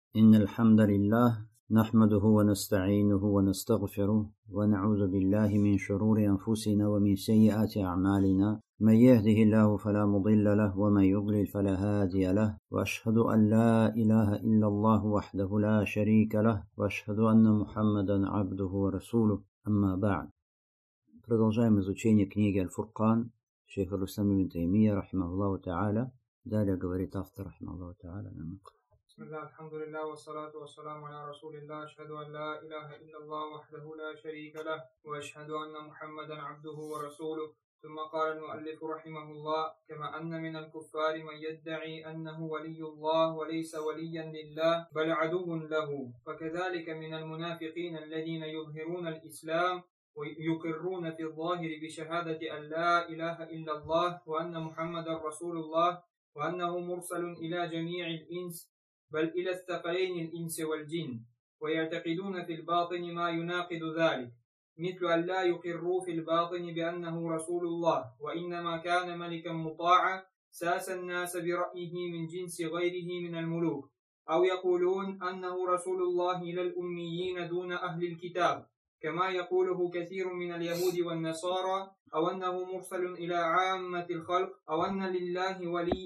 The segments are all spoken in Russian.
إن الحمد لله نحمده ونستعينه ونستغفره ونعوذ بالله من شرور أنفسنا ومن سيئات أعمالنا. من يهده الله فلا مضل له ومن يضلل فلا هادي له، وأشهد أن لا إله إلا الله وحده لا شريك له، وأشهد أن محمدا عبده ورسوله. أما بعد. Продолжаем изучение книги Аль-Фуркан шейха ал-Ислам ибн Таймия рахимахуллаху та'аля. Далее говорит автор рахимахуллаху та'аля: Бисмилlah, алхамдулилlah, вассалату вассаламу аля расулилlah, ашхаду ан ла илаха илляллах вахдаху ла шарика лах, ва ашхаду анна Мухаммадан абдуху ва расулух. ثم قال المؤلف رحمه الله: كما أن من الكفار من يدعي أنه ولي الله وليس وليا لله بل عدو له، فكذلك من المنافقين الذين يظهرون الإسلام ويقرون في الظاهر بشهادة أن لا إله إلا الله وأن محمدا رسول الله وأنه مرسل إلى جميع الإنس بل إلى الثقلين الإنس والجن، ويعتقدون في الباطن ما يناقض ذلك، مثل أن لا يقروا في الباطن بأنه رسول الله وإنما كان ملكا مطاعا ساس الناس برأيه من جنس غيره من الملوك، أو يقولون أنه رسول الله إلى الأميين دون أهل الكتاب كما يقوله كثير من اليهود والنصارى، أو أنه مرسل إلى عامة الخلق، أو أن لله ولي،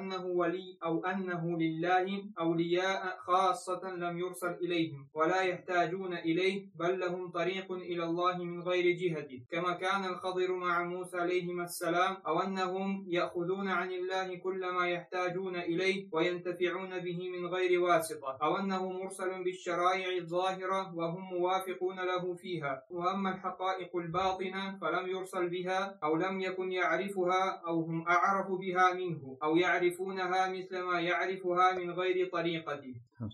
أو أنه لله أولياء خاصة لم يرسل إليهم ولا يحتاجون إليه، بل لهم طريق إلى الله من غير جهته، كما كان الخضر مع موسى عليهما السلام، أو أنهم يأخذون عن الله كل ما يحتاجون إليه وينتفعون به من غير واسطة، أو أنه مرسل بالشرائع الظاهرة وهم موافقون له فيها، وأما الحقائق الباطنة فلم يرسل بها أو لم يكن يعرفها أو هم أعرف بها منه أو يعرفونها مثل ما يعرفها من غير طريقته.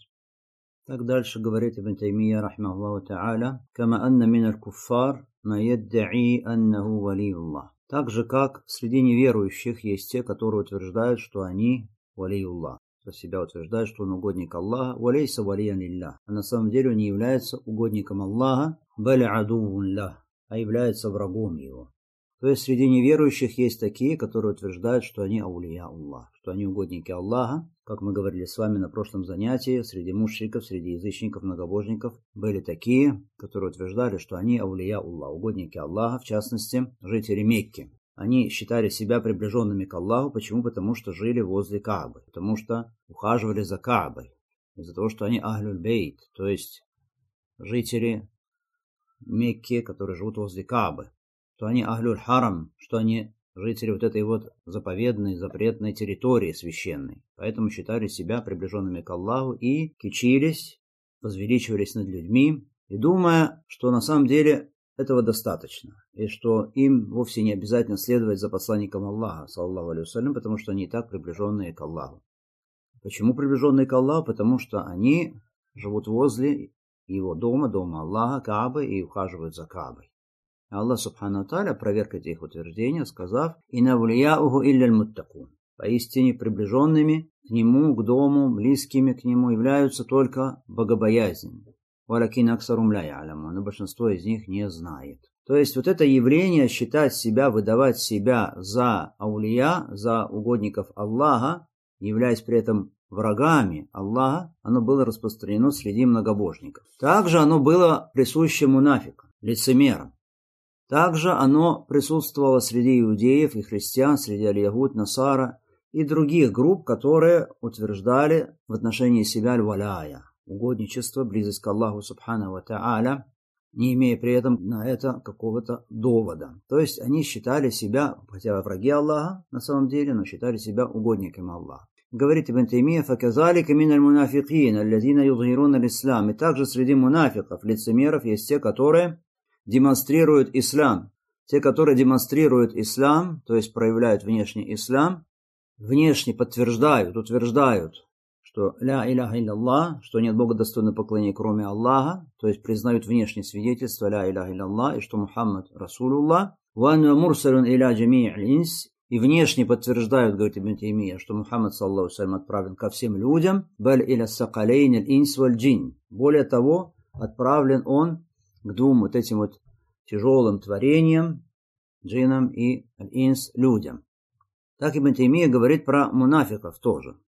Так дальше говорит Ибн Таймия рахимахуллаху та'аля: «Кама анна мин аль-куффар ма яддаи аннаху валиуллах». Так же, как среди неверующих есть те, которые утверждают, что они валиуллах. Про себя утверждают, что он угодник Аллаха, валейса валиян лиллах. А на самом деле он не является угодником Аллаха, баль адувун лах, а является врагом его. То есть среди неверующих есть такие, которые утверждают, что они аулия Аллах, что они угодники Аллаха. Как мы говорили с вами на прошлом занятии, среди мушриков, среди язычников, многобожников были такие, которые утверждали, что они аулия Аллах, угодники Аллаха, в частности, жители Мекки. Они считали себя приближенными к Аллаху. Почему? Потому что жили возле Каабы, потому что ухаживали за Каабой, из-за того, что они ахлюль бейт, то есть жители Мекки, которые живут возле Каабы, что они ахлюль харам, что они жители вот этой вот заповедной, запретной территории священной. Поэтому считали себя приближенными к Аллаху и кичились, возвеличивались над людьми, и думая, что на самом деле этого достаточно, и что им вовсе не обязательно следовать за посланником Аллаха, саллаллаху алейхи вассалям, потому что они и так приближенные к Аллаху. Почему приближенные к Аллаху? Потому что они живут возле его дома, дома Аллаха, Каабы, и ухаживают за Каабой. Аллах субхану тааля опроверг эти их утверждения, сказав: «Инна авлияуху илля аль-муттакун». Поистине приближенными к нему, к дому, близкими к нему являются только богобоязненные. «Валякин аксарум ля я'ламун», но большинство из них не знает. То есть вот это явление считать себя, выдавать себя за аулия, за угодников Аллаха, являясь при этом врагами Аллаха, оно было распространено среди многобожников. Также оно было присуще мунафикам, лицемерам. Также оно присутствовало среди иудеев и христиан, среди аль-Ягуд, Насара и других групп, которые утверждали в отношении себя аль-валяя, угодничество, близость к Аллаху субхану ва та'аля, не имея при этом на это какого-то довода. То есть они считали себя, хотя враги Аллаха на самом деле, но считали себя угодниками Аллаха. Говорит Ибн Таймия: «Факазалика мин аль-мунафикин, аллазина юдхирун аль-ислам». И также среди мунафиков, лицемеров, есть те, которые демонстрируют ислам. Те, которые демонстрируют ислам, то есть проявляют внешний ислам, внешне подтверждают, утверждают, что ля иляха илляллах, что нет Бога достойного поклонения, кроме Аллаха, то есть признают внешнее свидетельство ля иляха илляллах, и что Мухаммад расулуллах, ва анна мурсалун иля джами'ил инс, и внешне подтверждают, говорит Ибн Таймия, что Мухаммад саллаллаху алейхи ва саллям отправлен ко всем людям, баль иля сакалейн аль-инс валь-джин. Более того, отправлен он к двум вот этим вот тяжелым творениям, джинам и аль-инс, людям. Так Ибн Таймия говорит про мунафиков тоже,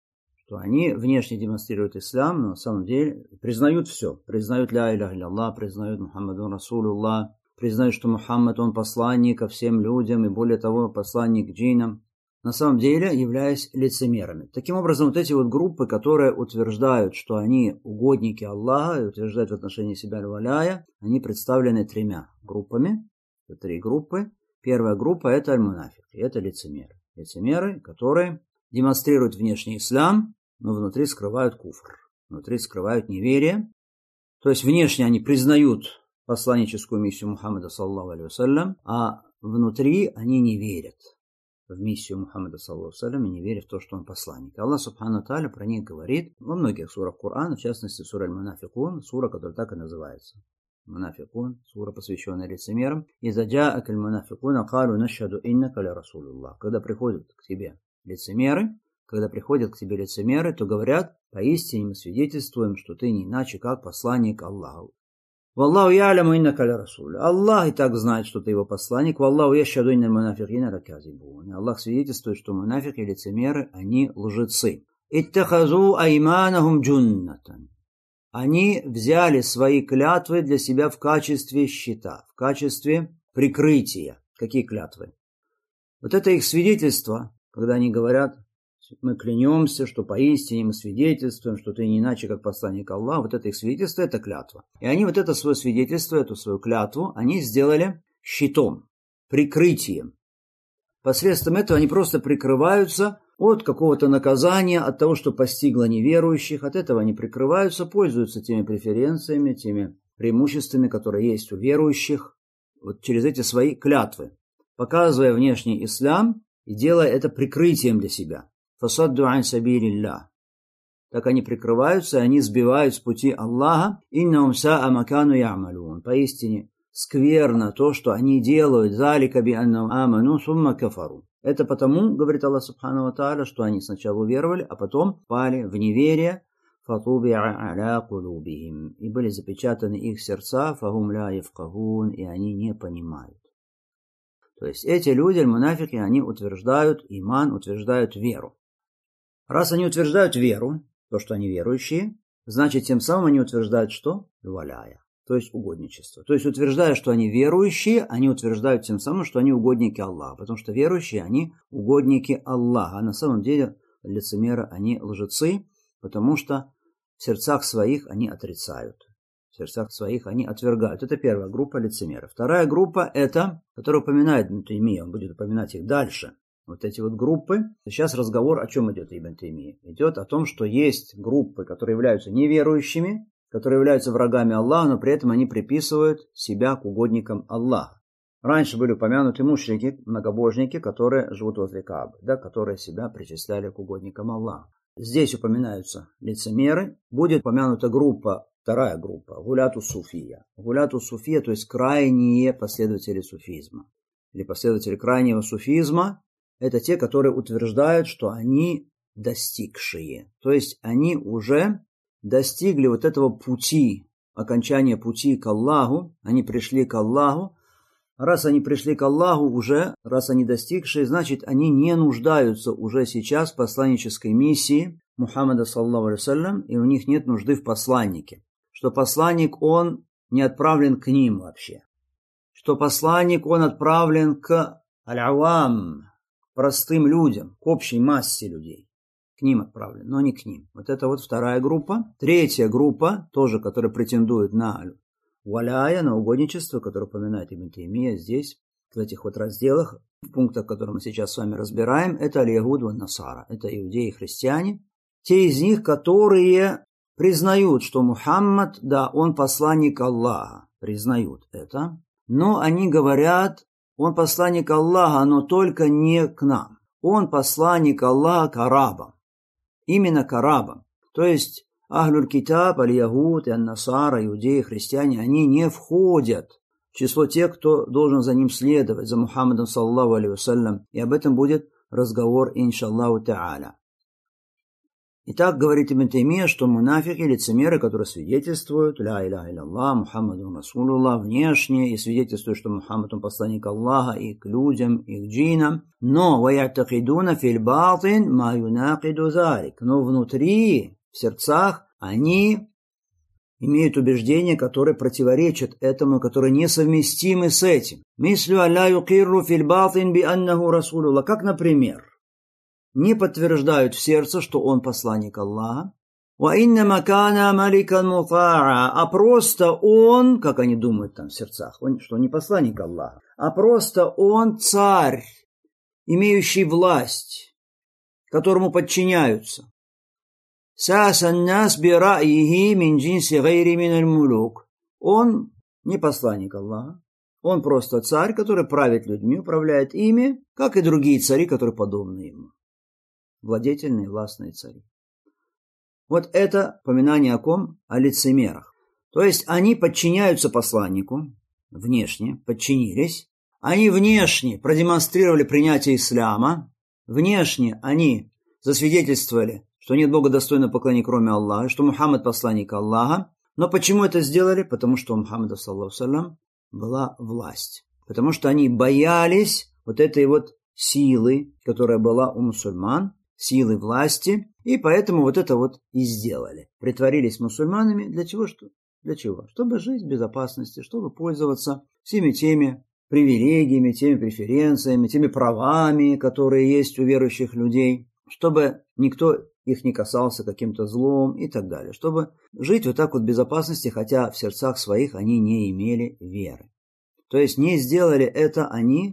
что они внешне демонстрируют ислам, но на самом деле признают все. Признают ля иляха илlallah, признают Мухаммадун Расулуллах, признают, что Мухаммад, он посланник ко всем людям, и более того, посланник к джиннам, на самом деле являясь лицемерами. Таким образом, вот эти вот группы, которые утверждают, что они угодники Аллаха, и утверждают в отношении себя аль-валяя, они представлены тремя группами. Это три группы. Первая группа – это аль-мунафики, это лицемеры. Лицемеры, которые демонстрируют внешний ислам, но внутри скрывают куфр, внутри скрывают неверие. То есть внешне они признают посланническую миссию Мухаммада, саллаллаху алейхи вассалям, а внутри они не верят в миссию Мухаммада, саллаллаху алейхи вассалям, и не верят в то, что он посланник. Аллах субхану тааля про них говорит во многих сурах Корана, в частности, сура аль-Мунафикун, сура, которая так и называется. Мунафикун, сура, посвященная лицемерам. «Иза джа'ака аль-мунафикуна калу нашхаду иннака ля расулуллах». Когда приходят к тебе лицемеры, то говорят: поистине мы свидетельствуем, что ты не иначе, как посланник Аллаха. «Валлаху я'ляму иннака ля расуль». Аллах и так знает, что ты его посланник. «Валлаху яшхаду инналь мунафикина лаказибун». Аллах свидетельствует, что мунафики, лицемеры, они лжецы. «Иттахазу айманахум джуннатан». Они взяли свои клятвы для себя в качестве щита, в качестве прикрытия. Какие клятвы? Вот это их свидетельство, когда они говорят: мы клянемся, что поистине мы свидетельствуем, что ты не иначе, как посланник Аллаха. Вот это их свидетельство, это клятва. И они вот это свое свидетельство, эту свою клятву, они сделали щитом, прикрытием. Посредством этого они просто прикрываются от какого-то наказания, от того, что постигло неверующих. От этого они прикрываются, пользуются теми преференциями, теми преимуществами, которые есть у верующих, вот через эти свои клятвы, показывая внешний ислам и делая это прикрытием для себя. «Фасадду ан сабилилля». Так они прикрываются, и они сбивают с пути Аллаха. «Иннахум саа ма кану я'малун». Поистине скверно то, что они делают. «Залика би аннахум аману сумма кафару». Это потому, говорит Аллах субхану ва тааля, что они сначала уверовали, а потом пали в неверие. «Фатубиа аля кулубихим». И были запечатаны их сердца. «Фахум ля яфкахун». И они не понимают. То есть эти люди, аль-мунафики, они утверждают иман, утверждают веру. Раз они утверждают веру, то, что они верующие, значит, тем самым они утверждают что? Валяя, то есть угодничество. То есть, утверждая, что они верующие, они утверждают тем самым, что они угодники Аллаха. Потому что верующие, они угодники Аллаха. А на самом деле лицемеры, они лжецы, потому что в сердцах своих они отрицают. В сердцах своих они отвергают. Это первая группа лицемеров. Вторая группа, это, которая упоминает Ибн Таймия, он будет упоминать их дальше. Вот эти вот группы. Сейчас разговор о чем идет Ибн Таймия? Идет о том, что есть группы, которые являются неверующими, которые являются врагами Аллаха, но при этом они приписывают себя к угодникам Аллаха. Раньше были упомянуты мушрики, многобожники, которые живут возле Каабы, да, которые себя причисляли к угодникам Аллаха. Здесь упоминаются лицемеры. Будет упомянута группа, вторая группа, гуляту суфия. Гуляту суфия, то есть крайние последователи суфизма. Или последователи крайнего суфизма. Это те, которые утверждают, что они достигшие. То есть они уже достигли вот этого пути, окончания пути к Аллаху. Они пришли к Аллаху. Раз они пришли к Аллаху уже, раз они достигшие, значит, они не нуждаются уже сейчас в посланнической миссии Мухаммада, саллаллаху алейхи вассалям, и у них нет нужды в посланнике. Что посланник, он не отправлен к ним вообще. Что посланник, он отправлен к аль-авам, простым людям, к общей массе людей. К ним отправлен, но не к ним. Вот это вот вторая группа. Третья группа, тоже, которая претендует на валяя, на угодничество, которое упоминает Ибн Таймия здесь, в этих вот разделах, в пунктах, которые мы сейчас с вами разбираем, это аль-Ягуд ва насара. Это иудеи и христиане. Те из них, которые признают, что Мухаммад, да, он посланник Аллаха, признают это, но они говорят: он посланник Аллаха, но только не к нам. Он посланник Аллаха к арабам. Именно к арабам. То есть Ахлюль Китаб, Аль-Ягуд и Ан-Насара, иудеи, христиане, они не входят в число тех, кто должен за ним следовать, за Мухаммадом, саллаллаху алейхи вассалям. И об этом будет разговор, иншаллаху та'аля. Итак, говорит Ибн Таймия, что мунафики, лицемеры, которые свидетельствуют «Ля иляха илlallah, Мухаммаду Расулуллах» внешне и свидетельствуют, что Мухаммад он посланник Аллаха и к людям, и к джинам, но «Ваятакидуна филь батин ма юнакиду зарик». Но внутри, в сердцах, они имеют убеждения, которые противоречат этому, которые несовместимы с этим. «Мислю алла юкирру филь батин би аннаху Расулуллах». Как, например, не подтверждают в сердце, что он посланник Аллаха, а просто он, как они думают там в сердцах, что не посланник Аллаха, а просто он царь, имеющий власть, которому подчиняются. Он не посланник Аллаха, он просто царь, который правит людьми, управляет ими, как и другие цари, которые подобны ему. Владетельные властные цари. Вот это поминание о ком? О лицемерах. То есть они подчиняются посланнику, внешне подчинились, они внешне продемонстрировали принятие ислама, внешне они засвидетельствовали, что нет Бога достойного поклонения кроме Аллаха, что Мухаммад посланник Аллаха. Но почему это сделали? Потому что у Мухаммада, саллаллаху алейхи ва саллям, была власть. Потому что они боялись вот этой вот силы, которая была у мусульман, силы власти, и поэтому вот это вот и сделали. Притворились мусульманами для чего? Для чего? Чтобы жить в безопасности, чтобы пользоваться всеми теми привилегиями, теми преференциями, теми правами, которые есть у верующих людей, чтобы никто их не касался каким-то злом и так далее, чтобы жить вот так вот в безопасности, хотя в сердцах своих они не имели веры. То есть не сделали это они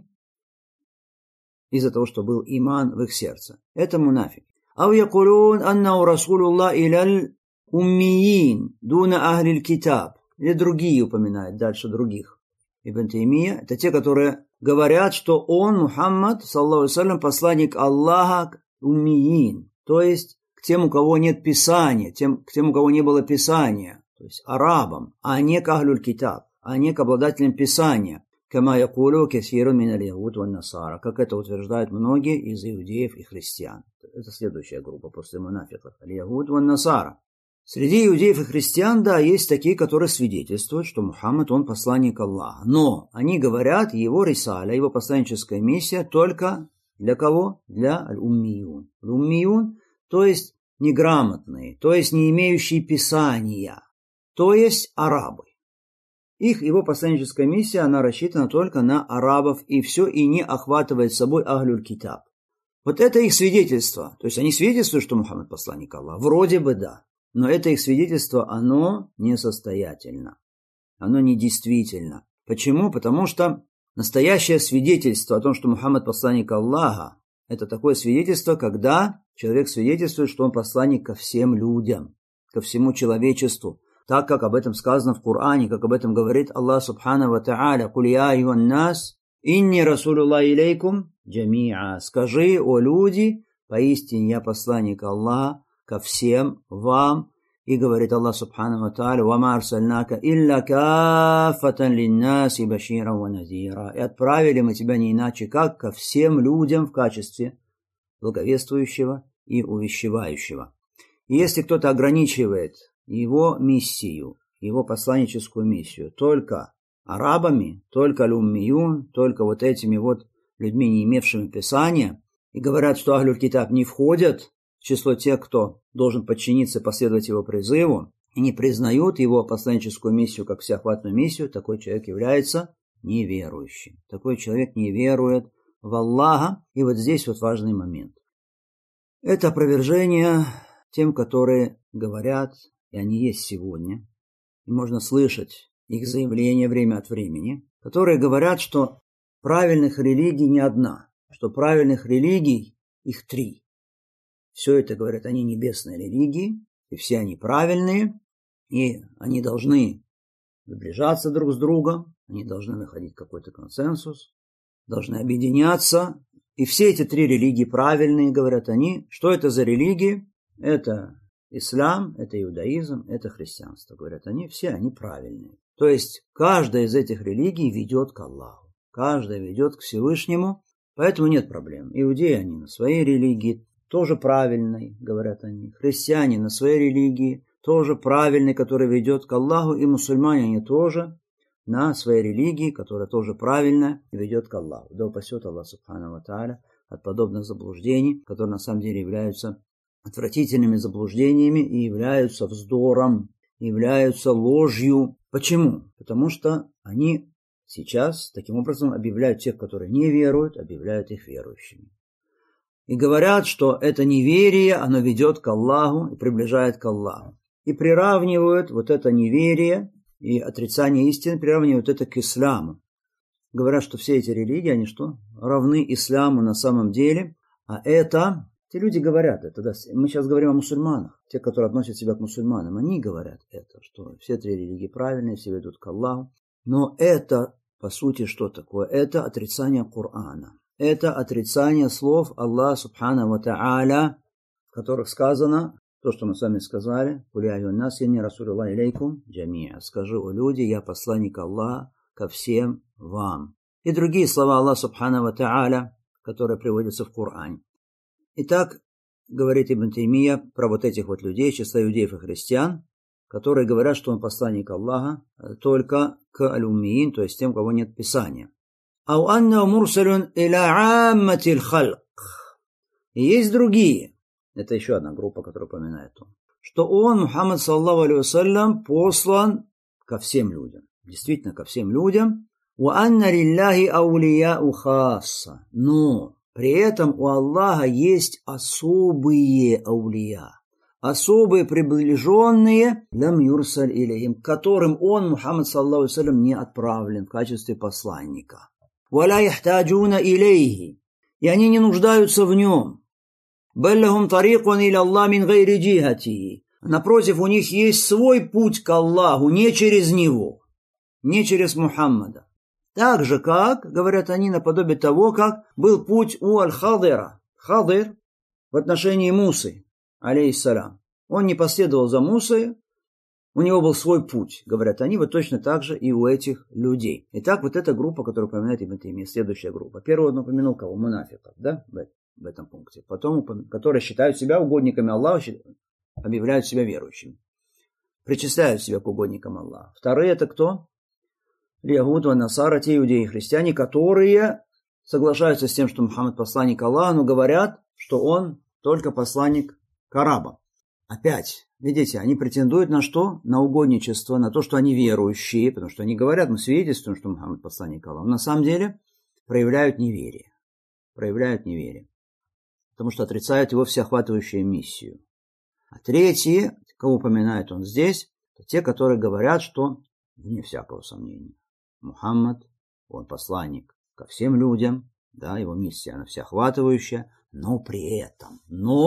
из-за того, что был иман в их сердце. Это мунафики. «Ау якулун аннау расулуллах иляль уммиин дуна ахлиль китаб». Или другие упоминают, дальше других. Ибн Таймия – это те, которые говорят, что он, Мухаммад, саллаллаху алейхи ва саллям, посланник Аллаха к уммиин, то есть к тем, у кого нет писания, к тем, у кого не было писания, то есть арабам, а не к ахлюль китаб, а не к обладателям писания. Кама якулу кесирун мин аль-яхуд ва насара, как это утверждают многие из иудеев и христиан. Это следующая группа после мунафиков. Аль-яхуд ва насара. Среди иудеев и христиан, да, есть такие, которые свидетельствуют, что Мухаммад, он посланник Аллаха. Но они говорят, его рисаля, его посланническая миссия только для кого? Для аль-уммиюн. Аль-уммиюн, то есть неграмотные, то есть не имеющие писания, то есть арабы. Его посланническая миссия, она рассчитана только на арабов и все, и не охватывает собой ахлюль китаб. Вот это их свидетельство. То есть они свидетельствуют, что Мухаммад посланник Аллаха. Вроде бы да. Но это их свидетельство, оно несостоятельно. Оно недействительно. Почему? Потому что настоящее свидетельство о том, что Мухаммад посланник Аллаха, это такое свидетельство, когда человек свидетельствует, что он посланник ко всем людям, ко всему человечеству. Так как об этом сказано в Коране, как об этом говорит Аллах Субхану ва Тааля: «Куль я айюан нас, инни расулуллах илейкум джамиа». Скажи, о люди, поистине я посланник Аллаха ко всем вам. И говорит Аллах Субхану ва Тааля: «Вама арсальнака илля каффатан линнаси баширан ва назира». И отправили мы тебя не иначе, как ко всем людям в качестве благовествующего и увещевающего. И если кто-то ограничивает его миссию, его посланническую миссию только арабами, только аль-уммиюн, только вот этими вот людьми, не имевшими писания, и говорят, что ахлюль китаб не входят в число тех, кто должен подчиниться и последовать его призыву, и не признают его посланническую миссию как всеохватную миссию, такой человек является неверующим. Такой человек не верует в Аллаха. И вот здесь вот важный момент. Это опровержение тем, которые говорят, и они есть сегодня, и можно слышать их заявления время от времени, которые говорят, что правильных религий не одна, что правильных религий их 3. Все это, говорят, они небесные религии, и все они правильные, и они должны сближаться друг с другом, они должны находить какой-то консенсус, должны объединяться. И все эти 3 религии правильные, говорят они. Что это за религии? Это ислам, это иудаизм, это христианство. Говорят они, все они правильные. То есть каждая из этих религий ведет к Аллаху. Каждая ведет к Всевышнему, поэтому нет проблем. Иудеи, они на своей религии, тоже правильный, говорят они. Христиане на своей религии тоже правильный, который ведет к Аллаху, и мусульмане они тоже на своей религии, которая тоже правильная и ведет к Аллаху. Да упасет Аллах субхану ва тааля от подобных заблуждений, которые на самом деле являются отвратительными заблуждениями и являются вздором, являются ложью. Почему? Потому что они сейчас таким образом объявляют тех, которые не веруют, объявляют их верующими. И говорят, что это неверие, оно ведет к Аллаху и приближает к Аллаху. И приравнивают вот это неверие и отрицание истины, приравнивают это к исламу. Говорят, что все эти религии, они что? Равны исламу на самом деле. А это, те люди говорят это, да, мы сейчас говорим о мусульманах, те, которые относят себя к мусульманам, они говорят это, что все три религии правильные, все ведут к Аллаху. Но это, по сути, что такое? Это отрицание Корана. Это отрицание слов Аллаха субхану ва тааля, в которых сказано, то, что мы с вами сказали, скажи, о люди, я посланник Аллаха ко всем вам. И другие слова Аллаха субхану ва тааля, которые приводятся в Коране. Итак, говорит Ибн Таймия про вот этих вот людей, числа иудеев и христиан, которые говорят, что он посланник Аллаха только к аль-уммиин, то есть тем, у кого нет писания. «Ау аннау мурсалюн иля амматил халк». И есть другие, это еще одна группа, которая упоминает он, что он, Мухаммад саллаллаху алейхи вассалям, послан ко всем людям, действительно ко всем людям. «Ва анна лилляхи аулияу хасса». Но при этом у Аллаха есть особые аулия, особые приближенные, лам юрсаль илейхим, к которым он, Мухаммад саллаллаху алейхи вассалям, не отправлен в качестве посланника. «Валя яхтаджуна илейхи». И они не нуждаются в нем. «Баллахум тарикун иля Аллах мин гайри джихати». Напротив, у них есть свой путь к Аллаху, не через него, не через Мухаммада. Так же, как, говорят они, наподобие того, как был путь у Аль-Хадира. Хадир в отношении Мусы, алейхиссалям. Он не последовал за Мусой, у него был свой путь, говорят они, вот точно так же и у этих людей. Итак, вот эта группа, которую упоминает Ибн Таймия, следующая группа. Первую он упомянул кого? Мунафиков, да, в этом пункте. Потом, которые считают себя угодниками Аллаха, объявляют себя верующими. Причисляют себя к угодникам Аллаха. Вторые это кто? Ягуд, Насара, те иудеи и христиане, которые соглашаются с тем, что Мухаммад посланник Аллаха, но говорят, что он только посланник к арабам. Опять, видите, они претендуют на что? На угодничество, на то, что они верующие, потому что они говорят, мы свидетельствуем, что Мухаммад посланник Аллаха. На самом деле проявляют неверие. Потому что отрицают его всеохватывающую миссию. А третьи, кого упоминает он здесь, это те, которые говорят, что, вне всякого сомнения, Мухаммад, он посланник ко всем людям, да, его миссия, она всеохватывающая, но при этом,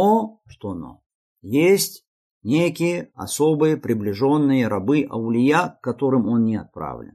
есть некие особые приближенные рабы аулия, к которым он не отправлен.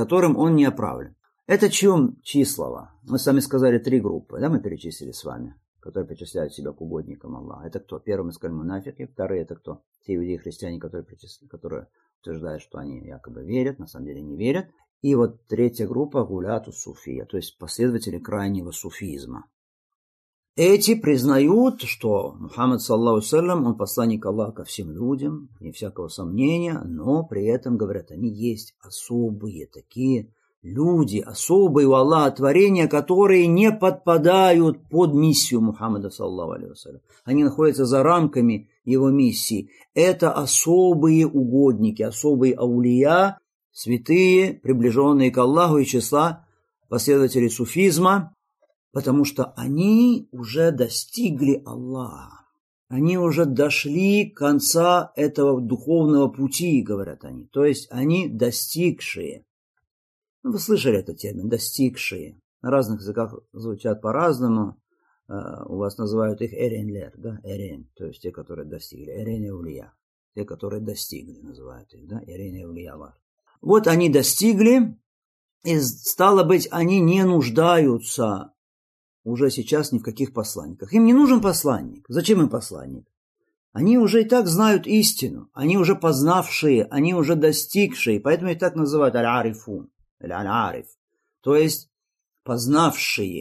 Это чьи слова? Мы сами сказали 3 группы, да, мы перечислили с вами, которые причисляют себя к угодникам Аллаха. Это кто? Первый мы сказали мунафики, вторые это кто? Те иудеи и христиане, которые утверждают, что они якобы верят, на самом деле не верят. И вот третья группа гуляту суфия, то есть последователи крайнего суфизма. Эти признают, что Мухаммад саллаллаху алейхи вассалям, он посланник Аллаха ко всем людям, не всякого сомнения, но при этом, говорят, они есть особые такие люди, особые у Аллаха творения, которые не подпадают под миссию Мухаммада саллаллаху алейхи вассалям. Они находятся за рамками его миссии. Это особые угодники, особые аулия, святые, приближенные к Аллаху из числа последователей суфизма, потому что они уже достигли Аллаха. Они уже дошли конца этого духовного пути, говорят они. То есть они достигшие. Вы слышали этот термин, достигшие. На разных языках звучат по-разному. У вас называют их эренлер, да, эрен, то есть те, которые достигли. Эрен и улия. Те, которые достигли, называют их, да, эрен и улия. Вот они достигли, и стало быть, они не нуждаются уже сейчас ни в каких посланниках. Им не нужен посланник. Зачем им посланник? Они уже и так знают истину. Они уже познавшие, они уже достигшие. Поэтому их так называют аль-арифун, аль-ариф. То есть познавшие.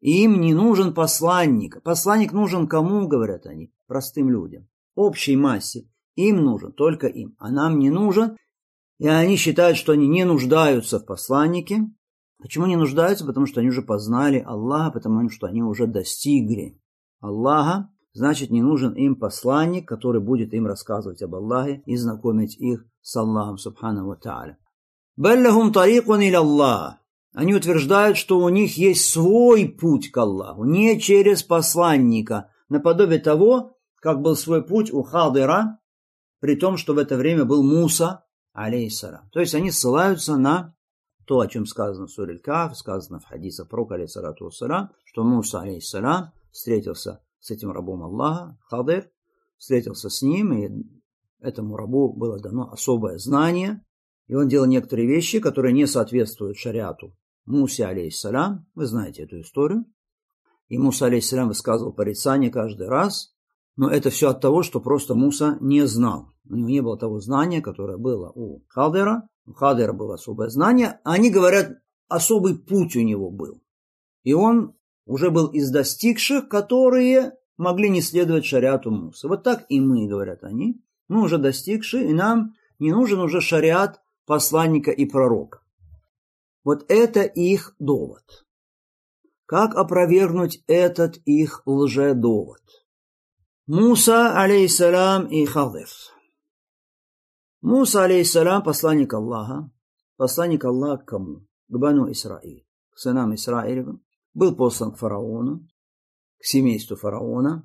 Им не нужен посланник. Посланник нужен кому, говорят они? Простым людям. Общей массе. Им нужен, только им. А нам не нужен. И они считают, что они не нуждаются в посланнике. Почему не нуждаются? Потому что они уже познали Аллаха, потому что они уже достигли Аллаха. Значит, не нужен им посланник, который будет им рассказывать об Аллахе и знакомить их с Аллахом, субхану ва тааля. «Баллахум тарикун иля Аллах». Они утверждают, что у них есть свой путь к Аллаху, не через посланника, наподобие того, как был свой путь у Хадира, при том, что в это время был Муса, алейхиссалям. То есть они ссылаются на то, о чем сказано в суре Аль-Каф, сказано в хадисах пророка, алейхиссалату вассалям, что Муса, алейхиссалям, встретился с этим рабом Аллаха, Хадир, встретился с ним, и этому рабу было дано особое знание, и он делал некоторые вещи, которые не соответствуют шариату Мусе, алейхиссалям. Вы знаете эту историю. И Муса, алейхиссалям, высказывал порицание каждый раз, но это все от того, что просто Муса не знал. У него не было того знания, которое было у Хадира. У Хадира было особое знание. Они говорят, особый путь у него был. И он уже был из достигших, которые могли не следовать шариату Мусы. Вот так и мы, говорят они. Мы уже достигшие, и нам не нужен уже шариат посланника и пророка. Вот это их довод. Как опровергнуть этот их лжедовод? Муса, алейхиссалям, и Хадир. Муса, алейхиссалям, посланник Аллаха. Посланник Аллаха к кому? К Бану Исраиль, к сынам Исраилевым. Был послан к фараону, к семейству фараона.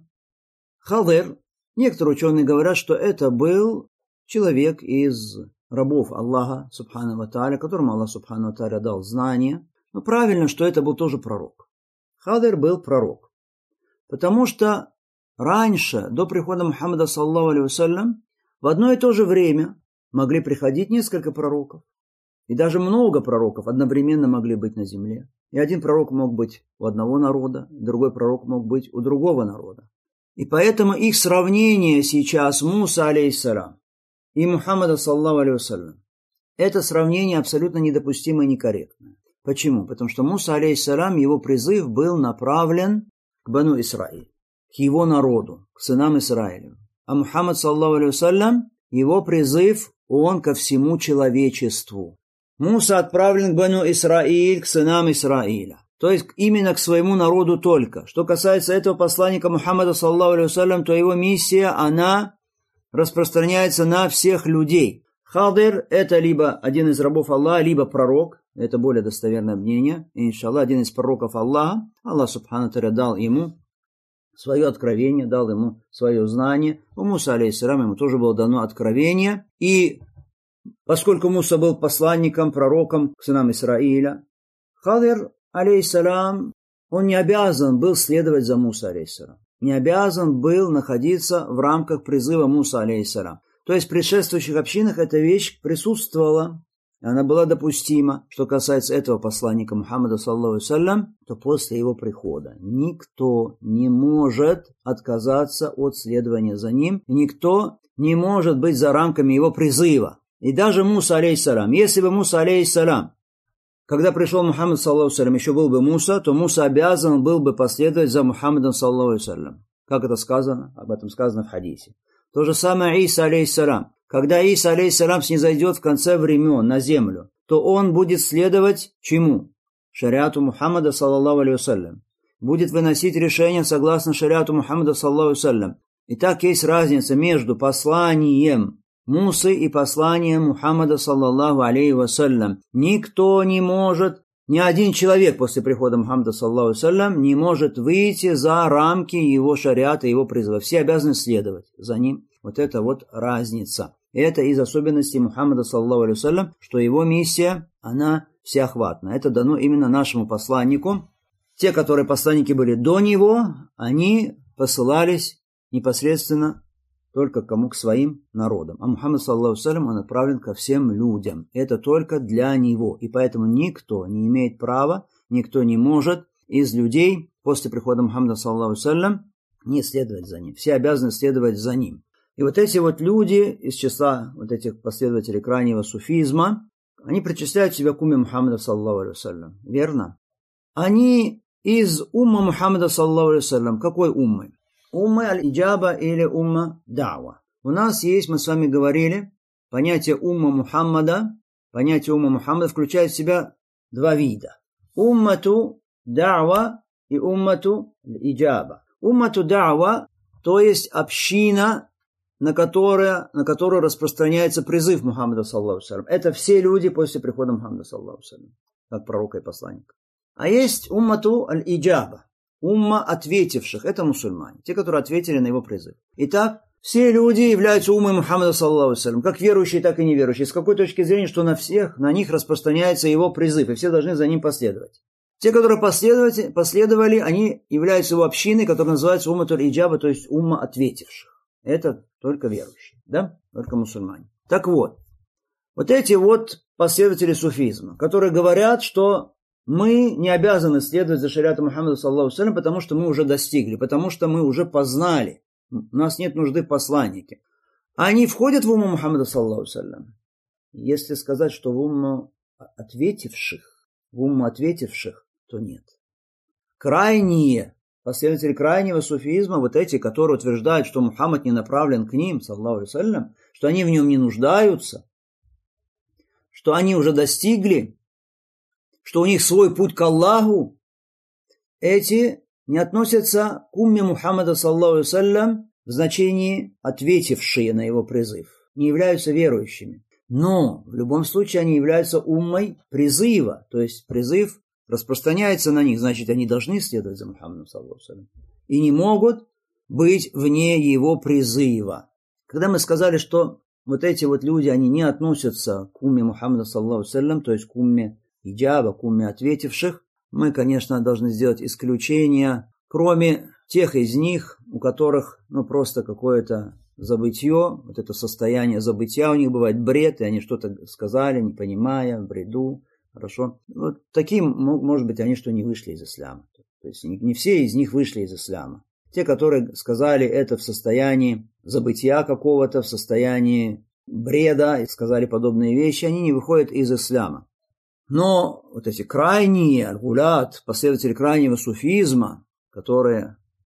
Хадир, некоторые ученые говорят, что это был человек из рабов Аллаха, субхану ва тааля, которому Аллах, субхану ва тааля, дал знания. Но правильно, что это был тоже пророк. Хадир был пророк. Потому что раньше, до прихода Мухаммада, саллаллаху алейхи вассалям, в одно и то же время могли приходить несколько пророков. И даже много пророков одновременно могли быть на земле. И один пророк мог быть у одного народа, другой пророк мог быть у другого народа. И поэтому их сравнение сейчас Муса, алейхиссалям, и Мухаммада, саллаллаху алейхи вассалям, это сравнение абсолютно недопустимо и некорректно. Почему? Потому что Муса, алейхиссалям, его призыв был направлен к Бану Исраиль, к его народу, к сынам Исраиля. А Мухаммад, саллаллаху алейхи вассалям, его призыв, он ко всему человечеству. Муса отправлен к Бану Исраиль, к сынам Исраиля. То есть именно к своему народу только. Что касается этого посланника Мухаммада, саллаллаху алейхи вассалям, то его миссия, она распространяется на всех людей. Хадир – это либо один из рабов Аллаха, либо пророк. Это более достоверное мнение. Иншаллах, один из пророков Аллаха. Аллах, субхану тааля, дал ему свое откровение, дал ему свое знание. У Муса, алейхиссалям, ему тоже было дано откровение. И поскольку Муса был посланником, пророком к сынам Исраиля, Хадир, алейхиссалям, он не обязан был следовать за Муса, алейхиссалям. Не обязан был находиться в рамках призыва Муса, алейхиссалям. То есть в предшествующих общинах эта вещь присутствовала, она была допустима. Что касается этого посланника Мухаммада, саллаллаху алейхи вассалям, то после его прихода никто не может отказаться от следования за ним, никто не может быть за рамками его призыва. И даже Муса, алейхиссалям, если бы Муса, алейхиссалям, когда пришел Мухаммад, саллаллаху алейхи вассалям, еще был бы Муса, то Муса обязан был бы последовать за Мухаммадом, саллаллаху алейхи вассалям. Как это сказано? Об этом сказано в хадисе. То же самое Иса, алейхиссалям. Когда Иса, алейхиссалям, снизойдет в конце времен на землю, то он будет следовать чему? Шариату Мухаммада, саллаллаху алейхи вассалям. Будет выносить решения согласно шариату Мухаммада, саллаллаху алейхи вассалям. Итак, есть разница между посланием Мусы и посланием Мухаммада, саллаллаху алейхи вассалям. Никто не может, ни один человек после прихода Мухаммада, саллаллаху алейхи вассалям, не может выйти за рамки его шариата, его призыва. Все обязаны следовать за ним. Вот это вот разница. Это из особенностей Мухаммада, саллаллаху алейхи вассалям, что его миссия, она всеохватна. Это дано именно нашему посланнику. Те, которые посланники были до него, они посылались непосредственно только кому? К своим народам. А Мухаммад, саллаллаху алейхи вассалям, он отправлен ко всем людям. Это только для него. И поэтому никто не имеет права, никто не может из людей после прихода Мухаммада, саллаллаху алейхи вассалям, не следовать за ним. Все обязаны следовать за ним. И вот эти вот люди из числа вот этих последователей крайнего суфизма, они причисляют себя к умме Мухаммада, саллаллаху алейхи вассалям. Верно? Они из умма Мухаммада саллаллаху алейхи вассалям. Какой уммы? Уммы аль-иджаба или умма дa'ва. У нас есть, мы с вами говорили, понятие умма Мухаммада. Понятие умма Мухаммада включает в себя два вида. Уммату дa'ва и уммату аль-иджаба. Уммату дa'ва, то есть община, на которую распространяется призыв Мухаммада саллаллаху алейхи вассалям. Это все люди после прихода Мухаммада саллаллаху алейхи вассалям, как пророка и посланника. А есть уммату аль-иджаба, умма ответивших, это мусульмане, те, которые ответили на его призыв. Итак, все люди являются уммой Мухаммада саллаллаху алейхи вассалям, как верующие, так и неверующие. С какой точки зрения, что на всех, на них распространяется его призыв, и все должны за ним последовать. Те, которые последовали, они являются его общиной, которая называется уммату аль-иджаба, то есть умма ответивших. Это только верующие, да? Только мусульмане. Так вот эти вот последователи суфизма, которые говорят, что мы не обязаны следовать за шариатом Мухаммада саллаллаху алейхи вассалям, потому что мы уже достигли, потому что мы уже познали. У нас нет нужды в посланнике. Они входят в умму Мухаммада саллаллаху алейхи вассалям. Если сказать, что в умму ответивших, то нет. Крайние, последователи крайнего суфизма, вот эти, которые утверждают, что Мухаммад не направлен к ним, саллаллаху алейхи вассалям, что они в нем не нуждаются, что они уже достигли, что у них свой путь к Аллаху, эти не относятся к умме Мухаммада саллаллаху алейхи вассалям в значении ответившие на его призыв, не являются верующими. Но в любом случае они являются уммой призыва, то есть призыв распространяется на них, значит, они должны следовать за Мухаммадом саллаллаху алейхи вассалям и не могут быть вне его призыва. Когда мы сказали, что вот эти вот люди, они не относятся к умме Мухаммада саллаллаху алейхи вассалям, то есть к умме иджаба, к умме ответивших, мы, конечно, должны сделать исключение, кроме тех из них, у которых, просто какое-то забытье, вот это состояние забытия, у них бывает бред, и они что-то сказали, не понимая, в бреду, хорошо. Вот таким, может быть, они что не вышли из ислама. То есть не все из них вышли из ислама. Те, которые сказали это в состоянии забытия какого-то, в состоянии бреда, и сказали подобные вещи, они не выходят из ислама. Но вот эти крайние, аль-гулят, последователи крайнего суфизма, которые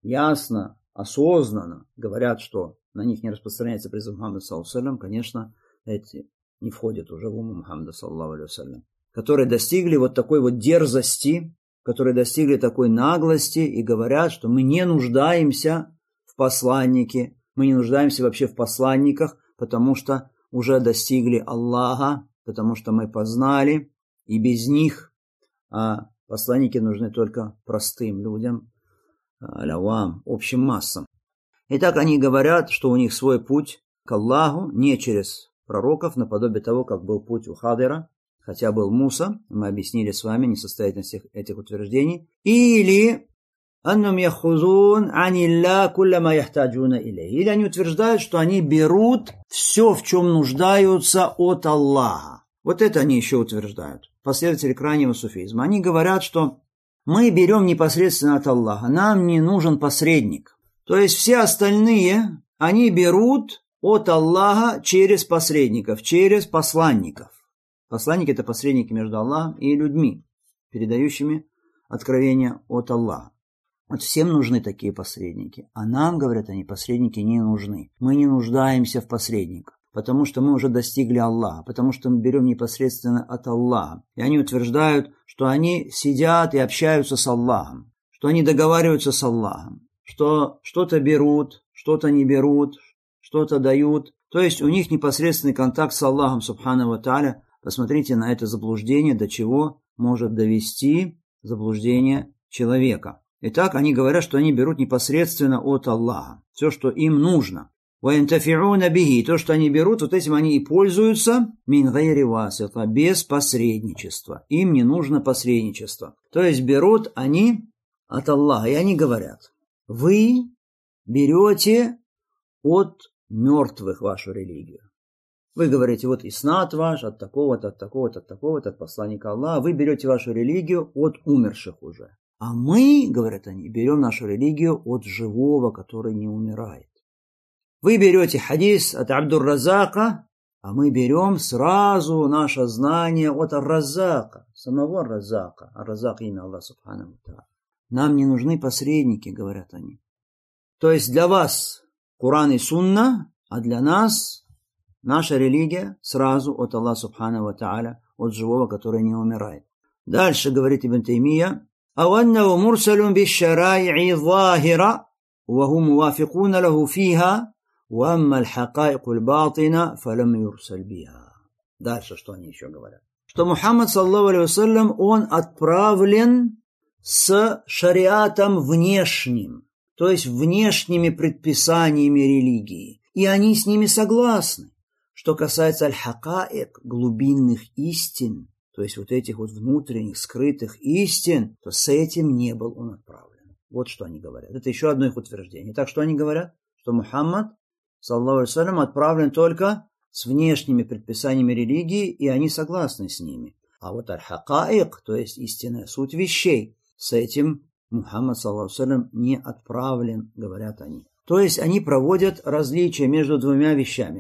ясно, осознанно говорят, что на них не распространяется призыв Мухаммада саллаллаху алейхи вассалям, конечно, эти не входят уже в умму Мухаммада саллаллаху алейхи вассалям, которые достигли вот такой вот дерзости, которые достигли такой наглости и говорят, что мы не нуждаемся в посланнике, мы не нуждаемся вообще в посланниках, потому что уже достигли Аллаха, потому что мы познали, и без них посланники нужны только простым людям, алявам, общим массам. Итак, они говорят, что у них свой путь к Аллаху не через пророков, наподобие того, как был путь у Хадира, хотя был Муса, мы объяснили с вами несостоятельность этих утверждений, или аннум яхузун анилля кулля ма яхтаджуна илей, или они утверждают, что они берут все, в чем нуждаются от Аллаха. Вот это они еще утверждают, последователи крайнего суфизма. Они говорят, что мы берем непосредственно от Аллаха, нам не нужен посредник. То есть все остальные, они берут от Аллаха через посредников, через посланников. Посланники – это посредники между Аллахом и людьми, передающими откровения от Аллаха. Вот всем нужны такие посредники. А нам, говорят они, посредники не нужны. Мы не нуждаемся в посредниках, потому что мы уже достигли Аллаха, потому что мы берем непосредственно от Аллаха. И они утверждают, что они сидят и общаются с Аллахом, что они договариваются с Аллахом, что что-то берут, что-то не берут, что-то дают. То есть у них непосредственный контакт с Аллахом, субхану ва тааля. Посмотрите на это заблуждение, до чего может довести заблуждение человека. Итак, они говорят, что они берут непосредственно от Аллаха все, что им нужно. وَيَنْتَفِعُونَ بِهِ, то, что они берут, вот этим они и пользуются, مِنْ غَيْرِ وَاسِطَةٍ, без посредничества. Им не нужно посредничество. То есть берут они от Аллаха, и они говорят: вы берете от мертвых вашу религию. Вы говорите, вот иснат ваш от такого-то, от такого-то, от такого-то, от посланника Аллаха. Вы берете вашу религию от умерших уже. А мы, говорят они, берем нашу религию от живого, который не умирает. Вы берете хадис от Абдур-Разака, а мы берем сразу наше знание от Ар-Разака, самого Ар-Разака. Ар-Разак — имя Аллаха субхану ва тааля. Нам не нужны посредники, говорят они. То есть для вас Куран и Сунна, а для нас наша религия сразу от Аллаха Субхану ва Тааля, от живого, который не умирает. Дальше говорит Ибн Таймия: «Аваннаху мурсалун биш-шараи'и захира, ва хум муафикуна лаху фиха, ва амма аль-хакаику аль-батина, фалам юрсаль биха». Дальше что они еще говорят? Что Мухаммад, саллаллаху алейхи вассалям, он отправлен с шариатом внешним, то есть внешними предписаниями религии, и они с ними согласны. Что касается аль-хакаик, глубинных истин, то есть вот этих вот внутренних, скрытых истин, то с этим не был он отправлен. Вот что они говорят. Это еще одно их утверждение. Так что они говорят? Что Мухаммад, саллаллаху алейхи вассалям, отправлен только с внешними предписаниями религии, и они согласны с ними. А вот аль-хакаик, то есть истинная суть вещей, с этим Мухаммад, саллаллаху алейхи вассалям, не отправлен, говорят они. То есть они проводят различие между двумя вещами.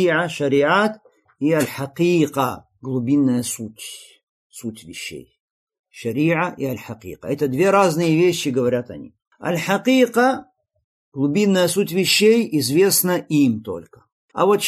Шариат и аль-хакика, глубинная суть, суть вещей. Шариа и аль-хакика. Это две разные вещи, говорят они. Аль-хакика, глубинная суть вещей, известна им только. А вот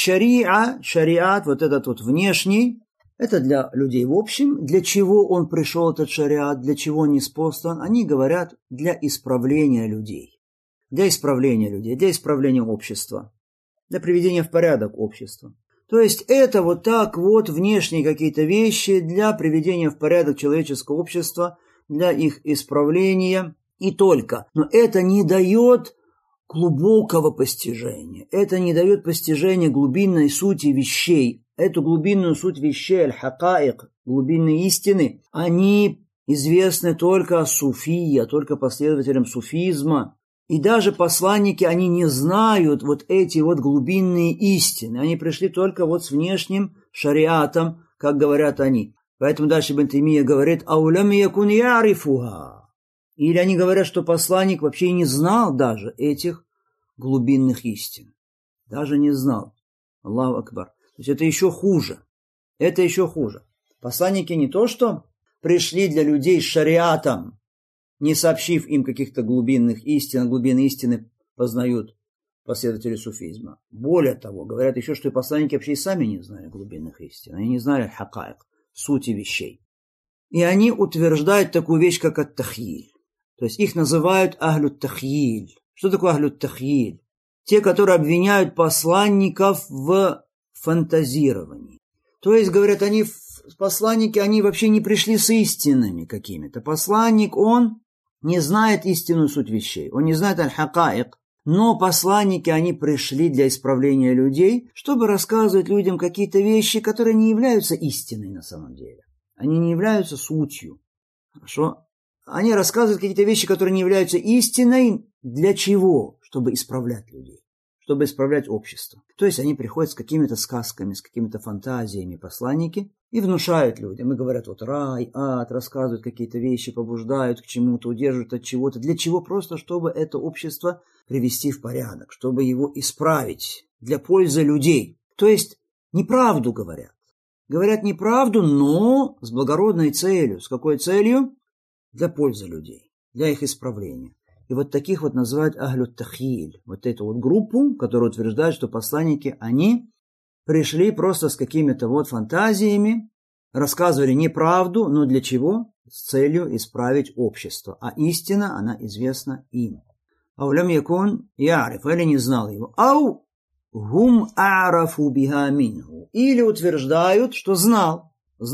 шариат, вот этот вот внешний, это для людей в общем. Для чего он пришел, этот шариат, для чего он ниспослан? Они говорят, для исправления людей. Для исправления людей, для исправления общества, для приведения в порядок общества. То есть это вот так вот внешние какие-то вещи для приведения в порядок человеческого общества, для их исправления и только. Но это не дает глубокого постижения. Это не дает постижения глубинной сути вещей. Эту глубинную суть вещей, аль-хакаик, глубинные истины, они известны только суфия, только последователям суфизма. И даже посланники, они не знают вот эти вот глубинные истины. Они пришли только вот с внешним шариатом, как говорят они. Поэтому дальше Ибн Таймия говорит: «Аулям якун ярифуха». Или они говорят, что посланник вообще и не знал даже этих глубинных истин. Даже не знал. Аллаху акбар. То есть это еще хуже. Это еще хуже. Посланники не то, что пришли для людей с шариатом, не сообщив им каких-то глубинных истин, глубинные истины познают последователи суфизма. Более того, говорят еще, что и посланники вообще и сами не знали глубинных истин. Они не знали хакаик, сути вещей. И они утверждают такую вещь, как ат-тахьиль. То есть их называют ахлют-тахьиль. Что такое ахлют-тахьиль? Те, которые обвиняют посланников в фантазировании. То есть, говорят, они, посланники, они вообще не пришли с истинами какими-то. Посланник, он не знает истинную суть вещей. Он не знает аль-хакаик. Но посланники, они пришли для исправления людей, чтобы рассказывать людям какие-то вещи, которые не являются истиной на самом деле. Они не являются сутью. Хорошо? Они рассказывают какие-то вещи, которые не являются истиной. Для чего? Чтобы исправлять людей. Чтобы исправлять общество. То есть они приходят с какими-то сказками, с какими-то фантазиями, посланники, и внушают людям. И говорят, вот рай, ад, рассказывают какие-то вещи, побуждают к чему-то, удерживают от чего-то. Для чего? Просто чтобы это общество привести в порядок, чтобы его исправить для пользы людей. То есть неправду говорят. Говорят неправду, но с благородной целью. С какой целью? Для пользы людей, для их исправления. И вот таких вот называют ахлют-тахьиль. Вот эту вот группу, которая утверждает, что посланники, они пришли просто с какими-то вот фантазиями, рассказывали неправду, но для чего? С целью исправить общество. А истина, она известна им. Аулям якун яриф, или не знал его. Ау гум а'рафу биха минху. Или утверждают, что знал.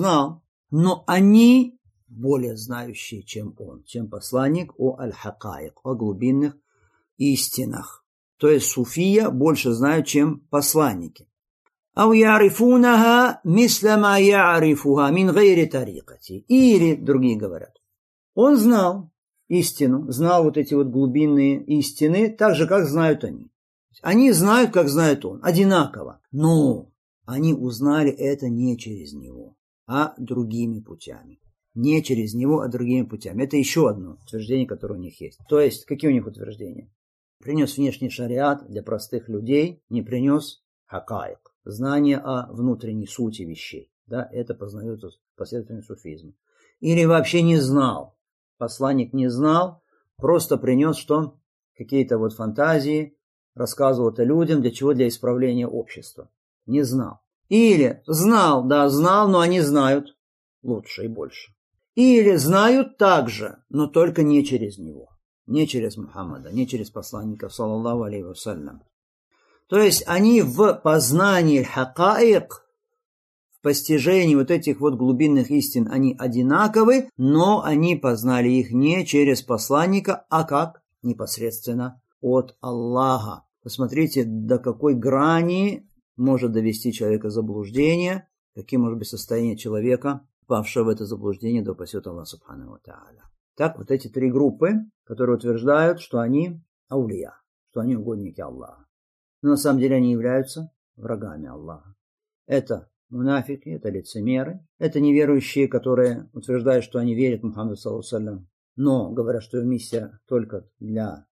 Но они более знающие, чем он, чем посланник о аль-хакаик, о глубинных истинах. То есть суфия больше знают, чем посланники. Ау ярифунаха мисля ма ярифуха мин гайри тарикати. Или, другие говорят, он знал истину, знал вот эти вот глубинные истины, так же, как знают они. Они знают, как знает он, одинаково. Но они узнали это не через него, а другими путями. Не через него, а другими путями. Это еще одно утверждение, которое у них есть. То есть, какие у них утверждения? Принес внешний шариат для простых людей, не принес хакаик, знание о внутренней сути вещей. Да, это познают последователи суфизма. Или вообще не знал. Посланник не знал, просто принес что? Какие-то вот фантазии, рассказывал это людям, для чего? Для исправления общества. Не знал. Или знал, да, знал, но они знают лучше и больше. Или знают также, но только не через него. Не через Мухаммада, не через посланников, саллаллаху алейхи вассалям. То есть они в познании хакаик, в постижении вот этих вот глубинных истин, они одинаковы, но они познали их не через посланника, а как? Непосредственно от Аллаха. Посмотрите, до какой грани может довести человека заблуждение, каким может быть состояние человека, впавшего в это заблуждение, да упасет Аллах субхану ва тааля. Так, вот эти три группы, которые утверждают, что они аулия, что они угодники Аллаха. Но на самом деле они являются врагами Аллаха. Это мунафики, это лицемеры, это неверующие, которые утверждают, что они верят Мухаммаду саллаллаху алейхи ва саллям, но говорят, что миссия только для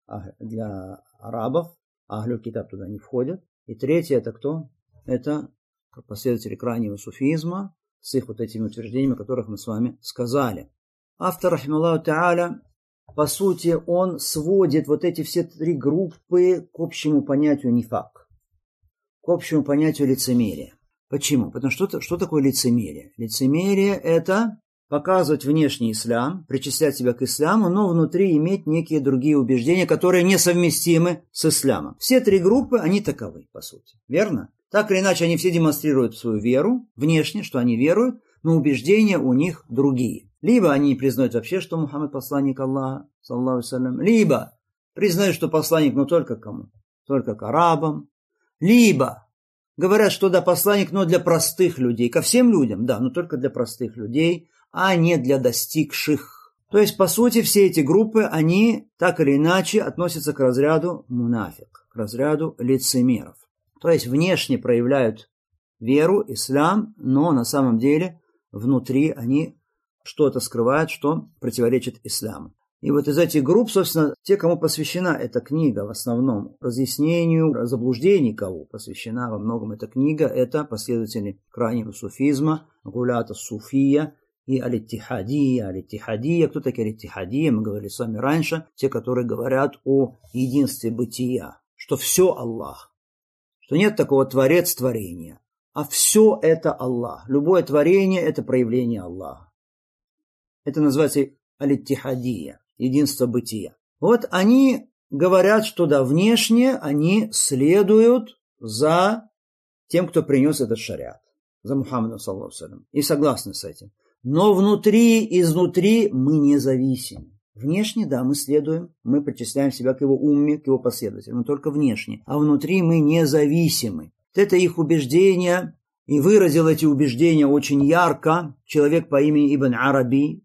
арабов, а ахлюль китаб туда не входят. И третье, это кто? Это последователи крайнего суфизма с их вот этими утверждениями, о которых мы с вами сказали. Автор, рахималлаху тааля, по сути, он сводит вот эти все три группы к общему понятию нифак, к общему понятию лицемерия. Почему? Потому что такое лицемерие? Лицемерие – это показывать внешний ислам, причислять себя к исламу, но внутри иметь некие другие убеждения, которые несовместимы с исламом. Все три группы, они таковы, по сути. Верно? Так или иначе, они все демонстрируют свою веру, внешне, что они веруют, но убеждения у них другие. Либо они признают вообще, что Мухаммад посланник Аллаха, саллаллаху алейхи ва саллям, либо признают, что посланник, но только кому? Только к арабам. Либо говорят, что да, посланник, но для простых людей. Ко всем людям, да, но только для простых людей, а не для достигших. То есть, по сути, все эти группы, они так или иначе относятся к разряду мунафик, к разряду лицемеров. То есть, внешне проявляют веру, ислам, но на самом деле внутри они что-то скрывают, что противоречит исламу. И вот из этих групп, собственно, те, кому посвящена эта книга, в основном разъяснению заблуждений, кого посвящена во многом эта книга, это последователи крайнего суфизма, гулята суфия и аль-иттихадия. Аль-иттихадия, кто такие аль-иттихадия? Мы говорили с вами раньше, те, которые говорят о единстве бытия, что все Аллах, что нет такого творец творения, а все это Аллах. Любое творение – это проявление Аллаха. Это называется аль-иттихадия, единство бытия. Вот они говорят, что да, внешне они следуют за тем, кто принес этот шариат, за Мухаммадом, саллаллаху алейхи ва саллям, и согласны с этим. Но внутри, изнутри мы независимы. Внешне, да, мы следуем, мы причисляем себя к его умме, к его последователям, но только внешне. А внутри мы независимы. Это их убеждения, и выразил эти убеждения очень ярко человек по имени Ибн Араби,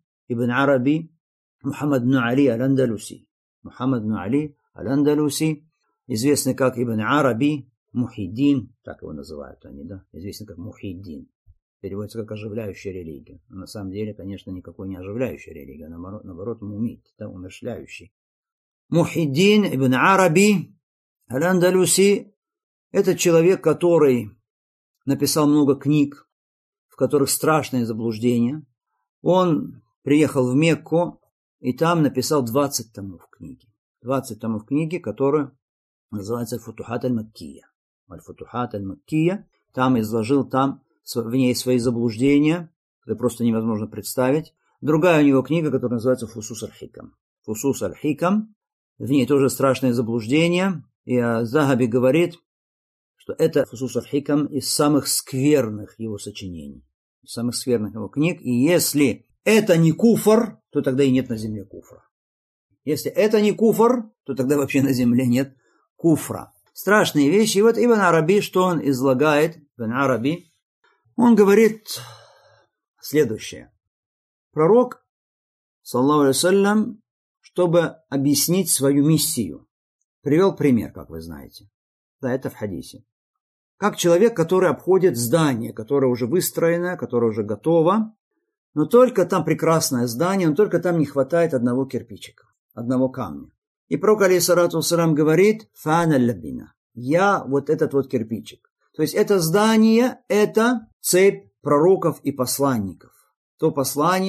Мухаммад ибн Али аль-Андалуси. Мухаммад ибн Али аль-Андалуси, известный как Ибн Араби, Мухиддин, так его называют они, да, известный как Мухиддин. Переводится как оживляющая религия. Но на самом деле, конечно, никакой не оживляющая религия, а наоборот, мумит, да, умерщвляющий. Мухиддин ибн Араби аль-Андалуси – это человек, который написал много книг, в которых страшные заблуждения. Он приехал в Мекку и там написал 20 томов книги. 20 томов книги, которые называются «Аль-Футухат аль-Маккия». «Аль-Футухат аль-Маккия». Там изложил в ней свои заблуждения, которые просто невозможно представить. Другая у него книга, которая называется «Фусус аль-Хикам». «Фусус аль-Хикам». В ней тоже страшные заблуждения. И Захаби говорит, что это «Фусус аль-Хикам» из самых скверных его сочинений, из самых скверных его книг. И если это не куфр, то тогда и нет на земле куфра. Если это не куфр, то тогда вообще на земле нет куфра. Страшные вещи. И вот Ибн Араби, что он излагает, Ибн Араби, он говорит следующее. Пророк, саллаллаху алейхи ва саллям, чтобы объяснить свою миссию, привел пример, как вы знаете. Да, это в хадисе. Как человек, который обходит здание, которое уже выстроено, которое уже готово, но только там прекрасное здание, но только там не хватает одного кирпичика, одного камня. И пророк, алейхиссалату вассалям, говорит, «Фана лабина». Я вот этот вот кирпичик. То есть это здание, это цепь пророков и посланников. То послание,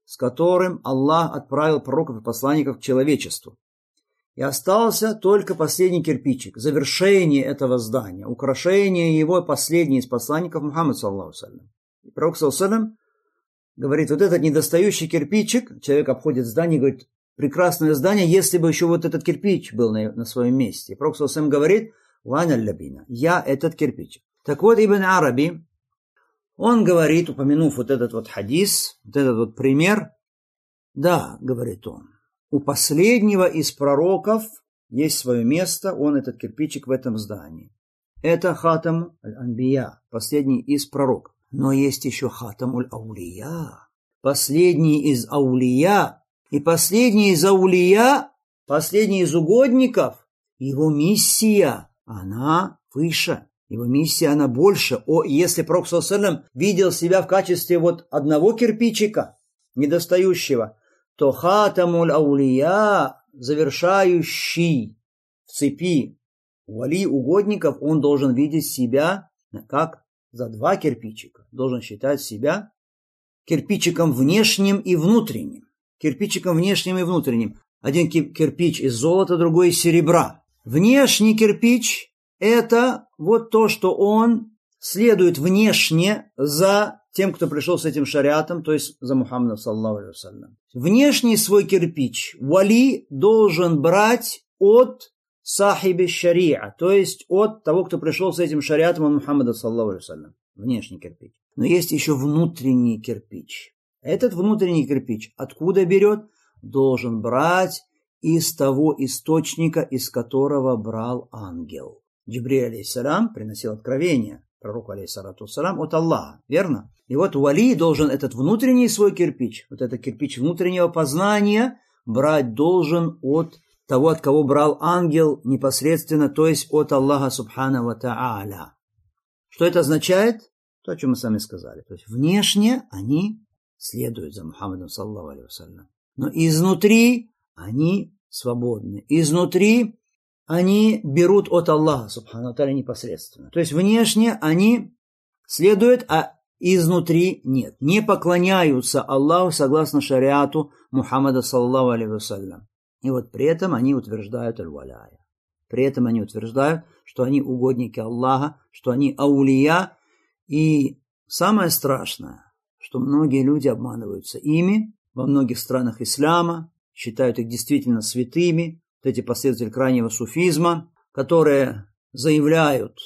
с которым Аллах отправил пророков и посланников к человечеству. И остался только последний кирпичик, завершение этого здания, украшение его последний из посланников Мухаммад, саллаллаху алейхи. И пророк, саллаллаху алейхи, говорит, вот этот недостающий кирпичик, человек обходит здание и говорит, прекрасное здание, если бы еще вот этот кирпич был на своем месте. И пророк, саллаллаху алейхи, говорит, «Ваня лябина», я этот кирпичик. Так вот, Ибн Араби, он говорит, упомянув вот этот вот хадис, вот этот вот пример, да, говорит он, у последнего из пророков есть свое место, он этот кирпичик в этом здании. Это хатам аль-анбия, последний из пророков. Но есть еще хатам аль-аулия, последний из аулия, и последний из аулия, последний из угодников, его миссия, она выше. Его миссия, она больше. Если пророк, саллаллаху алейхи, видел себя в качестве вот одного кирпичика, недостающего, то хатамуль аулия, завершающий в цепи вали угодников, он должен видеть себя как за два кирпичика. Должен считать себя кирпичиком внешним и внутренним. Кирпичиком внешним и внутренним. Один кирпич из золота, другой из серебра. Внешний кирпич – это вот то, что он следует внешне за тем, кто пришел с этим шариатом, то есть за Мухаммадом, саллаллаху алейхи вассалям. Внешний свой кирпич вали должен брать от сахиби шариа, то есть от того, кто пришел с этим шариатом, от Мухаммада, саллаллаху алейхи вассалям. Внешний кирпич. Но есть еще внутренний кирпич. Этот внутренний кирпич откуда берет? Должен брать из того источника, из которого брал ангел. Джибриль алейхиссалям приносил откровение пророку алейхиссалату вассалям от Аллаха, верно? И вот вали должен этот внутренний свой кирпич, вот этот кирпич внутреннего познания брать должен от того, от кого брал ангел непосредственно, то есть от Аллаха субхана ва тааля. Что это означает? То, о чем мы сами сказали. То есть внешне они следуют за Мухаммадом, саллаллаху алейхи вассалям. Но изнутри они свободны. Изнутри они берут от Аллаха, субхану ва тааля, непосредственно. То есть внешне они следуют, а изнутри нет. Не поклоняются Аллаху согласно шариату Мухаммада, саллаллаху алейхи вассалям. И вот при этом они утверждают аль-валяя. При этом они утверждают, что они угодники Аллаха, что они аулия. И самое страшное, что многие люди обманываются ими во многих странах ислама, считают их действительно святыми, вот эти последователи крайнего суфизма, которые заявляют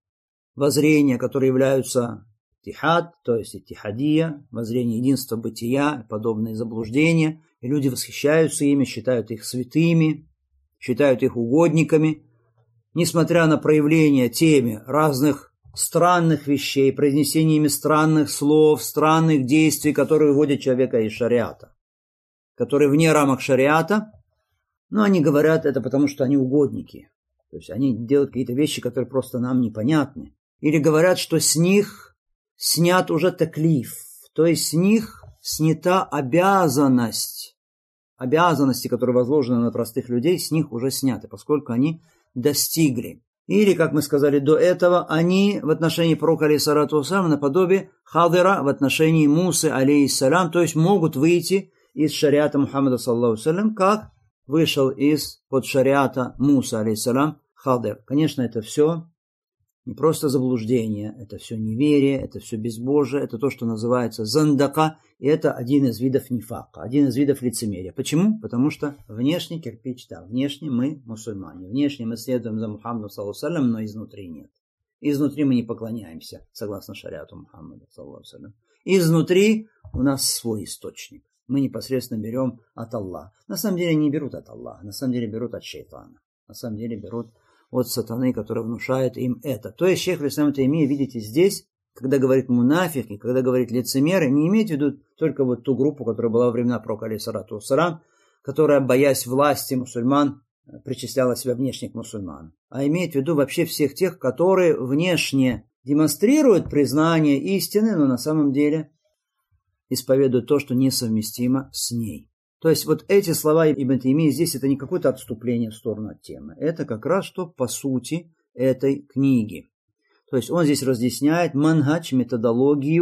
воззрения, которые являются иттихад, то есть иттихадия, воззрение единства бытия, подобные заблуждения, и люди восхищаются ими, считают их святыми, считают их угодниками, несмотря на проявление теми разных странных вещей, произнесениями странных слов, странных действий, которые выводят человека из шариата, которые вне рамок шариата, но они говорят это потому, что они угодники. То есть они делают какие-то вещи, которые просто нам непонятны. Или говорят, что с них снят уже таклиф, то есть с них снята обязанность. Обязанности, которые возложены на простых людей, с них уже сняты, поскольку они достигли. Или, как мы сказали до этого, они в отношении пророка алейхиссалату вассалям наподобие хадира в отношении Мусы алейхиссалям, то есть могут выйти из шариата Мухаммада, саллаллаху алейхи вассалям, как вышел из-под шариата Муса алейхиссалям хадир. Конечно, это все не просто заблуждение, это все неверие, это все безбожие, это то, что называется зандака, и это один из видов нифака, один из видов лицемерия. Почему? Потому что внешний кирпич, да, внешне мы мусульмане, внешне мы следуем за Мухаммадом, саллаллаху алейхи вассалям, но изнутри нет. Изнутри мы не поклоняемся, согласно шариату Мухаммада, саллаллаху алейхи вассалям. Изнутри у нас свой источник. Мы непосредственно берем от Аллаха. На самом деле не берут от Аллаха, на самом деле берут от шайтана. На самом деле берут от сатаны, который внушает им это. То есть шейх ал-Ислам Таймия, видите, здесь, когда говорит мунафики, когда говорит лицемеры, не имеет в виду только вот ту группу, которая была во времена пророка алейхиссалату вассалям, которая, боясь власти мусульман, причисляла себя внешне к мусульманам, а имеет в виду вообще всех тех, которые внешне демонстрируют признание истины, но на самом деле исповедуют то, что несовместимо с ней. То есть вот эти слова Ибн Таймии здесь это не какое-то отступление в сторону от темы. Это как раз что по сути этой книги. То есть он здесь разъясняет манхадж, методологию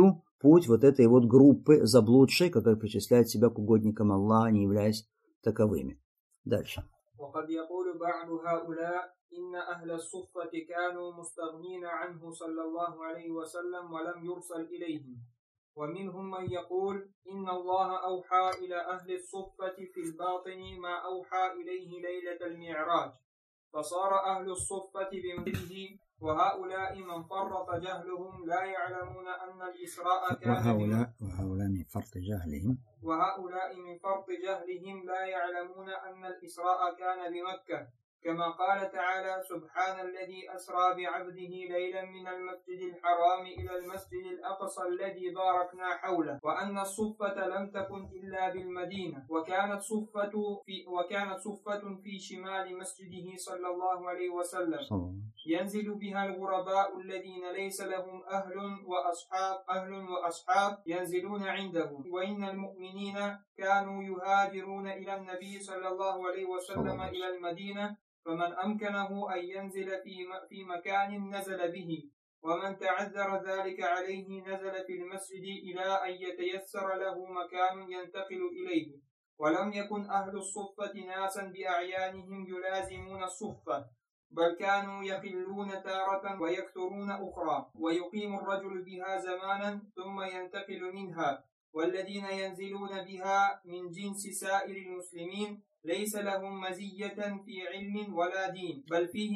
путь вот этой вот группы заблудшей, которая причисляет себя к угодникам Аллаха, не являясь таковыми. Дальше. وقد يقول بعض هؤلاء إن أهل الصفة كانوا مستغنين عنه صلى الله عليه وسلم ولم يرسل إليهم ومنهم من يقول إن الله أوحى إلى أهل الصفة في الباطن ما أوحى إليه ليلة المعراج فصار أهل الصفة بمثله وهؤلاء من فرط جهلهم لا يعلمون أن الإسراء كان وهؤلاء من فرط جهلهم لا يعلمون أن الإسراء كان بمكة كما قال تعالى سبحان الذي أسرى بعبده ليلا من المسجد الحرام إلى المسجد الأقصى الذي باركنا حوله وأن الصفة لم تكن إلا بالمدينة وكانت صفة في شمال مسجده صلى الله عليه وسلم ينزل بها الغرباء الذين ليس لهم أهل وأصحاب ينزلون عنده وإن المؤمنين كانوا يهاجرون إلى النبي صلى الله عليه وسلم إلى المدينة فمن أمكنه أن ينزل في مكان نزل به ومن تعذر ذلك عليه نزل في المسجد إلى أن يتيسر له مكان ينتقل إليه ولم يكن أهل الصفة ناسا بأعيانهم يلازمون الصفة بل كانوا يقلون تارة ويكثرون أخرى ويقيم الرجل بها زمانا ثم ينتقل منها والذين ينزلون بها من جنس سائر المسلمين ليس لهم مزية في علم ولا دين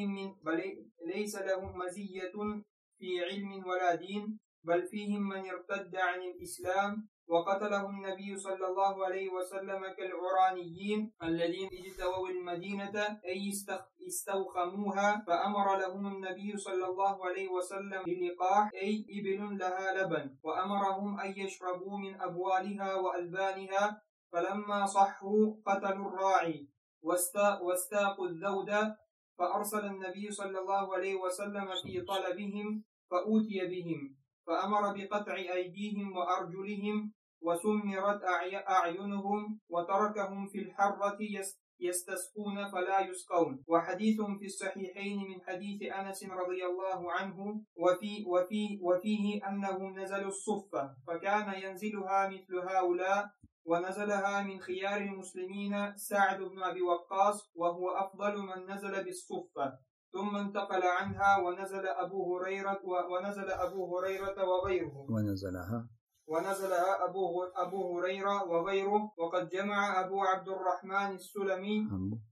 بل فيهم من ارتد عن الإسلام وقتلهم النبي صلى الله عليه وسلم كالعرانيين الذين اجتووا المدينة أي استوخموها فأمر لهم النبي صلى الله عليه وسلم بلقاح أي إبل لها لبن وأمرهم أن يشربوا من أبوالها وألبانها فلما صحوا قتلوا الراعي واستاقوا الذود فأرسل النبي صلى الله عليه وسلم في طلبهم فأوتي بهم فأمر بقطع أيديهم وأرجلهم وسمرت أعينهم وتركهم في الحرة يستسقون فلا يسقون وحديث في الصحيحين من حديث أنس رضي الله عنه وفيه أنهم نزلوا الصفة فكان ينزلها مثل هؤلاء ونزلها من خيار المسلمين سعد بن أبي وقاص وهو أفضل من نزل بالصفة ثم انتقل عنها ونزل أبو هريرة وغيره ونزلها أبو هريرة وغيره وقد جمع أبو عبد الرحمن السلمي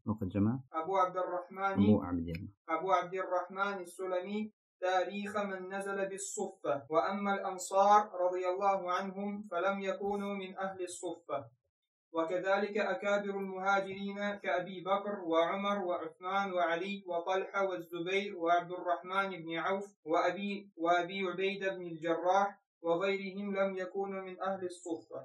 أبو عبد الرحمن السلمي تاريخ من نزل بالصفة وأما الأنصار رضي الله عنهم فلم يكونوا من أهل الصفة وكذلك أكابر المهاجرين كأبي بكر وعمر وعثمان وعلي وطلحة والزبير وعبد الرحمن بن عوف وأبي عبيدة بن الجراح وغيرهم لم يكونوا من أهل الصفة.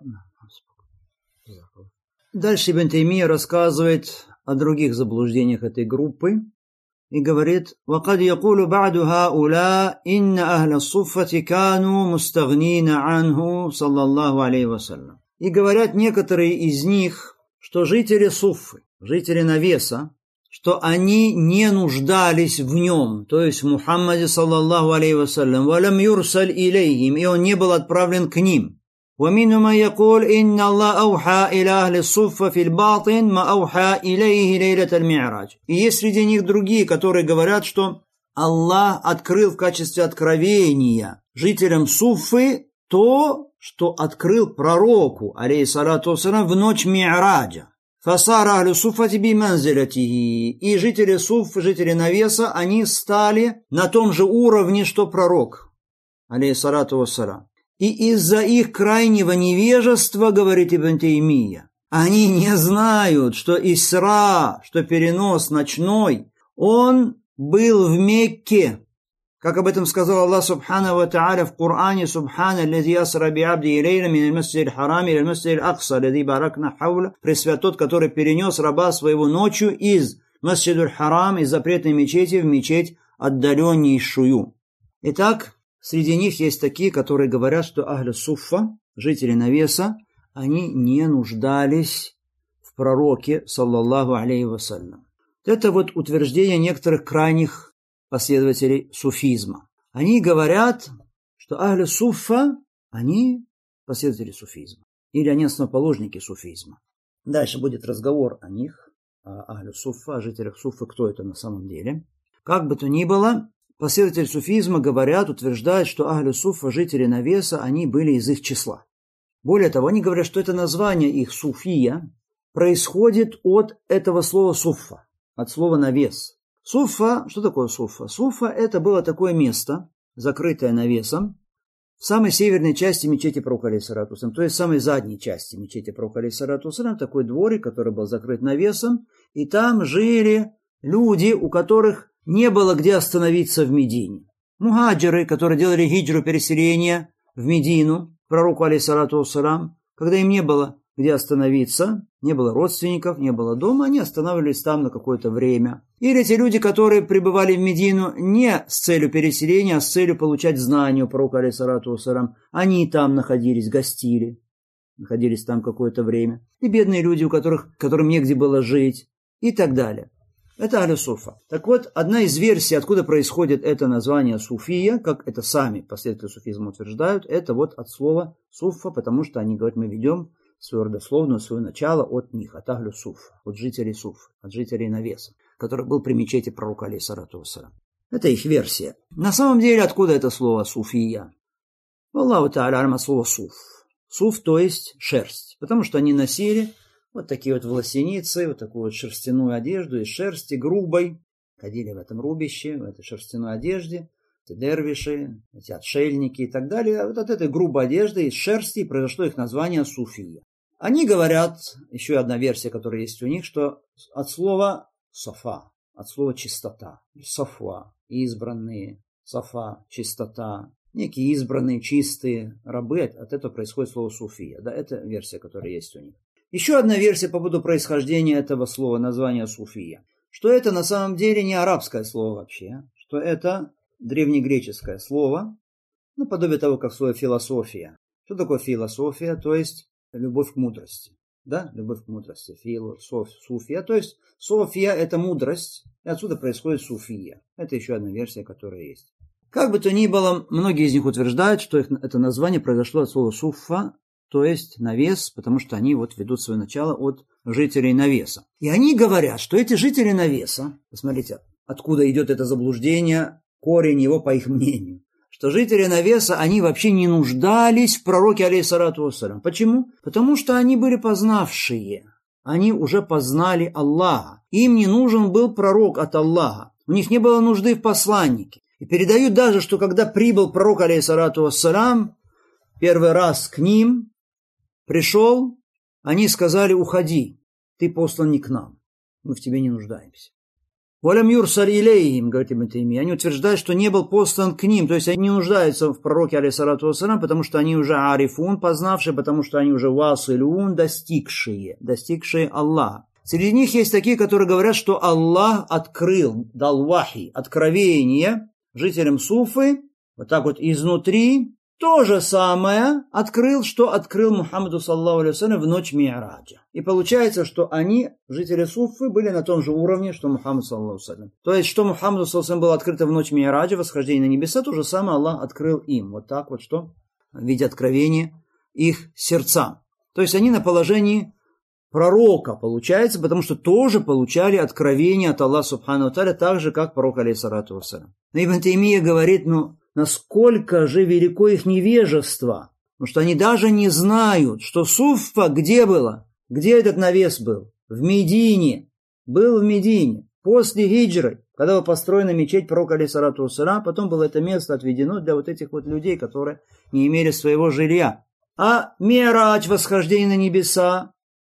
Дальше Ибн Таймия рассказывает о других заблуждениях этой группы и говорит: وَقَدْ يَقُولُ بَعْدُ هَؤُلَاءِ إِنَّ أَهْلَ الصُّفَّةِ كَانُوا مُسْتَغْنِينَ عَنْهُ صلى الله عليه وسلم. И говорят некоторые из них, что жители Суффы, жители навеса, что они не нуждались в нем, то есть в Мухаммаде саллаллаху алейхи вассалям, وَلَمْ يُرْسَلْ إِلَيْهِمْ, и он не был отправлен к ним. وَمِنْهُمْ مَنْ يَقُولُ إِنَّ اللَّهَ أَوْحَى إِلَى أَهْلِ الصُّفَّةِ فِي الْبَاطِنِ مَا أَوْحَى إِلَيْهِ لَيْلَةَ الْمِعْرَاجِ. И есть среди них другие, которые говорят, что Аллах открыл в качестве откровения жителям Суффы то, что открыл пророку, алейхиссалату вассалям, в ночь Ми'раджа. Фасара ахлю суффати би манзилятихи. И жители Суффы, жители навеса, они стали на том же уровне, что пророк, алейхиссалату вассалям. И из-за их крайнего невежества, говорит Ибн Таймия, они не знают, что Исра, что перенос ночной, он был в Мекке. Как об этом сказал Аллах Субхану ва Тааля в Коране: «Субхана аллази асра би абди лейла мин аль-масджид аль-харам иля аль-масджид аль-акса, аллази баракна хауля». Пресвят тот, который перенес раба своего ночью из масджид аль-харам, из запретной мечети, в мечеть отдаленнейшую. Итак, среди них есть такие, которые говорят, что Ахлю Суффа, жители навеса, они не нуждались в пророке, саллаллаху алейхи вассалям. Это вот утверждение некоторых крайних последователей суфизма. Они говорят, что Ахлю Суффа они последователи суфизма. Или они основоположники суфизма. Дальше будет разговор о них, о ахлю суффа, о жителях суффы, кто это на самом деле. Как бы то ни было, последователи суфизма говорят, утверждают, что ахлю суффа, жители навеса, они были из их числа. Более того, они говорят, что это название их суфия происходит от этого слова суффа, от слова навес. Суффа, что такое суффа? Суффа это было такое место, закрытое навесом, в самой северной части мечети пророка алейхиссалату вассалям, то есть в самой задней части мечети пророка алейхиссалату вассалям, такой дворик, который был закрыт навесом, и там жили люди, у которых не было где остановиться в Медине. Мухаджиры, которые делали хиджру, переселение в Медину, пророку алейхиссалату вассалям, когда им не было где остановиться, не было родственников, не было дома, они останавливались там на какое-то время. Или те люди, которые прибывали в Медину не с целью переселения, а с целью получать знания у пророка алейхиссалату вассалям, они там находились, гостили, находились там какое-то время. И бедные люди, которым негде было жить, и так далее. Это ахлю суффа. Так вот, одна из версий, откуда происходит это название суфия, как это сами последователи суфизма утверждают, это вот от слова суффа, потому что они говорят, мы ведем свою родословную, свое начало от них, от ахлю суффа, от жителей суффа, от жителей навеса, который был при мечети пророка алейхиссалату вассалям. Это их версия. На самом деле, откуда это слово суфия? Аллаху та'аля алям от слова суф. Суф, то есть шерсть. Потому что они носили вот такие вот волосеницы, вот такую вот шерстяную одежду из шерсти, грубой. Ходили в этом рубище, в этой шерстяной одежде. Эти дервиши, эти отшельники и так далее. Вот от этой грубой одежды из шерсти произошло их название суфия. Они говорят, еще одна версия, которая есть у них, что от слова сафа, от слова чистота, сафа, избранные, сафа, чистота, некие избранные, чистые рабы, от этого происходит слово суфия. Да, это версия, которая есть у них. Еще одна версия по поводу происхождения этого слова, названия суфия, что это на самом деле не арабское слово вообще, что это древнегреческое слово, наподобие того, как слово философия. Что такое философия? То есть любовь к мудрости. Да, любовь к мудрости. Суфия. То есть софия это мудрость, и отсюда происходит суфия. Это еще одна версия, которая есть. Как бы то ни было, многие из них утверждают, что это название произошло от слова суффа, то есть навес, потому что они вот ведут свое начало от жителей навеса. И они говорят, что эти жители навеса, посмотрите, откуда идет это заблуждение, корень его по их мнению, что жители навеса, они вообще не нуждались в пророке алейхиссалату вассалям. Почему? Потому что они были познавшие. Они уже познали Аллаха. Им не нужен был пророк от Аллаха. У них не было нужды в посланнике. И передают даже, что когда прибыл пророк алейхиссалату вассалям, первый раз к ним пришел, они сказали, уходи, ты послан не к нам, мы в тебе не нуждаемся. Валям юрсаль илейхим, говорит Ибн Таймия, они утверждают, что не был послан к ним, то есть они не нуждаются в пророке алейхиссалату вассалям, потому что они уже арифун, познавшие, потому что они уже василюн, достигшие Аллаха. Среди них есть такие, которые говорят, что Аллах открыл, дал вахи, откровение жителям Суфы, вот так вот изнутри, то же самое открыл, что открыл Мухаммаду саллаллаху алейхи вассалям в ночь Ми'раджа. И получается, что они, жители Суфы, были на том же уровне, что Мухаммад саллаллаху алейхи вассалям. То есть, что Мухаммаду саллаллаху алейхи вассалям было открыто в ночь Ми'раджа, восхождение на небеса, то же самое Аллах открыл им. Вот так вот, что в виде откровения их сердца. То есть, они на положении пророка, получается, потому что тоже получали откровение от Аллаха субхану тааля, так же, как пророк алейхиссалату вассалям. Но Ибн Таймия говорит, насколько же велико их невежество, потому что они даже не знают, что Суффа где было, где этот навес был, в Медине, был в Медине, после хиджры, когда была построена мечеть пророка алейхиссалату вассалям, потом было это место отведено для вот этих вот людей, которые не имели своего жилья. А Ми'радж, восхождение на небеса,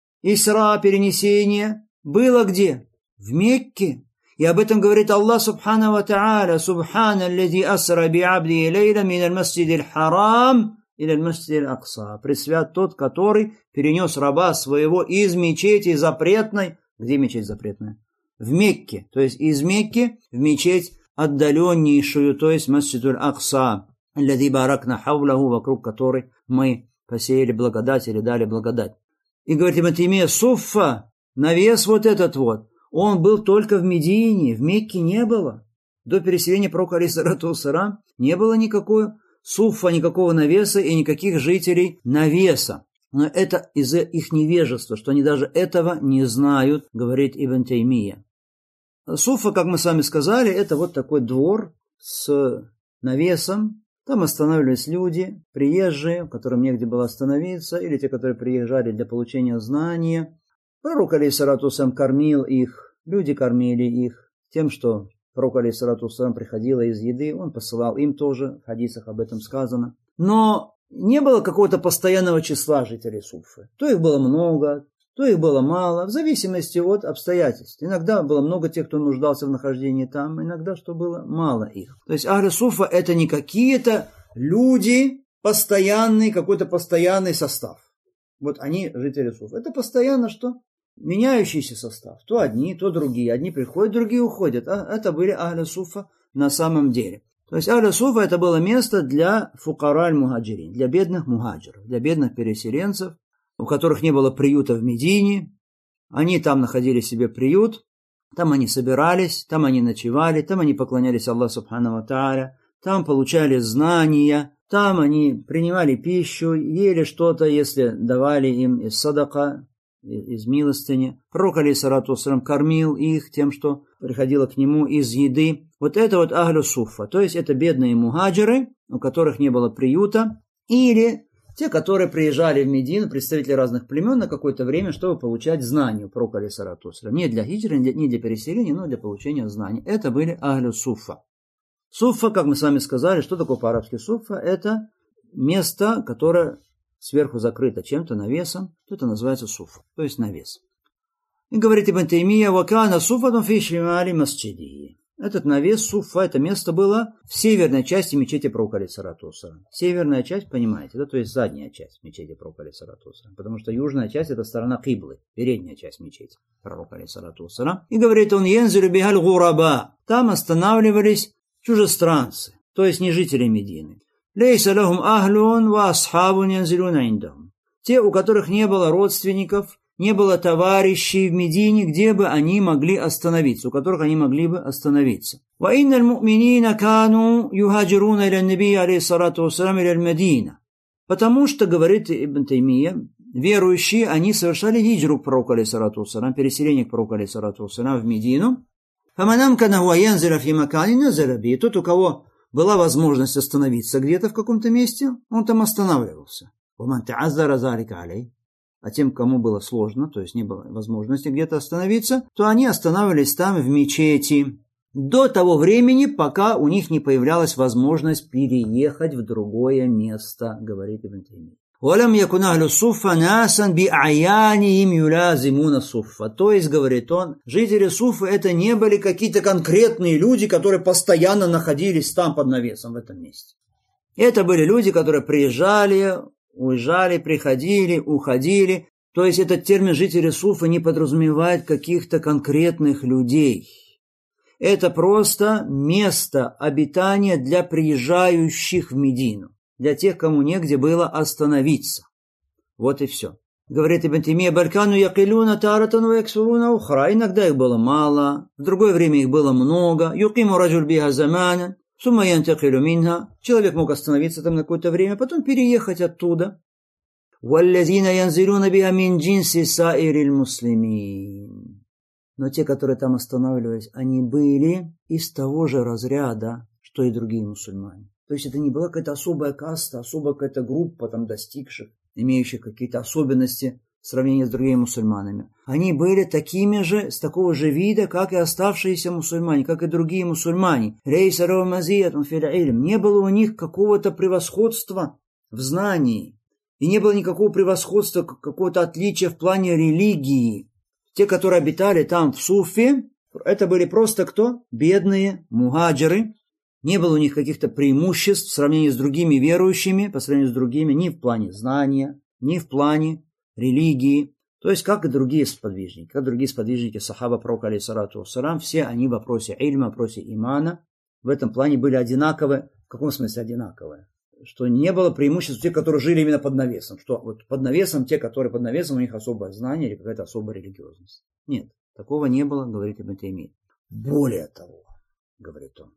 Исра, перенесение, было где? В Мекке. И об этом говорит Аллах субхану ва та'аля, субхана аллази асра би'абди лейла мин аль-масджидил харам иля аль-масджидил акса. Пресвят тот, который перенес раба своего из мечети запретной. Где мечеть запретная? В Мекке. То есть из Мекки в мечеть отдаленнейшую, то есть масджидул акса, аллази баракна хавлаху, вокруг которой мы посеяли благодать или дали благодать. И говорит Ибн Таймия, Суффа, навес вот этот вот, он был только в Медине, в Мекке не было. До переселения пророка алейхиссалату вассалям не было никакой суффа никакого навеса и никаких жителей навеса. Но это из-за их невежества, что они даже этого не знают, говорит Ибн Таймия. Суффа, как мы с вами сказали, это вот такой двор с навесом. Там останавливались люди, приезжие, которым негде было остановиться, или те, которые приезжали для получения знания. Пророк алейхиссалату вассалям кормил их, люди кормили их тем, что пророк алейхиссалату вассалям приходило из еды, он посылал им тоже, в хадисах об этом сказано. Но не было какого-то постоянного числа жителей Суффы. То их было много, то их было мало, в зависимости от обстоятельств. Иногда было много тех, кто нуждался в нахождении там, иногда что было мало их. То есть Ахлю Суффа это не какие-то люди, постоянный, какой-то постоянный состав. Вот они жители Суффы. Это постоянно что? Меняющийся состав. То одни, то другие. Одни приходят, другие уходят. А это были Ахлю Суффа на самом деле. То есть Ахлю Суффа это было место для фукара аль-мухаджирин, для бедных мухаджиров, для бедных переселенцев, у которых не было приюта в Медине. Они там находили себе приют, там они собирались, там они ночевали, там они поклонялись Аллаху субхану ва тааля, там получали знания, там они принимали пищу, ели что-то, если давали им из садака, из милостыни. Пророк алейхиссалату вассалям кормил их тем, что приходило к нему из еды. Вот это вот Ахлю Суффа, то есть это бедные мухаджиры, у которых не было приюта, или те, которые приезжали в Медину, представители разных племен на какое-то время, чтобы получать знания у пророка алейхиссалату вассалям. Не для хиджры, не для переселения, но для получения знаний. Это были Ахлю Суффа. Суффа, как мы с вами сказали, что такое по-арабски суффа? Это место, которое сверху закрыто чем-то, навесом. Это называется суффа, то есть навес. И говорит Ибн Таймия, «Вакана суффатун фи шимали масджиди». Этот навес, суффа, это место было в северной части мечети пророка алейхиссалату вассалям. Северная часть, понимаете, да, то есть задняя часть мечети пророка алейхиссалату вассалям. Потому что южная часть это сторона киблы, передняя часть мечети пророка алейхиссалату вассалям. И говорит он, «Янзилю бихаль гураба». Там останавливались чужестранцы, то есть не жители Медины. «Лейса лахум ахлун ва асхабун янзилуна индахум». Те, у которых не было родственников, не было товарищей в Медине, где бы они могли остановиться, у которых они могли бы остановиться. «Ва инналь му'минина кану юхаджируна иля наби алейхиссалату вассалям иля аль-Мадина». Потому что, говорит Ибн Таймия, верующие, они совершали хиджру к пророку алейхиссалату вассалям, переселение к пророку алейхиссалату вассалям в Медину. «Фаманам кана хуа янзиля фи макани назаля би». Тот, у кого была возможность остановиться где-то в каком-то месте, он там останавливался. «Ваман та'аззара залика алей». А тем, кому было сложно, то есть не было возможности где-то остановиться, то они останавливались там в мечети до того времени, пока у них не появлялась возможность переехать в другое место, говорит Ибн Таймия. «Валям якун ахлю суффа насан би аяниим юлазимуна суффа». То есть, говорит он, жители Суффы это не были какие-то конкретные люди, которые постоянно находились там под навесом в этом месте. Это были люди, которые приезжали, уезжали, приходили, уходили. То есть этот термин «жители Суффы» не подразумевает каких-то конкретных людей. Это просто место обитания для приезжающих в Медину, для тех, кому негде было остановиться. Вот и все. Говорит Ибн Таймия, «Балькану якилуна таратан ва яксуруна ухра». Иногда их было мало, в другое время их было много. «Юкиму раджуль биха заманан». Человек мог остановиться там на какое-то время, потом переехать оттуда. Но те, которые там останавливались, они были из того же разряда, что и другие мусульмане. То есть это не была какая-то особая каста, особая какая-то группа там достигших, имеющих какие-то особенности в сравнении с другими мусульманами. Они были такими же, с такого же вида, как и оставшиеся мусульмане, как и другие мусульмане. Не было у них какого-то превосходства в знании. И не было никакого превосходства, какого-то отличия в плане религии. Те, которые обитали там в Суффе, это были просто кто? Бедные мухаджиры. Не было у них каких-то преимуществ в сравнении с другими верующими, по сравнению с другими, ни в плане знания, ни в плане религии, то есть как и другие сподвижники сахаба пророка алейхиссалату вассалям, все они в вопросе ильма, в вопросе имана в этом плане были одинаковы. В каком смысле одинаковые? Что не было преимуществ тех, которые жили именно под навесом, что вот под навесом, те, которые под навесом, у них особое знание или какая-то особая религиозность. Нет, такого не было, говорит Ибн Таймия. Более того, говорит он,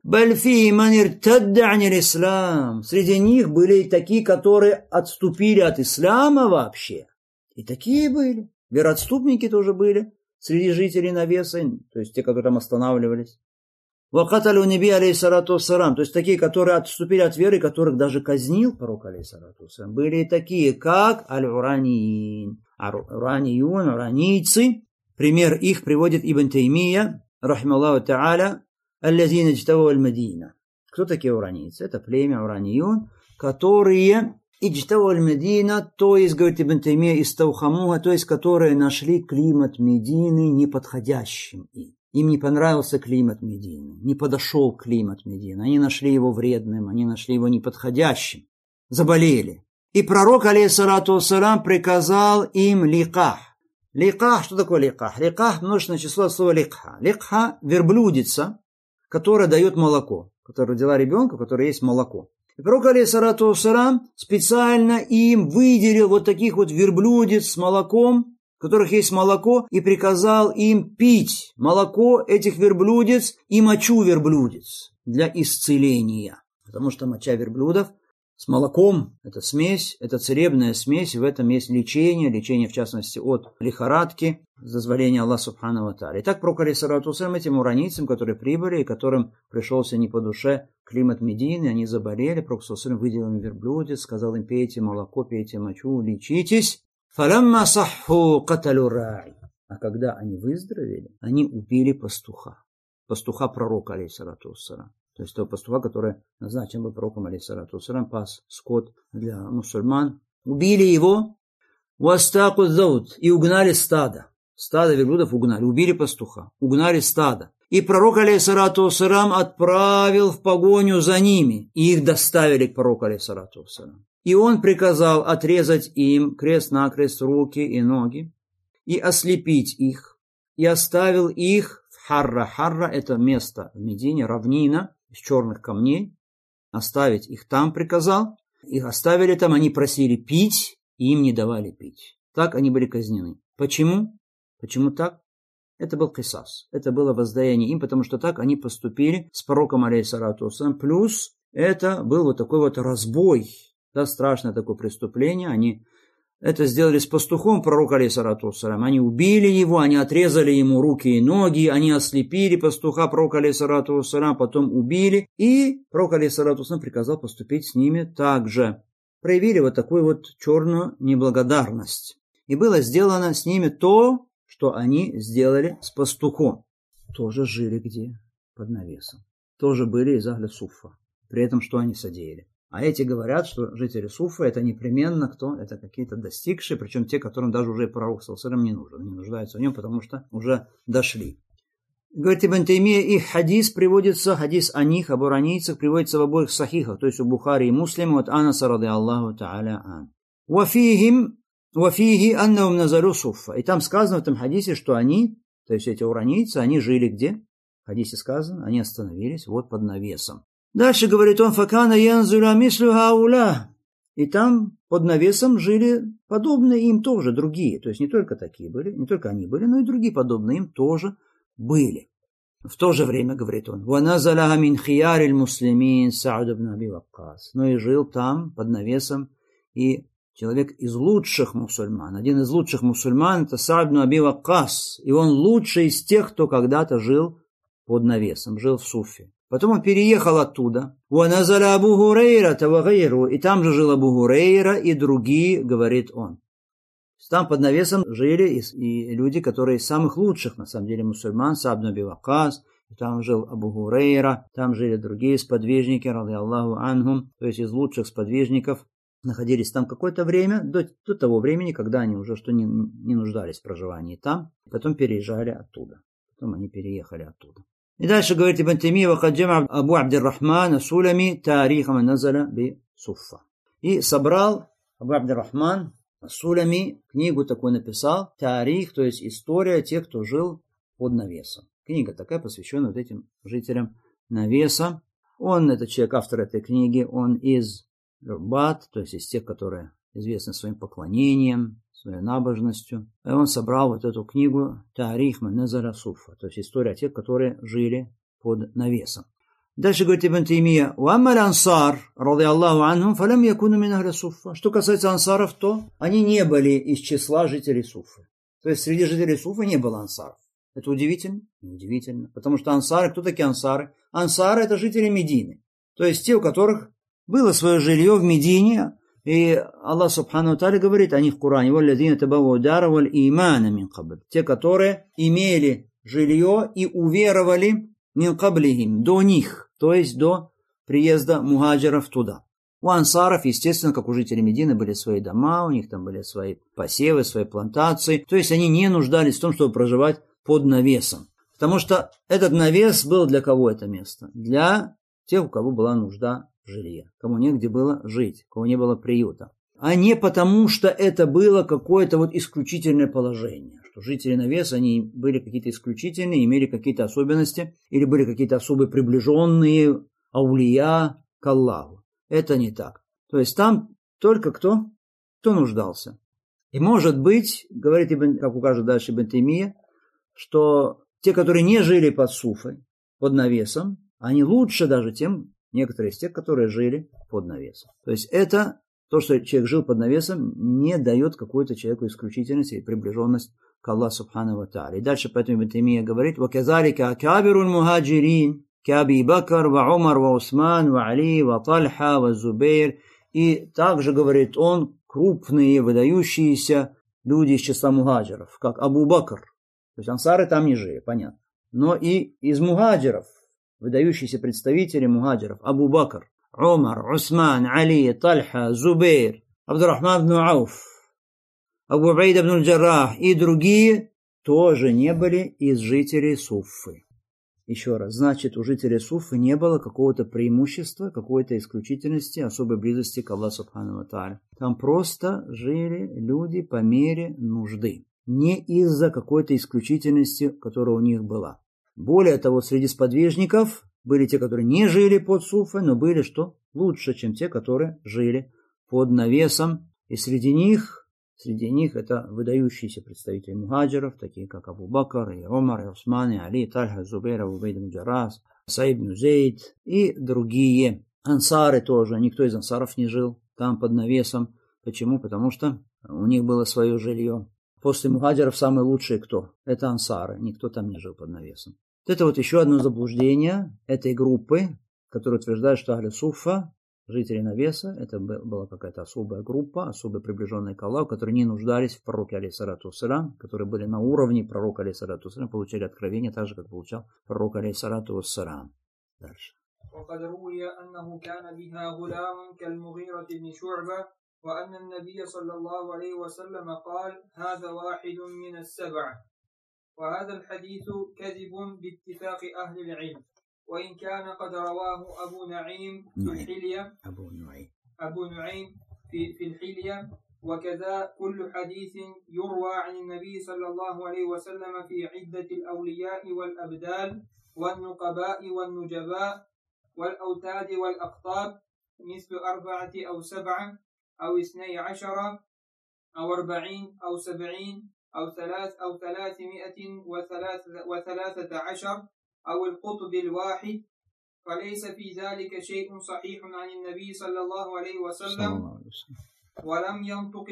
Бальфи маниртадда аниль ислам. Среди них были и такие, которые отступили от ислама вообще. И такие были. Вероотступники тоже были среди жителей навеса, то есть те, которые там останавливались. Вакаталю неби алейхиссалату вассалам, то есть такие, которые отступили от веры, которых даже казнил пророк алейхиссалату вассалам. Были и такие, как аль-ураниин. Ураниюн, уранийцы. Пример их приводит Ибн Таймия, рахималлаху та'аля, аллазина иджтаву аль-Мадина. Кто такие уранийцы? Это племя ураниюн, которые иджтаву аль-Мадина, то есть, говорит Ибн Таймия, истаухамуха, то есть, которые нашли климат Медины неподходящим им. Им не понравился климат Медины, не подошел климат Медины. Они нашли его вредным, они нашли его неподходящим. Заболели. И пророк, алейхиссалату вассалам, приказал им ликах. Ликах, что такое ликах? Ликах множественное число от слова ликха. Ликха – верблюдица, которая дает молоко, которая родила ребенка, у которой есть молоко. И пророк, алейхиссалату вассалам, специально им выделил вот таких вот верблюдиц с молоком, в которых есть молоко, и приказал им пить молоко этих верблюдиц и мочу верблюдиц для исцеления. Потому что моча верблюдов с молоком – это смесь, это целебная смесь, и в этом есть лечение в частности от лихорадки, с дозволения Аллаха субхану ва тааля. Итак, пророк алейхиссалату вассалам этим уранийцам, которые прибыли, и которым пришелся не по душе климат Медины, они заболели, пророк алейхиссалату выделил им верблюдец, сказал им: пейте молоко, пейте мочу, лечитесь. فَلَمَّا صَحُّوا قَتَلُوا الرَّاعِيَ. А когда они выздоровели, они убили пастуха. Пастуха пророка, алейхиссалату вассалам. То есть того пастуха, который назначен был пророком, алейхиссалату вассалам, пас скот для мусульман. Убили его, وَاسْتَاقُوا الذَّوْدِ, и угнали стадо. Стадо верблюдов угнали, убили пастуха, угнали стадо. И пророк, алейхиссалату вассалам, отправил в погоню за ними, и их доставили к пророку, алейхиссалату вассалам. И он приказал отрезать им крест-накрест руки и ноги, и ослепить их, и оставил их в Харра. Харра – это место в Медине, равнина из черных камней. Оставить их там приказал. Их оставили там, они просили пить, и им не давали пить. Так они были казнены. Почему? Почему так? Это был кисас, это было воздаяние им, потому что так они поступили с пророком, алейхиссалату вассалам. Плюс это был вот такой вот разбой. Да, страшное такое преступление. Они это сделали с пастухом пророка, алейхиссалату вассалам. Они убили его, они отрезали ему руки и ноги, они ослепили пастуха пророка, алейхиссалату вассалам, потом убили. И пророк, алейхиссалату вассалам, приказал поступить с ними так же. Проявили вот такую вот черную неблагодарность. И было сделано с ними то, что они сделали с пастухом. Тоже жили где? Под навесом. Тоже были из Ахля Суффа. При этом что они содеяли? А эти говорят, что жители Суфа это непременно кто? Это какие-то достигшие, причем те, которым даже уже пророк саллаллаху алейхи ва саллям не нужен, не нуждаются в нем, потому что уже дошли. Говорит Ибн Таймия, их хадис приводится, хадис о них, об уранийцах, приводится в обоих сахихах, то есть у Бухари и Муслима, от Анаса ради Аллаху та'аля ан. Вафихи аннахум назалю Суфа. И там сказано в этом хадисе, что они, то есть эти уранийцы, они жили где? В хадисе сказано, они остановились вот под навесом. Дальше говорит он: «Факана янзуля мислю хауля». И там под навесом жили подобные им тоже другие. То есть не только такие были, не только они были, но и другие подобные им тоже были. В то же время, говорит он, «Ваназаляха мин хияриль муслимин Саад ибн Аби Ваккас». Но и жил там под навесом и человек из лучших мусульман. Один из лучших мусульман – это Саад ибн Аби Ваккас. И он лучший из тех, кто когда-то жил под навесом, жил в Суфе. Потом он переехал оттуда. «Ваназаля Абу Хурейра тавагайру». И там же жил Абу Хурейра и другие, говорит он. Там под навесом жили и люди, которые из самых лучших, на самом деле, мусульман, Саад ибн Аби Ваккас. Там жил Абу Хурейра, там жили другие сподвижники, ради Аллаху анхум, то есть из лучших сподвижников. Находились там какое-то время, до того времени, когда они уже не нуждались в проживании там. Потом переезжали оттуда. Потом они переехали оттуда. И дальше говорит Ибн Таймия: «Вакад джама Абу Абдир-Рахман Сулами тарих ман назаля би Суффа». И собрал Абу Абдир-Рахман Сулами, книгу такую написал, тарих, то есть история тех, кто жил под навесом. Книга такая, посвященная вот этим жителям навеса. Он, этот человек, автор этой книги, он из Рубат, то есть из тех, которые известны своим поклонением, своей набожностью. И он собрал вот эту книгу «Тарих ман назаля Суффа», то есть история тех, которые жили под навесом. Дальше говорит Ибн Таймия: «Уаммаль ансар, ради Аллаху анхум, фалям якуну мин ахли суффа». Что касается ансаров, то они не были из числа жителей Суфы. То есть среди жителей Суфы не было ансаров. Это удивительно? Удивительно. Потому что ансары, кто такие ансары? Ансары – это жители Медины. То есть те, у которых было свое жилье в Медине. И Аллах Субхану ва Тааля говорит о них в Коране: «Валлазина табаввау дара валь имана мин кабл». Те, которые имели жилье и уверовали мин каблихим, до них, то есть до приезда мухаджиров туда. У ансаров, естественно, как у жителей Медины, были свои дома, у них там были свои посевы, свои плантации. То есть они не нуждались в том, чтобы проживать под навесом. Потому что этот навес был для кого это место? Для тех, у кого была нужда в жилье, кому негде было жить, у кого не было приюта. А не потому, что это было какое-то вот исключительное положение, что жители навеса, они были какие-то исключительные, имели какие-то особенности, или были какие-то особо приближенные аулия к Аллаху. Это не так. То есть там только кто нуждался. И может быть, говорит, как укажет дальше Ибн Таймия, что те, которые не жили под Суфой, под навесом, они лучше даже, чем некоторые из тех, которые жили под навесом. То есть это то, что человек жил под навесом, не дает какую-то человеку исключительность и приближенность к Аллаху Субхану ва Тааля. И дальше поэтому Ибн Таймия говорит: «Ваказалика акабируль мухаджирин, каби Бакр, ва Умар, ва Усман, ва Али, ва Тальха, ва Зубейр». И также, говорит он, крупные, выдающиеся люди из числа мухаджиров, как Абу Бакр. То есть ансары там не жили, понятно. Но и из мухаджиров, выдающиеся представители мухаджиров: Абу Бакр, Умар, Усман, Али, Тальха, Зубейр, Абдурахман ибн Ауф, Абу Убайда ибн аль-Джаррах и другие тоже не были из жителей Суффы. Еще раз, значит, у жителей Суффы не было какого-то преимущества, какой-то исключительности, особой близости к Аллаху Субхану ва Тааля. Там просто жили люди по мере нужды, не из-за какой-то исключительности, которая у них была. Более того, среди сподвижников были те, которые не жили под Суфой, но были что? Лучше, чем те, которые жили под навесом. И среди них это выдающиеся представители мухаджиров, такие как Абу Бакр, и Умар, и Усман, и Али, Тальха, Зубейр, Абу Убайда ибн Джаррах, Саид ибн Зейд и другие. Ансары тоже, никто из ансаров не жил там под навесом. Почему? Потому что у них было свое жилье. После мухаджиров самые лучшие кто? Это ансары, никто там не жил под навесом. Это вот еще одно заблуждение этой группы, которая утверждает, что Ахлю Суффа, жители навеса, это была какая-то особая группа, особо приближенная к Аллаху, которые не нуждались в пророке, алейхиссалату вассалям, которые были на уровне пророка, алейхиссалату вассалям, получили откровение так же, как получал пророк, алейхиссалату вассалям. Дальше. وقد روي أنه كان بها غلام كالمغيرة بن شعبة وأن النبي صلى الله عليه وسلم قال هذا واحد من السبع. وهذا الحديث كذب باتفاق أهل العلم، وإن كان قد رواه أبو نعيم في الحلية أبو نعيم في الحلية، وكذا كل حديث يروى عن النبي صلى الله عليه وسلم في عدة الأولياء والأبدال والنقباء والنجباء والأوتاد والأقطاب مثل 4 أو 7 أو 12 أو 40 أو 70 أو 313 أو القطب الواحد، فليس في ذلك شيء صحيح عن النبي صلى الله عليه وسلم. ولم ينطق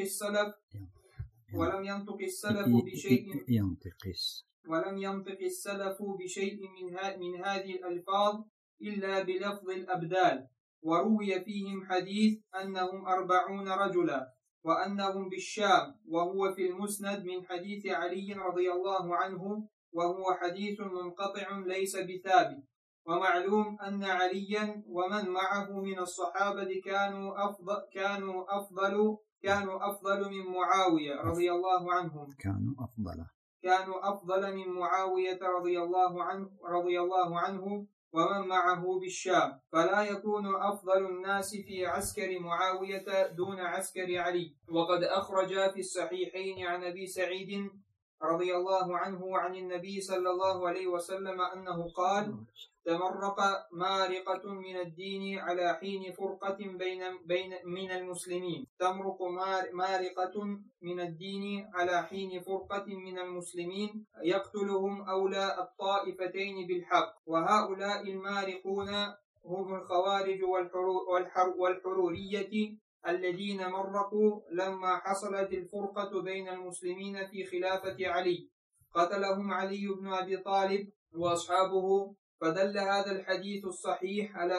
السلف بشيء من هذه الألفاظ إلا بلفظ الأبدال، وروي فيهم حديث أنهم 40 رجلا وأنهم بالشام، وهو في المسند من حديث علي رضي الله عنه، وهو حديث منقطع ليس بثابت. ومعلوم أن عليا ومن معه من الصحابة كانوا أفضل من معاوية رضي الله عنهم، كانوا أفضل من معاوية رضي الله عنه ومن معه بالشام، فلا يكون أفضل الناس في عسكر معاوية دون عسكر علي. وقد أخرج في الصحيحين عن أبي سعيد رضي الله عنه عن النبي صلى الله عليه وسلم أنه قال: تمرق مارقة من الدين على حين فرقة من المسلمين. تمرق مارقة من الدين على حين فرقة من المسلمين يقتلهم أولى الطائفتين بالحق، وهؤلاء المارقون هم الخوارج والحرورية الذين مرقوا لما حصلت الفرقة بين المسلمين في خلافة علي، قتلهم علي بن أبي طالب وأصحابه. فدل هذا الحديث الصحيح على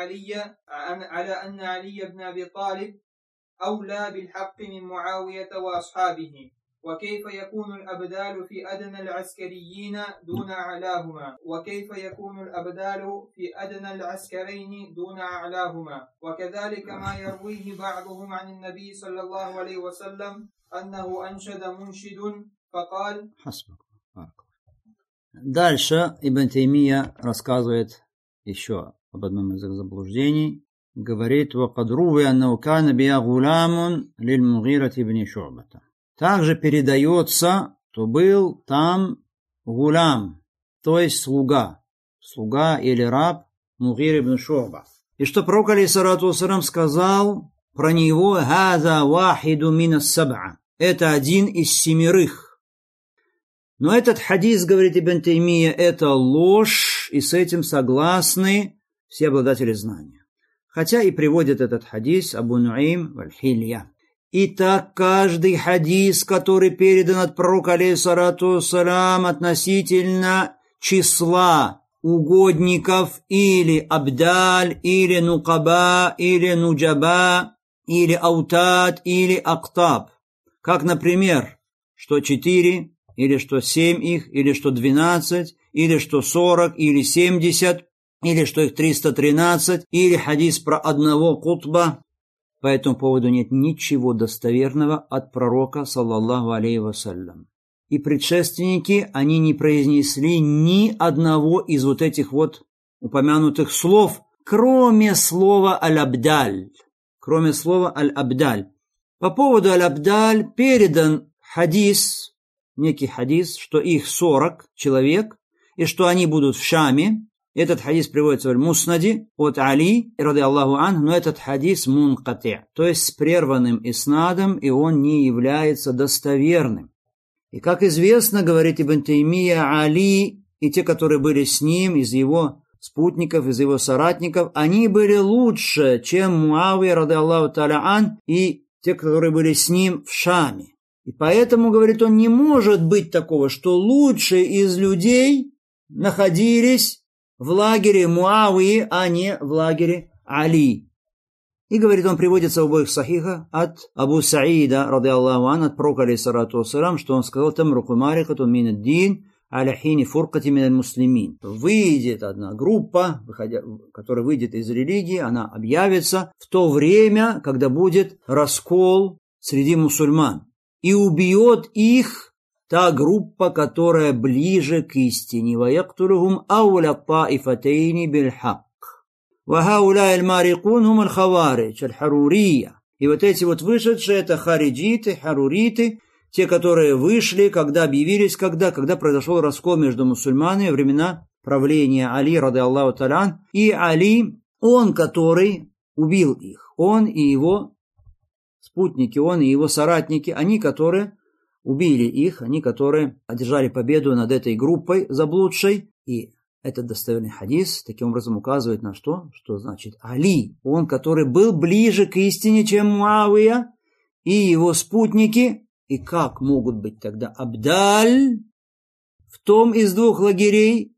أن علي بن أبي طالب أولى بالحق من معاوية وأصحابه. وكيف يكون الأبدال في أدنى العسكريين دون أعلاهما؟ وكيف يكون الأبدال في أدنى العسكرين دون أعلاهما؟ وكذلك ما يرويه بعضهم عن النبي صلى الله عليه وسلم أنه أنشد منشد فقال: حسبك. Дальше Ибн Таймия рассказывает еще об одном из их заблуждений. Говорит: وَقَدْ رُوِيَ أَنَّهُ كَانَ بِهَا غُلَامٌ لِلْمُغِيرَةِ بْنِ شُعْبَةَ. Также передается, что был там гулям, то есть слуга или раб Мугир ибн Шу'ба. И что пророк алейхиссалату вассалам сказал про него: «Хаза вахиду минас саб'a». Это один из 7. Но этот хадис, говорит Ибн Таймия, это ложь, и с этим согласны все обладатели знания. Хотя и приводит этот хадис Абу Нуэйм в Аль-Хилья. Итак, каждый хадис, который передан от пророка алейхиссалату вассалам относительно числа угодников или абдаль, или нукаба, или нуджаба, или аутад, или актаб, как, например, что 4, или что 7 их, или что 12, или что 40, или 70, или что их 313, или хадис про одного кутба. По этому поводу нет ничего достоверного от пророка, саллаллаху алейхи вассалям. И предшественники, они не произнесли ни одного из вот этих вот упомянутых слов, кроме слова «аль-абдаль». Кроме слова «аль-абдаль». По поводу «аль-абдаль» передан хадис, некий хадис, что их 40 человек, и что они будут в Шаме. Этот хадис приводится в Аль-Муснаде от Али, ради Аллаху анху, но этот хадис мункати, то есть с прерванным иснадом, и он не является достоверным. И как известно, говорит Ибн Таймия, Али и те, которые были с ним, из его спутников, из его соратников, они были лучше, чем Муавия, ради Аллаху та'аля ан, и те, которые были с ним в Шаме. И поэтому, говорит он, не может быть такого, что лучшие из людей находились в лагере Муавии, а не в лагере Али. И, говорит, он приводится в обоих сахихах от Абу Саида, ради Аллаху ан, от пророка алейхиссалату вассалам, что он сказал: «Тамруку марикату мин ад-дин аля хини фуркати мин аль-муслимин». Выйдет одна группа, которая выйдет из религии, она объявится в то время, когда будет раскол среди мусульман, и убьет их та группа, которая ближе к истине. وَيَقْتُلُهُمْ أَوْلَى الطَّائِفَتَيْنِ بِالْحَقِّ وَهَؤُلَاءِ الْمَارِقُونَ هُمُ الْخَوَارِجُ الْحَرُورِيَّةُ. И вот эти вот вышедшие, это хариджиты, харуриты, те, которые вышли, когда объявились, когда произошел раскол между мусульманами во времена правления Али, ради Аллаху та'аля ан, и Али, он, который убил их, он и его спутники, он и его соратники, они, которые убили их, они, которые одержали победу над этой группой заблудшей. И этот достоверный хадис таким образом указывает на что? Что значит Али, он, который был ближе к истине, чем Муавия и его спутники. И как могут быть тогда абдаль в том из 2 лагерей,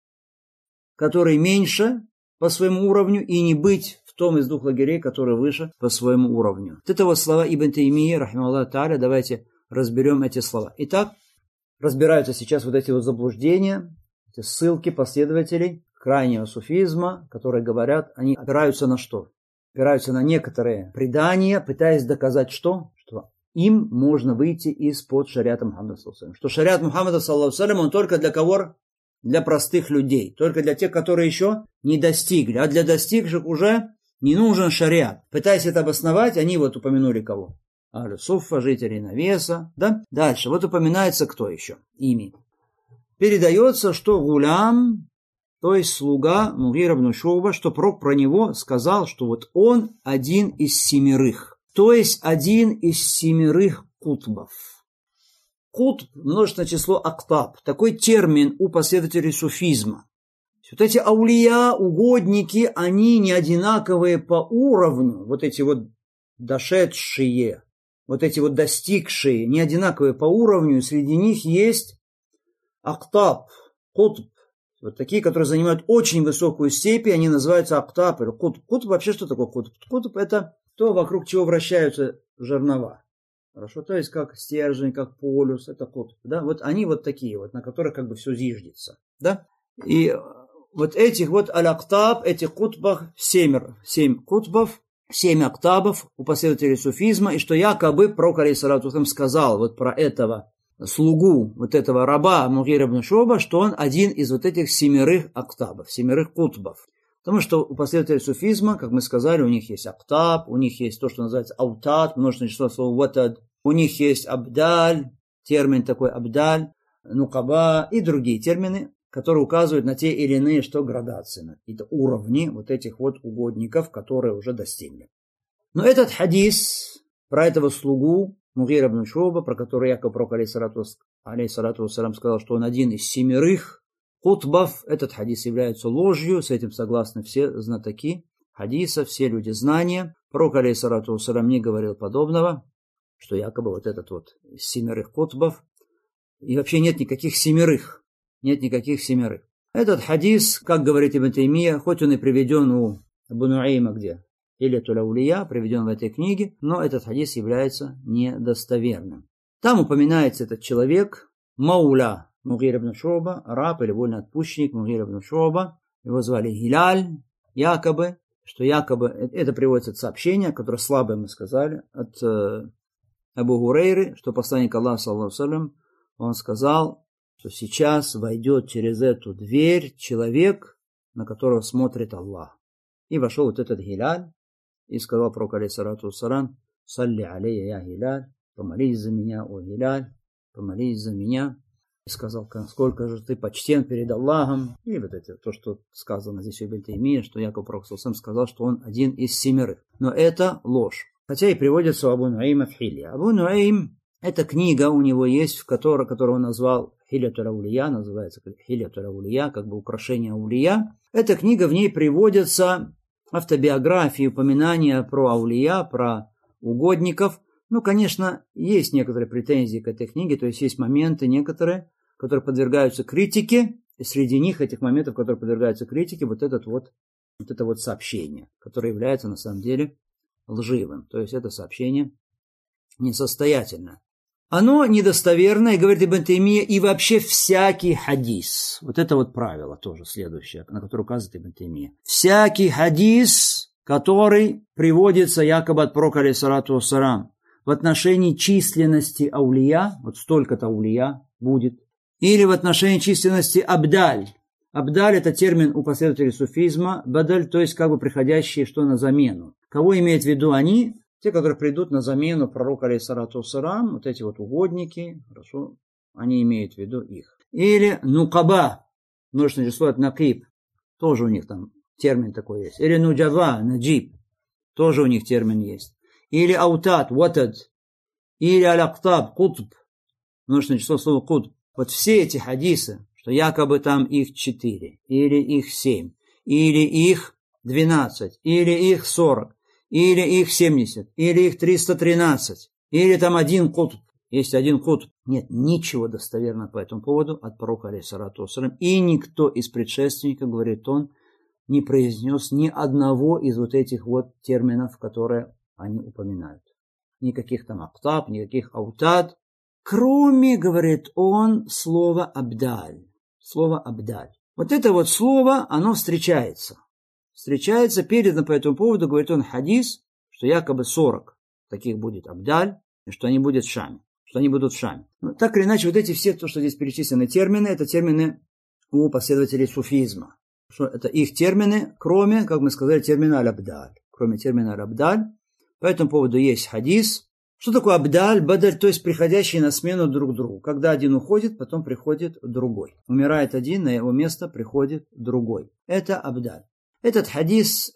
который меньше по своему уровню, и не быть в том из 2 лагерей, который выше по своему уровню? Вот это вот слова Ибн Таймии, рахимахуллаху тааля. Давайте разберем эти слова. Итак, разбираются сейчас вот эти вот заблуждения, эти ссылки последователей крайнего суфизма, которые говорят, они опираются на что? Опираются на некоторые предания, пытаясь доказать что? Что им можно выйти из-под шариата Мухаммада саллаллаху алейхи ва саллям. Что шариат Мухаммада саллаллаху алейхи ва саллям, он только для кого? Для простых людей, только для тех, которые еще не достигли. А для достигших уже не нужен шариат. Пытаясь это обосновать, они вот упомянули кого? Аль-Суффа, жители навеса, да? Дальше, вот упоминается кто еще? Ими. Передается, что Гулям, то есть слуга Мугира ибн Шуба, что пророк про него сказал, что вот он один из 7, то есть один из 7 кутбов. Кутб, множественное число актаб, такой термин у последователей суфизма. Вот эти аулия, угодники, они не одинаковые по уровню, вот эти вот дошедшие, вот эти вот достигшие, не одинаковые по уровню, среди них есть актаб, кутб, вот такие, которые занимают очень высокую степень, они называются актаб или кутб. Кутб вообще что такое кутб? Кутб это то, вокруг чего вращаются жернова. Хорошо, то есть как стержень, как полюс, это кутб, да, вот они вот такие вот, на которых как бы все зиждется, да, и вот этих вот аль-актаб, этих кутбах 7 кутбов, 7 октабов у последователей суфизма, и что якобы пророк алейхиссалату сказал вот про этого слугу, вот этого раба Мугира ибн Шуба, что он один из вот этих 7 октабов, 7 кутбов. Потому что у последователей суфизма, как мы сказали, у них есть октаб, у них есть то, что называется аутат, множественное число слова ватад, у них есть абдаль, термин такой абдаль, нукаба и другие термины, которые указывают на те или иные что градации, на какие-то уровни вот этих вот угодников, которые уже достигли. Но этот хадис про этого слугу Мугира ибн Шуба, про который якобы пророк алейхиссалату вассалям сказал, что он один из 7 кутбов, этот хадис является ложью, с этим согласны все знатоки хадиса, все люди знания. Пророк алейхиссалату вассалям не говорил подобного, что якобы вот этот вот из 7 кутбов, и вообще нет никаких 7. Нет никаких 7. Этот хадис, как говорит Ибн Таймия, хоть он и приведен у Абу Нуайма, где Хилятуль Аулия, приведен в этой книге, но этот хадис является недостоверным. Там упоминается этот человек, Мауля Мугир ибн Шуба, раб или вольноотпущенник Мугир ибн Шуба. Его звали Гиляль, якобы, что якобы, это приводится от сообщения, которое слабое мы сказали, от Абу Гурейры, что посланник Аллаха, саллаллаху алейхи ва саллям, он сказал, что сейчас войдет через эту дверь человек, на которого смотрит Аллах. И вошел вот этот Гиляль, и сказал пророк алейхиссалату вассалям, салли алейя я Гиляль, помолись за меня, о Гиляль, помолись за меня. И сказал, сколько же ты почтен перед Аллахом. И вот это то, что сказано здесь у Ибн Таймии, что якобы пророк сказал, что он один из 7. Но это ложь. Хотя и приводится у Абу Нуайма в Хилье. Абу Нуайм, эта книга у него есть, которую он назвал Хилятуль Аулия, называется Хилятуль Аулия, как бы украшение Аулия. Эта книга, в ней приводятся автобиографии, упоминания про Аулия, про угодников. Ну, конечно, есть некоторые претензии к этой книге, то есть есть моменты некоторые, которые подвергаются критике, и среди них, этих моментов, которые подвергаются критике, вот это вот сообщение, которое является на самом деле лживым. То есть это сообщение несостоятельно. Оно недостоверное, говорит Ибн Таймия, и вообще всякий хадис. Вот это вот правило тоже следующее, на которое указывает Ибн Таймия. Всякий хадис, который приводится якобы от пророка алейхиссалату вассалям в отношении численности аулия, вот столько-то аулия будет, или в отношении численности абдаль. Абдаль – это термин у последователей суфизма, бадаль, то есть как бы приходящие что на замену. Кого имеют в виду они? Те, которые придут на замену пророка алейхиссалату вассалям, вот эти вот угодники, хорошо, они имеют в виду их. Или нукаба, множественное число это накиб, тоже у них там термин такой есть. Или нуджава, наджиб, тоже у них термин есть. Или аутат, ватад, или аль-актаб, кутб, множественное число слова кутб. Вот все эти хадисы, что якобы там их 4, или их 7, или их 12, или их 40, или их 70, или их 313, или там один кутб, есть один кутб. Нет ничего достоверного по этому поводу от пророка алейхиссалату вассалям. И никто из предшественников, говорит он, не произнес ни одного из вот этих вот терминов, которые они упоминают. Никаких там актаб, никаких аутад, кроме, говорит он, слова абдаль. Слово абдаль. Вот это вот слово, оно встречается. Встречается, передано по этому поводу, говорит он, хадис, что якобы 40 таких будет абдаль, и что они будут в Шаме. Что они будут в Шаме. Но так или иначе, вот эти все, то, что здесь перечислены термины, это термины у последователей суфизма. Что это их термины, кроме, как мы сказали, термина аль-абдаль. Кроме термина аль-абдаль. По этому поводу есть хадис, Что такое абдаль? Бадаль, то есть приходящие на смену друг другу. Когда один уходит, потом приходит другой. Умирает один, на его место приходит другой. Это абдаль. Этот хадис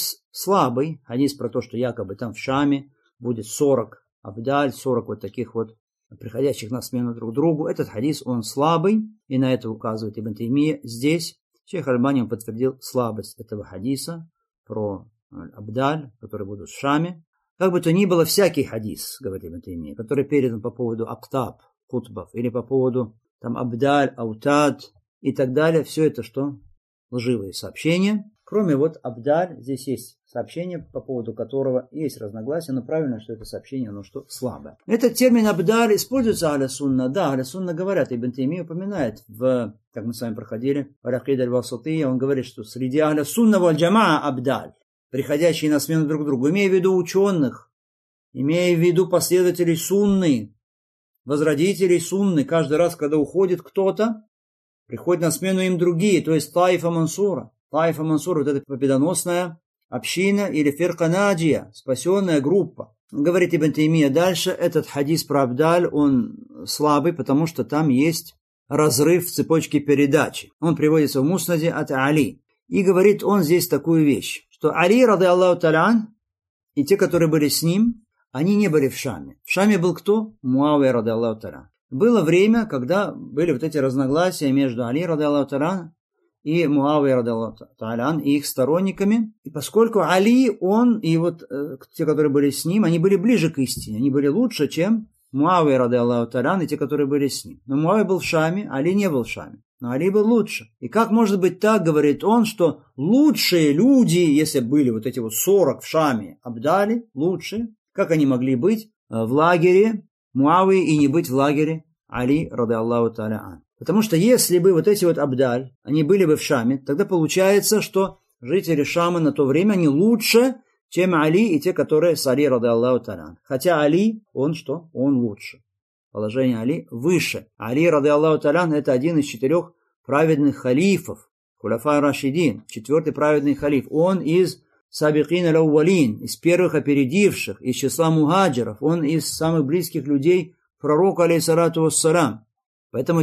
слабый, хадис про то, что якобы там в Шаме будет 40 абдаль, 40 вот таких вот приходящих на смену друг другу. Этот хадис, он слабый, и на это указывает Ибн Таймия. Здесь шейх Аль-Альбани подтвердил слабость этого хадиса про абдаль, которые будут в Шаме. Как бы то ни было, всякий хадис, говорит Ибн Таймия, который передан по поводу актаб, хутбов, или по поводу там абдаль, аутад и так далее, все это что? Лживые сообщения. Кроме вот абдаль, здесь есть сообщение, по поводу которого есть разногласия, но правильно, что это сообщение, оно что? Слабое. Этот термин абдаль используется аля сунна. Да, аля сунна говорят, Ибн Таймия упоминает, как мы с вами проходили, в Аль-Акида Аль-Васатия, он говорит, что среди аля сунна валь джамаа абдаль, приходящие на смену друг другу, имея в виду ученых, имея в виду последователей сунны, возродителей сунны, каждый раз, когда уходит кто-то, приходит на смену им другие, то есть Таифа Мансура. Таифа Мансура, вот эта победоносная община или фирка наджия, спасенная группа. Говорит Ибн Таймия дальше, этот хадис про абдаль, он слабый, потому что там есть разрыв в цепочке передачи. Он приводится в Муснаде от Али. И говорит он здесь такую вещь, что Али, рады Аллаху та'аля, и те, которые были с ним, они не были в Шаме. В Шаме был кто? Муавия, рады Аллаху та'аля. Было время, когда были вот эти разногласия между Али, рады Аллаху та'аля, и Муавия, рады Аллаху та'аля, и их сторонниками. И поскольку Али, он, и вот те, которые были с ним, они были ближе к истине, они были лучше, чем Муавия, рады Аллаху та'аля, и те, которые были с ним. Но Муавия был в Шаме, Али не был в Шаме. Но Али был лучше. И как может быть так, говорит он, что лучшие люди, если были вот эти вот 40 в Шаме, абдали, лучшие, как они могли быть в лагере Муавии и не быть в лагере Али, рады Аллаху та'аля ан. Потому что если бы вот эти вот абдаль, они были бы в Шаме, тогда получается, что жители Шама на то время, они лучше, чем Али и те, которые с Али, рады Аллаху та'аля ан. Хотя Али, он что? Он лучше. Положение Али выше. Али, рады Аллаху та'аля ан, это один из 4 праведных халифов. Хуляфа Рашидин, 4-й праведный халиф. Он из сабикин аль-аувалин, из первых опередивших, из числа мухаджиров. Он из самых близких людей пророка, алейхиссалату вассалям. Поэтому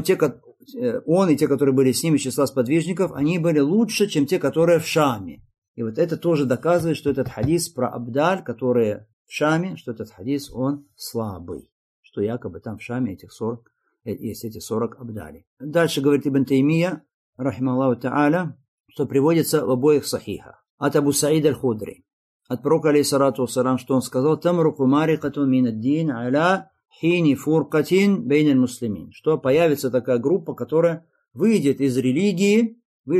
он и те, которые были с ним из числа сподвижников, они были лучше, чем те, которые в Шаме. И вот это тоже доказывает, что этот хадис про абдаль, которые в Шаме, что этот хадис, он слабый. Что якобы там в Шаме есть эти 40 абдалей. Дальше говорит Ибн Таймия, рахималлаху та'аля, что приводится в обоих сахихах. От Абу Саида аль-Худри, от пророка, алейхиссалату вассалям, что он сказал, «Тамруку марикатун мин ад-дин аля хини фуркатин бейн аль-муслимин», что появится такая группа, которая вылетит из религии.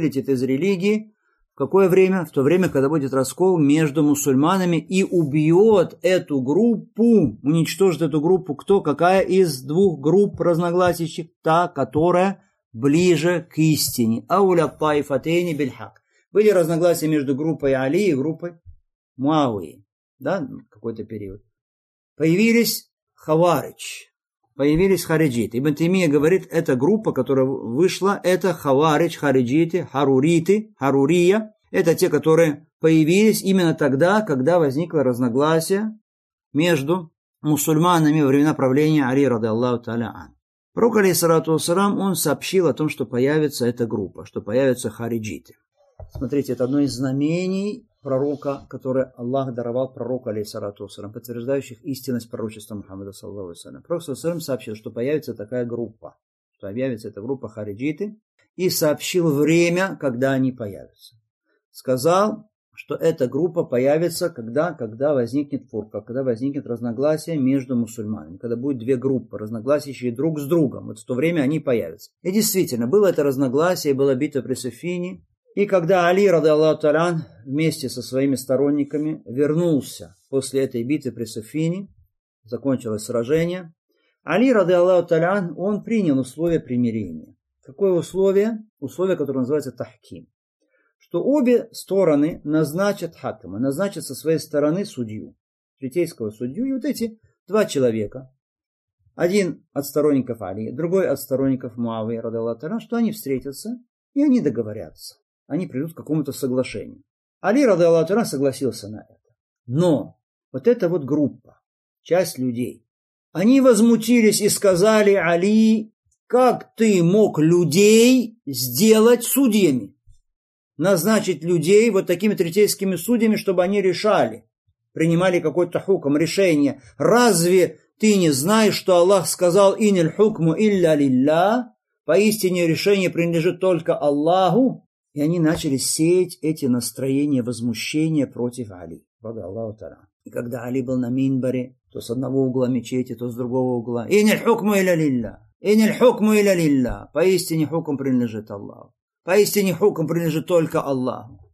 В какое время? В то время, когда будет раскол между мусульманами, и убьет эту группу, уничтожит эту группу. Кто? Какая из 2 групп разногласящих? Та, которая ближе к истине. Ауля таифатейни бильхак. Были разногласия между группой Али и группой Муавии. Да, какой-то период. Появились хаваридж. Появились хариджиты. Ибн Таймия говорит, эта группа, которая вышла, это хаваридж, хариджиты, харурия. Это те, которые появились именно тогда, когда возникло разногласие между мусульманами во времена правления Али, рады Аллаху та'аля ан. Пророк, алейхиссалату вассалям, он сообщил о том, что появится эта группа, что появятся хариджиты. Смотрите, это одно из знамений пророка, которое Аллах даровал пророку, алейхиссалату вассалям, подтверждающих истинность пророчества Мухаммада, саллаллаху алейхи вассалям. Пророк, саллаллаху алейхи вассалям, сообщил, что появится такая группа, что появится эта группа хариджиты, и сообщил время, когда они появятся. Сказал, что эта группа появится, когда возникнет фурка, когда возникнет разногласие между мусульманами, когда будет 2 группы, разногласящие друг с другом. Вот в то время они появятся. И действительно, было это разногласие, была битва при Суффине. И когда Али, рады Аллаху та'аля ан, вместе со своими сторонниками вернулся после этой битвы при Суффине, закончилось сражение, Али, рады Аллаху та'аля ан, он принял условия примирения. Какое условие? Условие, которое называется тахким. Что обе стороны назначат хакама, назначат со своей стороны судью, житейского судью, и вот эти 2 человека, один от сторонников Али, другой от сторонников Муавии, рады Аллаху та'аля ан, что они встретятся, и они договорятся. Они придут к какому-то соглашению. Али, рады Аллаху та'аля ан, согласился на это. Но вот эта вот группа, часть людей, они возмутились и сказали: Али, как ты мог людей сделать судьями? Назначить людей вот такими третейскими судьями, чтобы они решали, принимали какой-то хукм, решение. Разве ты не знаешь, что Аллах сказал: «Иниль хукму илля лилля», поистине решение принадлежит только Аллаху? И они начали сеять эти настроения возмущения против Али. И когда Али был на минбаре, то с одного угла мечети, то с другого угла: «Иниль хукму илля лилля, иниль хукму илля лилля», поистине хукм принадлежит Аллаху. Поистине хукм принадлежит только Аллаху.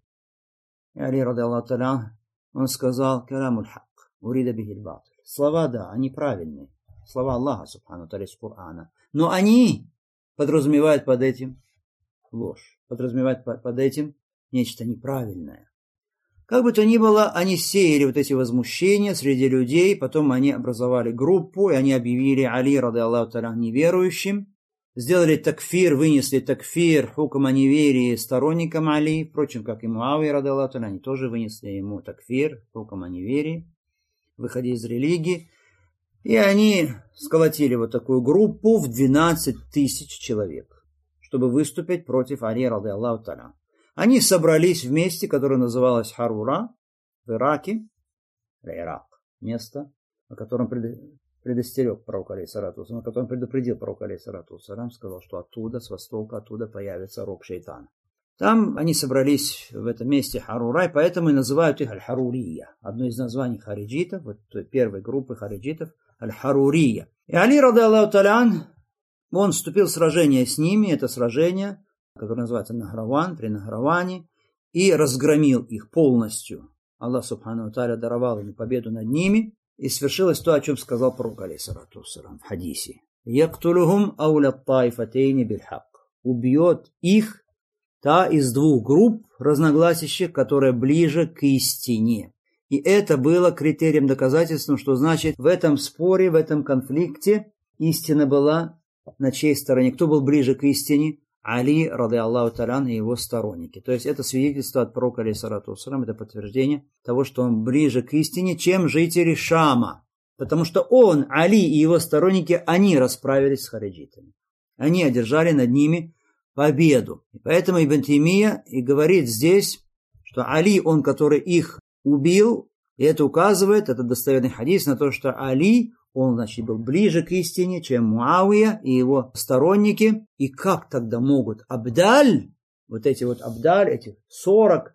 И Али, ради Аллаху та'аля, он сказал: «Калямуль хак, урида бихиль батиль». Слова, да, они правильные. Слова Аллаха, субхану та'аля, из Корана. Но они подразумевают под этим ложь. Подразумевают под этим нечто неправильное. Как бы то ни было, они сеяли вот эти возмущения среди людей, потом они образовали группу, и они объявили Али, ради Аллаху та'аля, неверующим, сделали такфир, вынесли такфир, хукм о неверии сторонникам Али, впрочем, как и Муавия, ради Аллаху та'аля, они тоже вынесли ему такфир, хукм о неверии, выходе из религии, и они сколотили вот такую группу в 12 тысяч человек, чтобы выступить против Али, ради Аллаху та'аля. Они собрались в месте, которое называлось Харура, в Ираке, Ирак, место, о котором предостерег пророк, алейхиссалату вассалам, о котором предупредил пророк, алейхиссалату вассалам, сказал, что оттуда, с востока, оттуда появится рог шейтана. Там они собрались в этом месте Харура, и поэтому и называют их Аль-Харурия. Одно из названий хариджитов, вот той первой группы хариджитов, Аль-Харурия. И Али, ради Аллаху та'аля, он вступил в сражение с ними, это сражение, которое называется Нахраван, при Нахраване, и разгромил их полностью. Аллах, субхану та'аля, даровал им победу над ними, и свершилось то, о чем сказал пророк, алейхиссалату вассалам, в хадисе. «Яктулухум ауля тайфатейни бильхак». Убьет их та из двух групп разногласящих, которая ближе к истине. И это было критерием, доказательством, что значит в этом споре, в этом конфликте истина была на чьей стороне. Кто был ближе к истине? Али, ради Аллаху та'аля, и его сторонники. То есть это свидетельство от пророка, алейхиссалату вассалам, это подтверждение того, что он ближе к истине, чем жители Шама. Потому что он, Али и его сторонники, они расправились с хариджитами. Они одержали над ними победу. И поэтому Ибн Таймия и говорит здесь, что Али, он, который их убил, и это указывает, это достоверный хадис, на то, что Али, он, значит, был ближе к истине, чем Муавия и его сторонники. И как тогда могут Абдаль, вот эти вот Абдаль, этих 40,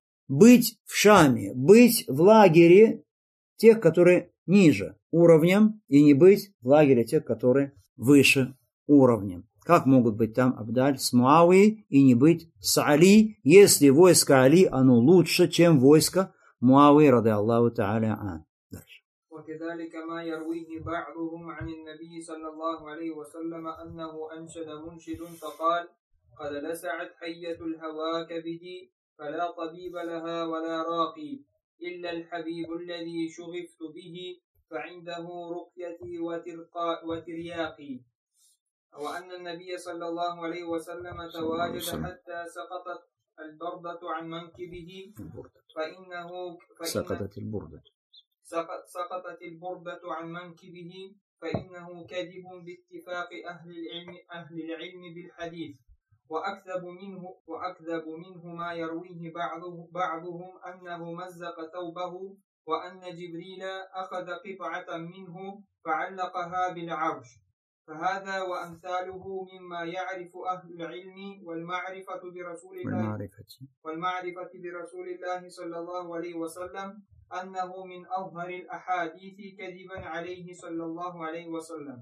быть в Шаме, быть в лагере тех, которые ниже уровнем, и не быть в лагере тех, которые выше уровнем? Как могут быть там Абдаль с Муавией и не быть с Али, если войско Али, оно лучше, чем войско Муавии, ради Аллаху та'аля ан? وكذلك ما يرويه بعضهم عن النبي صلى الله عليه وسلم أنه أنشد منشد فقال قد لسعت حية الهوى كبدي فلا طبيب لها ولا راقي إلا الحبيب الذي شغفت به فعنده رقيتي وترياقي وأن النبي صلى الله عليه وسلم تواجد حتى سقطت البردة عن منكبه سقطت البردة عن منكبه فإنه كذب باتفاق أهل العلم بالحديث وأكذب منه ما يرويه بعضهم أنه مزق ثوبه وأن جبريل أخذ قطعة منه فعلقها بالعرش فهذا وأمثاله مما يعرف أهل العلم والمعرفة برسول الله صلى الله عليه وسلم أنه من أظهر الأحاديث كذبا عليه صلى الله عليه وسلم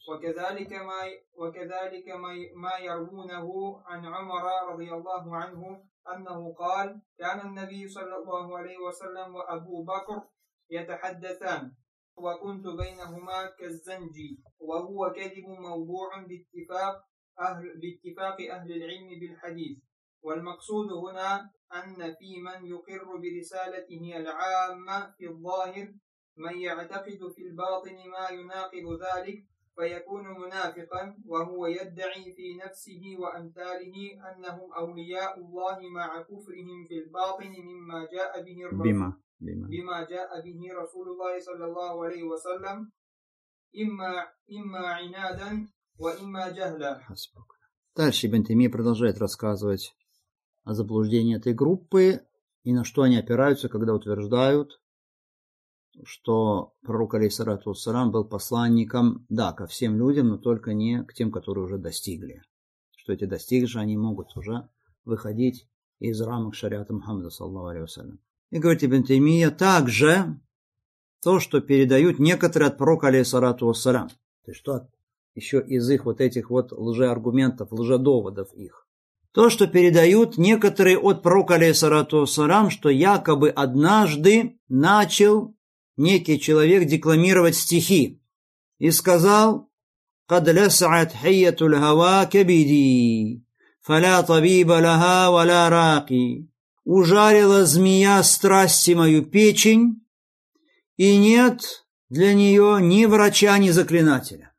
وكذلك ما يروونه عن عمر رضي الله عنه أنه قال كان النبي صلى الله عليه وسلم وأبو بكر يتحدثان وكنت بينهما كالزنجي وهو كذب موضوع باتفاق أهل العلم بالحديث والمقصود هنا أن في من يقر برسالته العامة في الظاهر من يعتقد في الباطن ما يناقض ذلك فيكون منافقا وهو يدعي في نفسه وأمثاله أنهم أولياء الله مع كفرهم في الباطن مما جاء به الرسول بما جاء به رسول الله صلى الله عليه وسلم إما عنادا وإما جهلا. Дальше Ибн Таймия продолжает рассказывать о заблуждении этой группы и на что они опираются, когда утверждают, что пророк алейхиссалату вассалам был посланником, да, ко всем людям, но только не к тем, которые уже достигли. Что эти достигшие, они могут уже выходить из рамок шариата Мухаммада, саллаллаху алейхи вассалям. И говорит Ибн Таймия, также то, что передают некоторые от пророка алейхиссалату вассалам. То есть что еще из их вот этих вот лжеаргументов, лжедоводов их. То, что передают некоторые от пророка алейхиссалату вассалам, что якобы однажды начал некий человек декламировать стихи и сказал: «Кад лас'ат хиятуль хава кабиди, фаля табиба лаха валя раки». Ужарила змея страсти мою печень, и нет для нее ни врача, ни заклинателя.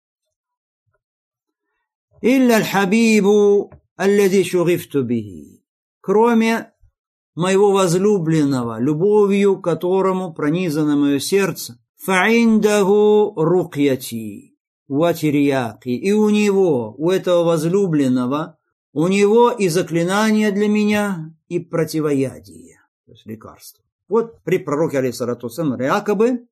«Илля аль-хабибу аллади шугифту бихи», кроме моего возлюбленного, любовью к которому пронизано мое сердце. «Фаиндаху рукьяти ватирьяки», и у него, у этого возлюбленного, у него и заклинание для меня, и противоядие, то есть лекарство. Вот при пророке алейхиссалату вассалам якобы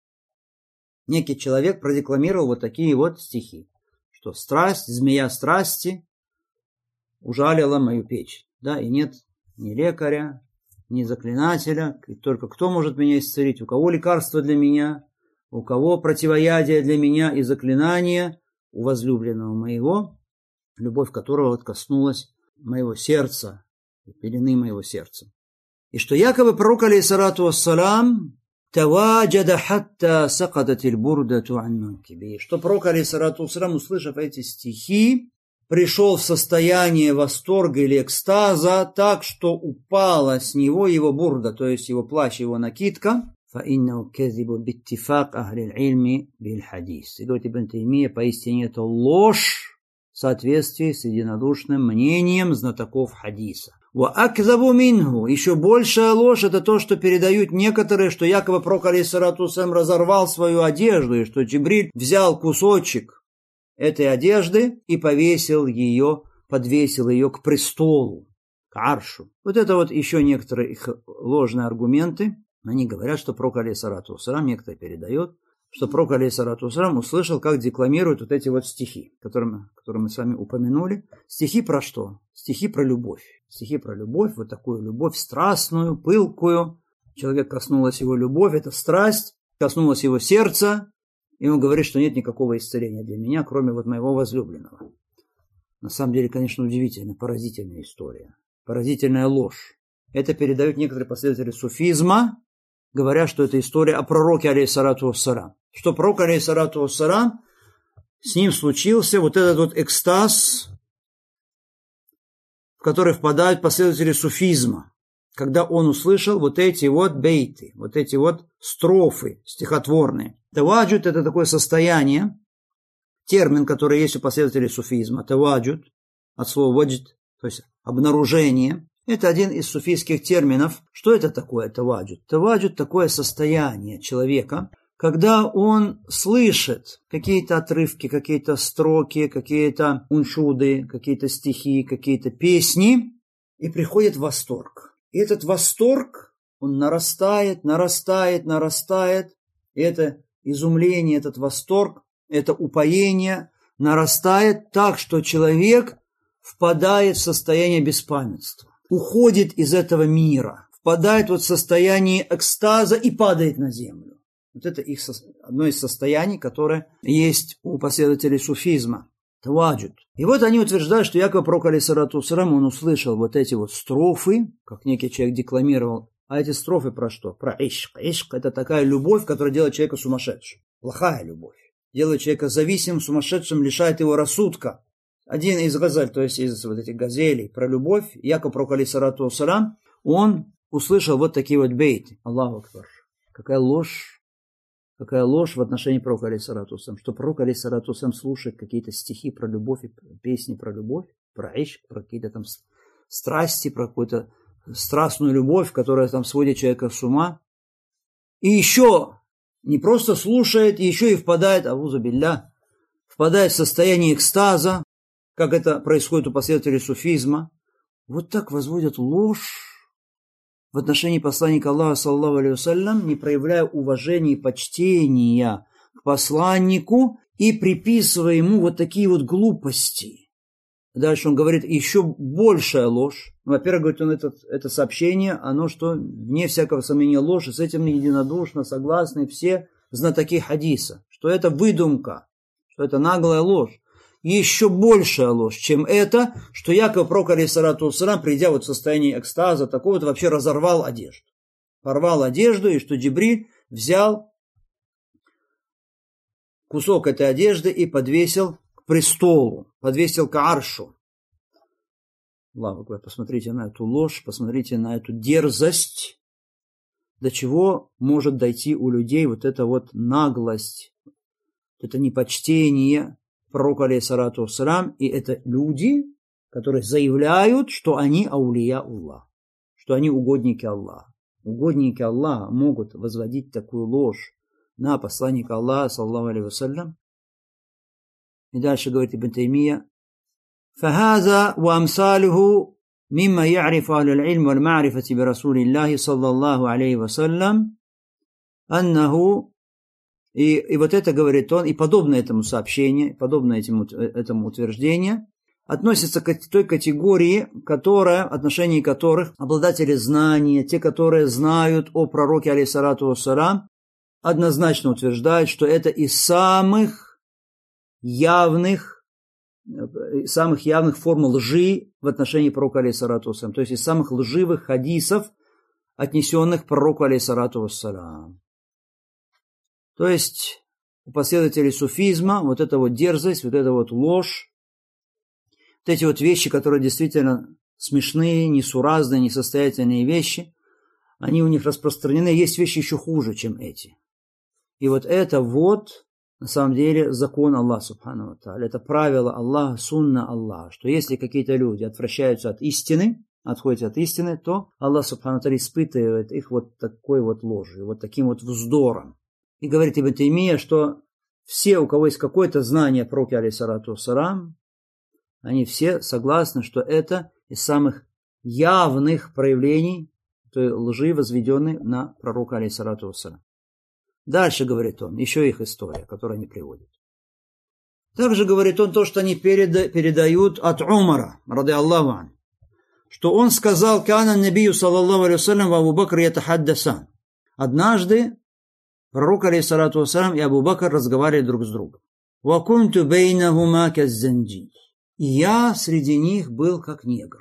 некий человек продекламировал вот такие вот стихи, что страсть, змея страсти ужалила мою печень, да, и нет ни лекаря, ни заклинателя, и только кто может меня исцелить, у кого лекарство для меня, у кого противоядие для меня и заклинание, у возлюбленного моего, любовь которого вот коснулась моего сердца, пелены моего сердца. И что якобы пророк алейхиссалату вассалам таваджада хатта сакадатиль бурдату ан манкиби, что пророк алейхиссалату вассалам, услышав эти стихи, пришел в состояние восторга или экстаза, так что упала с него его бурда, то есть его плащ, его накидка. فَإِنَّهُ كَذِبُ بِاتِّفَاقِ أَهْلِ الْعِلْمِ بِالْحَدِيثِ. И говорит Ибн Таймия, поистине это ложь в соответствии с единодушным мнением знатоков хадиса. وَأَكْذَبُ مِنْهُ. Еще большая ложь это то, что передают некоторые, что якобы пророк алейхиссалату вассалам разорвал свою одежду, и что Джибриль взял кусочек этой одежды и подвесил ее к престолу, к аршу. Вот это вот еще некоторые их ложные аргументы. Они говорят, что пророк алейхиссалату вассалам, некоторые передают, что пророк алейхиссалату вассалам услышал, как декламируют вот эти вот стихи, которые мы с вами упомянули. Стихи про что? Стихи про любовь. Стихи про любовь, вот такую любовь страстную, пылкую. Человек коснулась его любовь, это страсть, коснулась его сердца, и он говорит, что нет никакого исцеления для меня, кроме вот моего возлюбленного. На самом деле, конечно, удивительная, поразительная история. Поразительная ложь. Это передают некоторые последователи суфизма, говоря, что это история о пророке алейхиссалату вассалам. Что пророк алейхиссалату вассалам, с ним случился вот этот вот экстаз, в который впадают последователи суфизма, когда он услышал вот эти вот бейты, вот эти вот строфы стихотворные. Таваджуд – это такое состояние, термин, который есть у последователей суфизма. Таваджуд, от слова ваджд, то есть обнаружение. Это один из суфийских терминов. Что это такое таваджуд? Таваджуд – такое состояние человека, когда он слышит какие-то отрывки, какие-то строки, какие-то уншуды, какие-то стихи, какие-то песни, и приходит в восторг. И этот восторг, он нарастает, и это изумление, этот восторг, это упоение нарастает так, что человек впадает в состояние беспамятства, уходит из этого мира, впадает вот в состояние экстаза и падает на землю. Вот это их одно из состояний, которое есть у последователей суфизма. Таваджуд. И вот они утверждают, что якобы пророк алейхиссалату вассалам, он услышал вот эти вот строфы, как некий человек декламировал. А эти строфы про что? Про ишк. Ишк – это такая любовь, которая делает человека сумасшедшим. Плохая любовь. Делает человека зависимым, сумасшедшим, лишает его рассудка. Один из газель, то есть из вот этих газелей про любовь, якобы пророк алейхиссалату вассалам, он услышал вот такие вот бейты. Аллаху акбар. Какая ложь в отношении пророка алейхиссалату вассалам, что пророк алейхиссалату вассалам слушает какие-то стихи про любовь, песни про любовь, про ишк, про какие-то там страсти, про какую-то страстную любовь, которая там сводит человека с ума. и еще не просто слушает, еще и впадает, аузу билля, впадает в состояние экстаза, как это происходит у последователей суфизма. Вот так возводят ложь в отношении посланника Аллаха, саллаллаху алейхи вассалям, не проявляя уважения и почтения к посланнику и приписывая ему вот такие вот глупости. Дальше он говорит, еще большая ложь. Во-первых, говорит он, это сообщение, оно что, вне всякого сомнения, ложь, и с этим единодушно согласны все знатоки хадиса, что это выдумка, что это наглая ложь. Еще большая ложь, чем это, что якобы пророк, алейхиссалату вассалям, придя вот в состояние экстаза, такого-то вообще разорвал одежду. Порвал одежду, и что Джибриль взял кусок этой одежды и подвесил к престолу, подвесил к аршу. Аллаху акбар, посмотрите на эту ложь, посмотрите на эту дерзость, до чего может дойти у людей вот эта вот наглость, это непочтение пророка, алейхиссалату вассалям, и это люди, которые заявляют, что они аулия Аллах, что они угодники Аллаха. Угодники Аллаха могут возводить такую ложь на посланника Аллаха, саллаллаху алейхи вассалям. И дальше говорит Ибн Таймия, فهذا وأمثاله مما يعرف أهل العلم والمعرفة برسول الله صلى الله عليه وسلم أنه и вот это говорит он, и подобное этому сообщению, подобное этому утверждению, относится к той категории, отношении которых обладатели знания, те, которые знают о пророке, алейхиссалату вассалям, однозначно утверждают, что это из самых явных форм лжи в отношении пророка, алейхиссалату вассалям, то есть из самых лживых хадисов, отнесенных к пророку, алейхиссалату вассалям. То есть у последователей суфизма вот эта вот дерзость, вот эта вот ложь, вот эти вот вещи, которые действительно смешные, несуразные, несостоятельные вещи, они у них распространены. Есть вещи еще хуже, чем эти. И вот это вот на самом деле закон Аллаха субхану ва тааля. Это правило Аллаха, сунна Аллаха, что если какие-то люди отвращаются от истины, отходят от истины, то Аллах субхану ва тааля испытывает их вот такой вот ложью, вот таким вот вздором. И говорит Ибн Таймия, что все, у кого есть какое-то знание о пророке, алейхиссалату вассалям, они все согласны, что это из самых явных проявлений той лжи, возведенной на пророка, алейхиссалату вассалям. Дальше, говорит он, еще их история, которую они приводят. Также говорит он то, что они передают от Умара, ради Аллаху ан, что он сказал, «Кана набию, саллаллаху алейхи вассалям, ва Абу Бакр ятахаддасан». Однажды пророк, алейхиссалату вассалям, и Абу Бакр разговаривали друг с другом. «Ва кунту бейнахума каззанджи». И я среди них был как негр.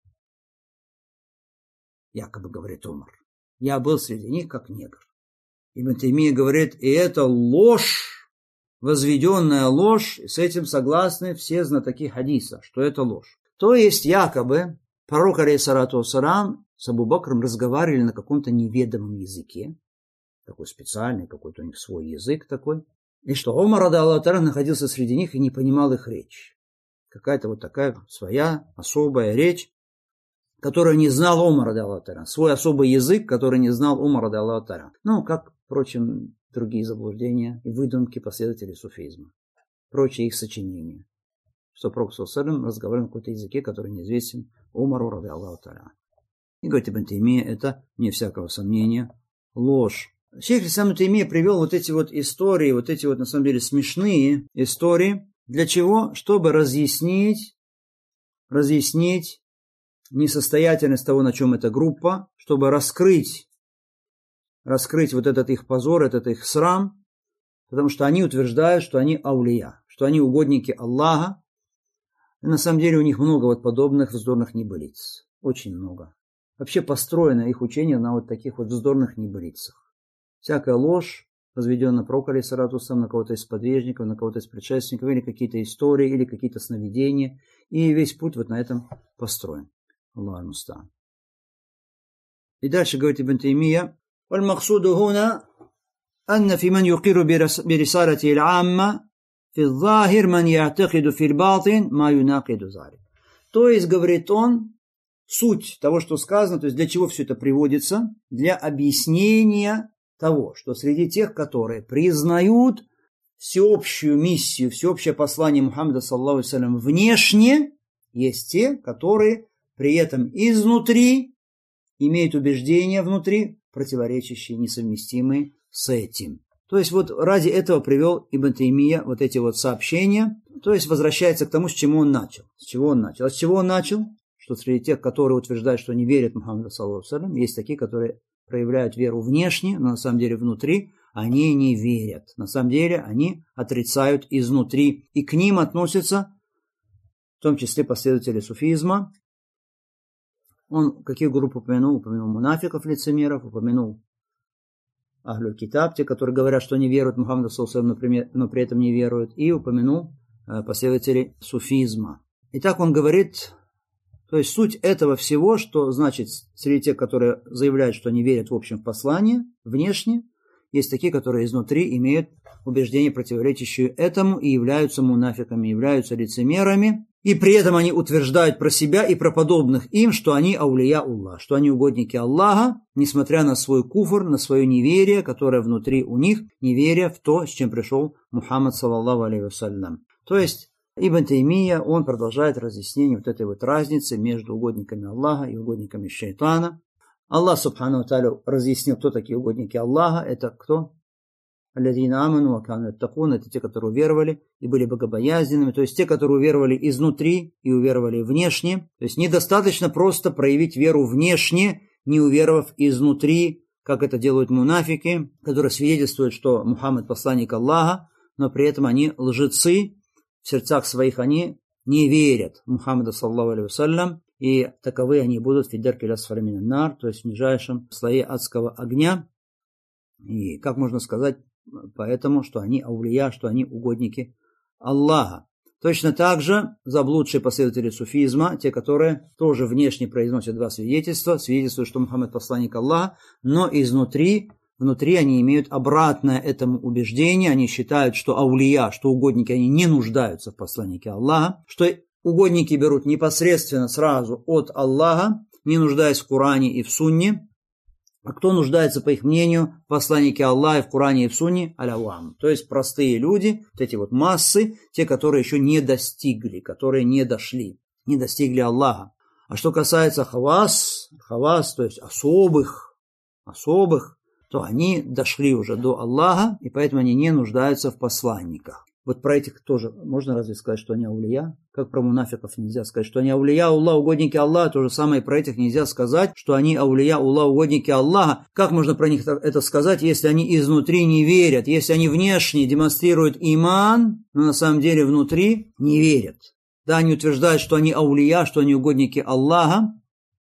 Якобы говорит Умар. Я был среди них как негр. Ибн Таймия говорит, и это ложь, возведенная ложь, и с этим согласны все знатоки хадиса, что это ложь. То есть якобы пророк, алейхиссалату вассалям, с Абу Бакром разговаривали на каком-то неведомом языке, такой специальный, какой-то у них свой язык такой, и что Умар, ради Аллаху та'аля, находился среди них и не понимал их речь. Какая-то вот такая своя особая речь, которую не знал Умар, ради Аллаху та'аля, свой особый язык, который не знал Умар, ради Аллаху та'аля. Ну, как, впрочем, другие заблуждения и выдумки последователей суфизма, прочие их сочинения, что пророк саллаллаху алейхи ва саллям разговаривал на каком-то языке, который неизвестен Умару, ради Аллаху та'аля. И говорит Ибн Таймия, это, вне всякого сомнения, ложь. Шейх Ибн Таймия привел вот эти вот истории, вот эти вот на самом деле смешные истории. Для чего? Чтобы разъяснить несостоятельность того, на чем эта группа, чтобы раскрыть вот этот их позор, этот их срам, потому что они утверждают, что они аулия, что они угодники Аллаха. И на самом деле у них много вот подобных вздорных небылиц. Очень много. Вообще построено их учение на вот таких вот вздорных небылицах. Всякая ложь, возведенная на пророка, алейхиссалату вассалям, на кого-то из подвижников, на кого-то из предшественников, или какие-то истории, или какие-то сновидения. И весь путь вот на этом построен. Аллаху муста'ан. И дальше говорит Ибн Таймия, والمقصود هنا أن في من يقر برسالته العامة في الظاهر من يعتقد في الباطن ما يناقض ذلك. То есть, говорит он, суть того, что сказано, то есть для чего все это приводится, для объяснения того, что среди тех, которые признают всеобщую миссию, всеобщее послание Мухаммада, саллаллаху алейхи ва саллям, внешне, есть те, которые при этом изнутри имеют убеждения внутри, противоречащие, несовместимые с этим. То есть вот ради этого привел Ибн Таймия вот эти вот сообщения, то есть возвращается к тому, с чего он начал. С чего он начал? Что среди тех, которые утверждают, что не верят Мухаммаду, саллаллаху алейхи ва саллям, есть такие, которые проявляют веру внешне, но на самом деле внутри они не верят. На самом деле они отрицают изнутри. И к ним относятся в том числе последователи суфизма. Он какие группы упомянул? Упомянул мунафиков, лицемеров, упомянул Ахлюль Китаб, те, которые говорят, что они веруют Мухаммаду, саллаллаху алейхи ва саллям, но при этом не веруют. И упомянул последователей суфизма. Итак, он говорит, то есть суть этого всего, что значит среди тех, которые заявляют, что они верят в общем послание, внешне, есть такие, которые изнутри имеют убеждения, противоречащие этому, и являются мунафиками, являются лицемерами. И при этом они утверждают про себя и про подобных им, что они аулия Аллах, что они угодники Аллаха, несмотря на свой куфр, на свое неверие, которое внутри у них, неверие в то, с чем пришел Мухаммад, саллаллаху алейхи ва саллям. То есть Ибн Таймия, он продолжает разъяснение вот этой вот разницы между угодниками Аллаха и угодниками шайтана. Аллах, субхану ва тааля, разъяснил, кто такие угодники Аллаха. Это кто? Аллазина аману ва кану яттакун. Это те, которые уверовали и были богобоязненными. То есть те, которые уверовали изнутри и уверовали внешне. То есть недостаточно просто проявить веру внешне, не уверовав изнутри, как это делают мунафики, которые свидетельствуют, что Мухаммад посланник Аллаха, но при этом они лжецы. В сердцах своих они не верят Мухаммаду, саллаллаху алейхи ва саллям, и таковые они будут фи даркил асфали минан нар, то есть в нижайшем слое адского огня. И как можно сказать поэтому, что они аулия, что они угодники Аллаха. Точно так же заблудшие последователи суфизма, те, которые тоже внешне произносят два свидетельства, свидетельствуют, что Мухаммад посланник Аллаха, но внутри они имеют обратное этому убеждение, они считают, что аулия, что угодники, они не нуждаются в посланнике Аллаха, что угодники берут непосредственно сразу от Аллаха, не нуждаясь в Коране и в Сунне. А кто нуждается, по их мнению, в посланнике Аллаха, в Коране и в Сунне? Алявам. То есть простые люди, вот эти вот массы, те, которые еще не достигли, которые не дошли, не достигли Аллаха. А что касается хавас, то есть особых, то они дошли уже до Аллаха, и поэтому они не нуждаются в посланниках. Вот про этих тоже можно разве сказать, что они аулия? Как про мунафиков нельзя сказать, что они аулия Аллаха, угодники Аллаха, то же самое и про этих нельзя сказать, что они аулия Аллаха, угодники Аллаха. Как можно про них это сказать, если они изнутри не верят, если они внешне демонстрируют иман, но на самом деле внутри не верят? Да, они утверждают, что они аулия, что они угодники Аллаха,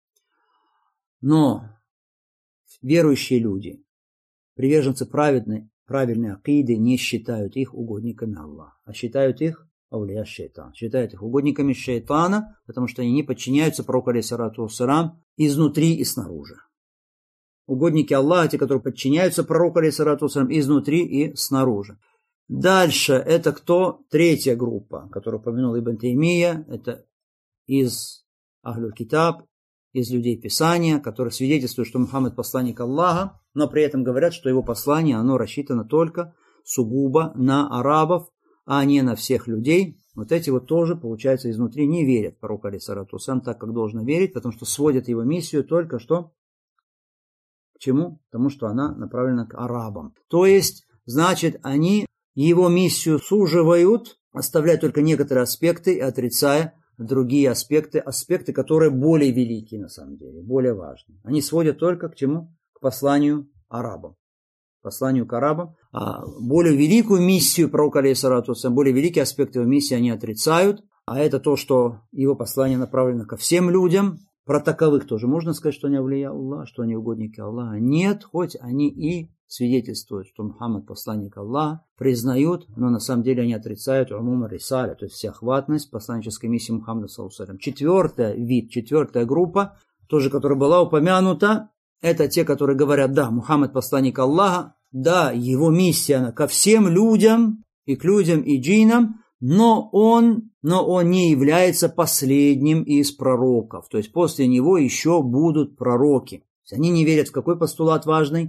но верующие люди, приверженцы правильной акиды, не считают их угодниками Аллаха, а считают их аулия шайтан, считают их угодниками шайтана, потому что они не подчиняются пророку алейхиссалату вассалям изнутри и снаружи. Угодники Аллаха, те, которые подчиняются пророку алейхиссалату вассалям изнутри и снаружи. Дальше, это кто? Третья группа, которую упомянул Ибн Таймия, это из Ахлюль Китаб, из людей Писания, которые свидетельствуют, что Мухаммад посланник Аллаха, но при этом говорят, что его послание, оно рассчитано только сугубо на арабов, а не на всех людей. Вот эти вот тоже, получается, изнутри не верят пророку алейхиссалату вассалям так, как должно верить, потому что сводят его миссию только что к чему? Потому что она направлена к арабам. То есть, значит, они его миссию суживают, оставляя только некоторые аспекты и отрицая другие аспекты, которые более великие на самом деле, более важные. Они сводят только к чему? К посланию арабам. Посланию к арабам. А более великую миссию пророка алейхиссалату вассалям, более великие аспекты его миссии они отрицают. А это то, что его послание направлено ко всем людям. Про таковых тоже можно сказать, что они аулия Аллаха, что они угодники Аллаха. Нет, хоть они и свидетельствуют, что Мухаммад посланник Аллаха, признают, но на самом деле они отрицают умума рисаля, то есть всеохватность посланнической миссии Мухаммада, саллаллаху алейхи ва саллям. Четвертая группа, тоже, которая была упомянута, это те, которые говорят, да, Мухаммад посланник Аллаха, да, его миссия она ко всем людям, и к людям, и джиннам, но он не является последним из пророков, то есть после него еще будут пророки. Они не верят в какой постулат важный?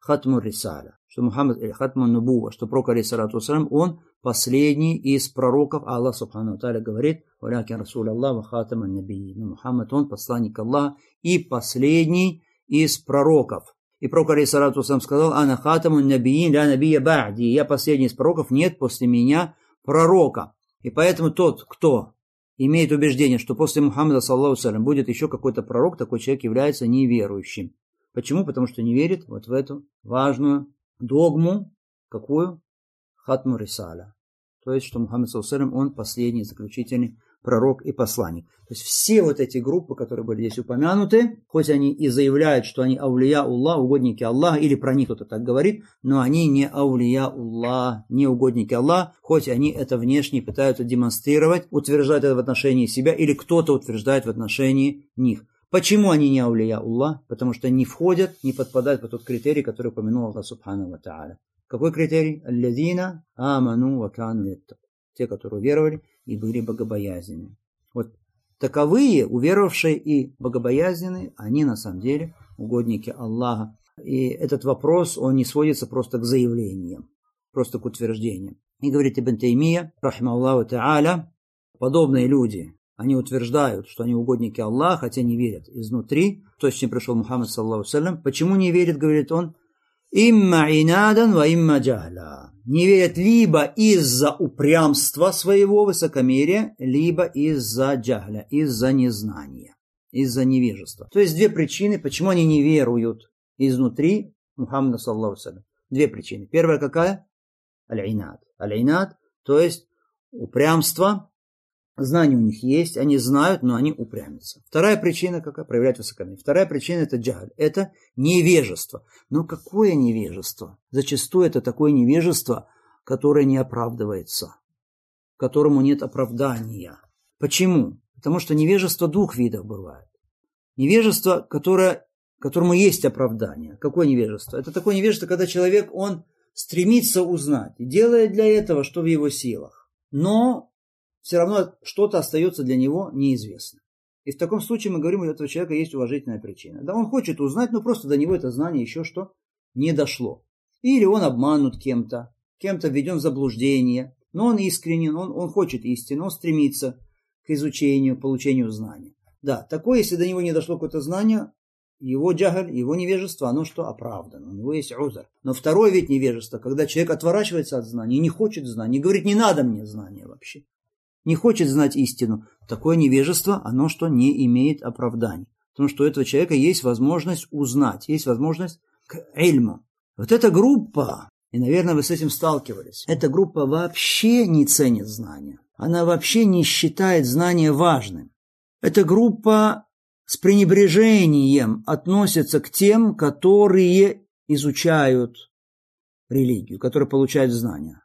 хатму рисаля, что Мухаммад или хатму нубуа, что пророк, алейхиссалату вассалям, он последний из пророков. А Аллах субхану тааля говорит: «Валякин расуль Аллах ва хатаман набийин». Мухаммад, он посланник Аллаха и последний из пророков. И пророк, алейхиссалату вассалям, сказал: «Ана хатамун набийин ля набия ба'ди». Я последний из пророков, нет после меня пророка. И поэтому тот, кто имеет убеждение, что после Мухаммада, саллаллаху алейхи ва саллям, будет еще какой-то пророк, такой человек является неверующим. Почему? Потому что не верит вот в эту важную догму, какую? Хатму рисаля. То есть, что Мухаммад, саллаллаху алейхи ва саллям, он последний, заключительный пророк и посланник. То есть все вот эти группы, которые были здесь упомянуты, хоть они и заявляют, что они аулия Аллах, угодники Аллаха, или про них кто-то так говорит, но они не аулия Аллах, не угодники Аллаха, хоть они это внешне пытаются демонстрировать, утверждать это в отношении себя, или кто-то утверждает в отношении них. Почему они не аулия Аллах? Потому что не входят, не подпадают под тот критерий, который упомянул Аллах субхану ва тааля. Какой критерий? Аллазина аману ва кану яттакун. Те, которые веровали и были богобоязненны. Вот таковые, уверовавшие и богобоязненные, они на самом деле угодники Аллаха. И этот вопрос, он не сводится просто к заявлениям, просто к утверждениям. И говорит Ибн Таймия, рахимахуллаху тааля, подобные люди, они утверждают, что они угодники Аллаха, хотя не верят изнутри, то, с чем пришел Мухаммад, саллаллаху алейхи ва саллям. Почему не верят, говорит он? Имма инадан ва имма джахля. Не верят либо из-за упрямства своего, высокомерия, либо из-за джахля, из-за незнания, из-за невежества. То есть две причины, почему они не веруют изнутри Мухаммада, саллаллаху алейхи ва саллям. Две причины. Первая какая? Аль-инад. Аль-инад, то есть упрямство. Знания у них есть, они знают, но они упрямятся. Вторая причина какая? Проявлять высокомерие. Вторая причина это джахль, это невежество. Но какое невежество? Зачастую это такое невежество, которое не оправдывается, которому нет оправдания. Почему? Потому что невежество двух видов бывает. Невежество, которому есть оправдание. Какое невежество? Это такое невежество, когда человек, он стремится узнать, и делает для этого, что в его силах. Но все равно что-то остается для него неизвестно. И в таком случае мы говорим, у этого человека есть уважительная причина. Да, он хочет узнать, но просто до него это знание еще что не дошло. Или он обманут кем-то введен в заблуждение, но он искренен, он хочет истины, он стремится к изучению, получению знания. Да, такое, если до него не дошло какое-то знание, его джахаль, его невежество, оно что? Оправдано, у него есть узр. Но второй вид невежества, когда человек отворачивается от знания, не хочет знания, говорит, не надо мне знания вообще. Не хочет знать истину, такое невежество, оно что не имеет оправдания. Потому что у этого человека есть возможность узнать, есть возможность к ильму. Вот эта группа, и, наверное, вы с этим сталкивались, эта группа вообще не ценит знания. Она вообще не считает знания важным. Эта группа с пренебрежением относится к тем, которые изучают религию, которые получают знания.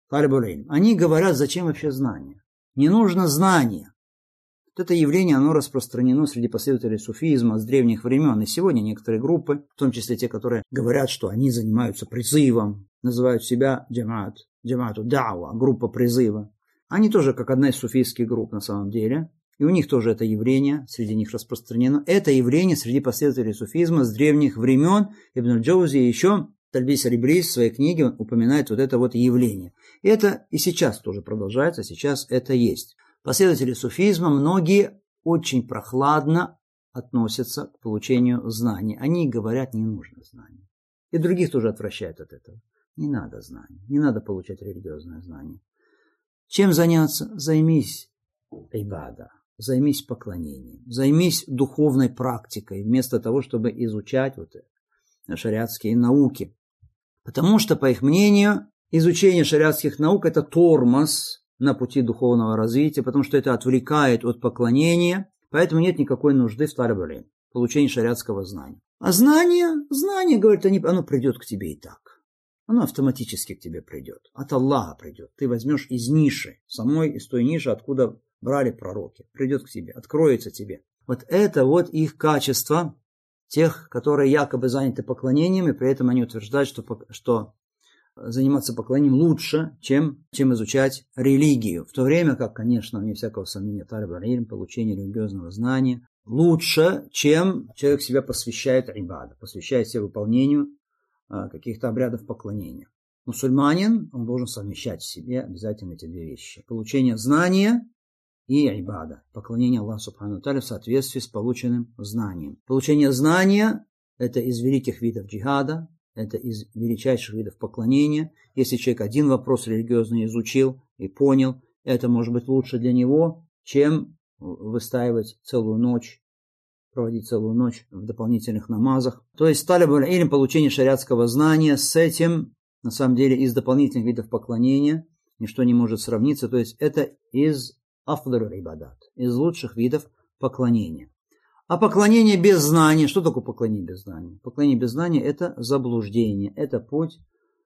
Они говорят, зачем вообще знания? Не нужно знания. Вот это явление, оно распространено среди последователей суфизма с древних времен. И сегодня некоторые группы, в том числе те, которые говорят, что они занимаются призывом, называют себя джамаату дауа, группа призыва. Они тоже как одна из суфийских групп на самом деле. И у них тоже это явление среди них распространено. Это явление среди последователей суфизма с древних времен. Ибн аль-Джаузи еще Тальбис аль-Ибрис в своей книге он упоминает вот это вот явление. И это и сейчас тоже продолжается, сейчас это есть. Последователи суфизма, многие очень прохладно относятся к получению знаний. Они говорят, не нужно знаний. И других тоже отвращают от этого. Не надо знаний, не надо получать религиозное знание. Чем заняться? Займись ибада, займись поклонением, займись духовной практикой, вместо того, чтобы изучать вот шариатские науки. Потому что, по их мнению, изучение шариатских наук – это тормоз на пути духовного развития, потому что это отвлекает от поклонения, поэтому нет никакой нужды в получении шариатского знания. А знание, говорит, оно придет к тебе и так. Оно автоматически к тебе придет. От Аллаха придет. Ты возьмешь из ниши, самой из той ниши, откуда брали пророки. Придет к тебе, откроется тебе. Вот это вот их качество, тех, которые якобы заняты поклонением, и при этом они утверждают, что заниматься поклонением лучше, чем изучать религию. В то время как, конечно, вне всякого сомнения, получение религиозного знания лучше, чем человек себя посвящает ибаду, посвящает себя выполнению каких-то обрядов поклонения. Мусульманин, он должен совмещать в себе обязательно эти две вещи. Получение знания и ибада. Поклонение Аллаху Субхану ва Тааля в соответствии с полученным знанием. Получение знания – это из великих видов джихада, это из величайших видов поклонения. Если человек один вопрос религиозный изучил и понял, это может быть лучше для него, чем выстаивать целую ночь, проводить целую ночь в дополнительных намазах. То есть талибуль илм, получение шариатского знания, с этим, на самом деле, из дополнительных видов поклонения ничто не может сравниться. То есть это из афдаль ибадат, из лучших видов поклонения. А поклонение без знания, что такое поклонение без знания? Поклонение без знания – это заблуждение, это путь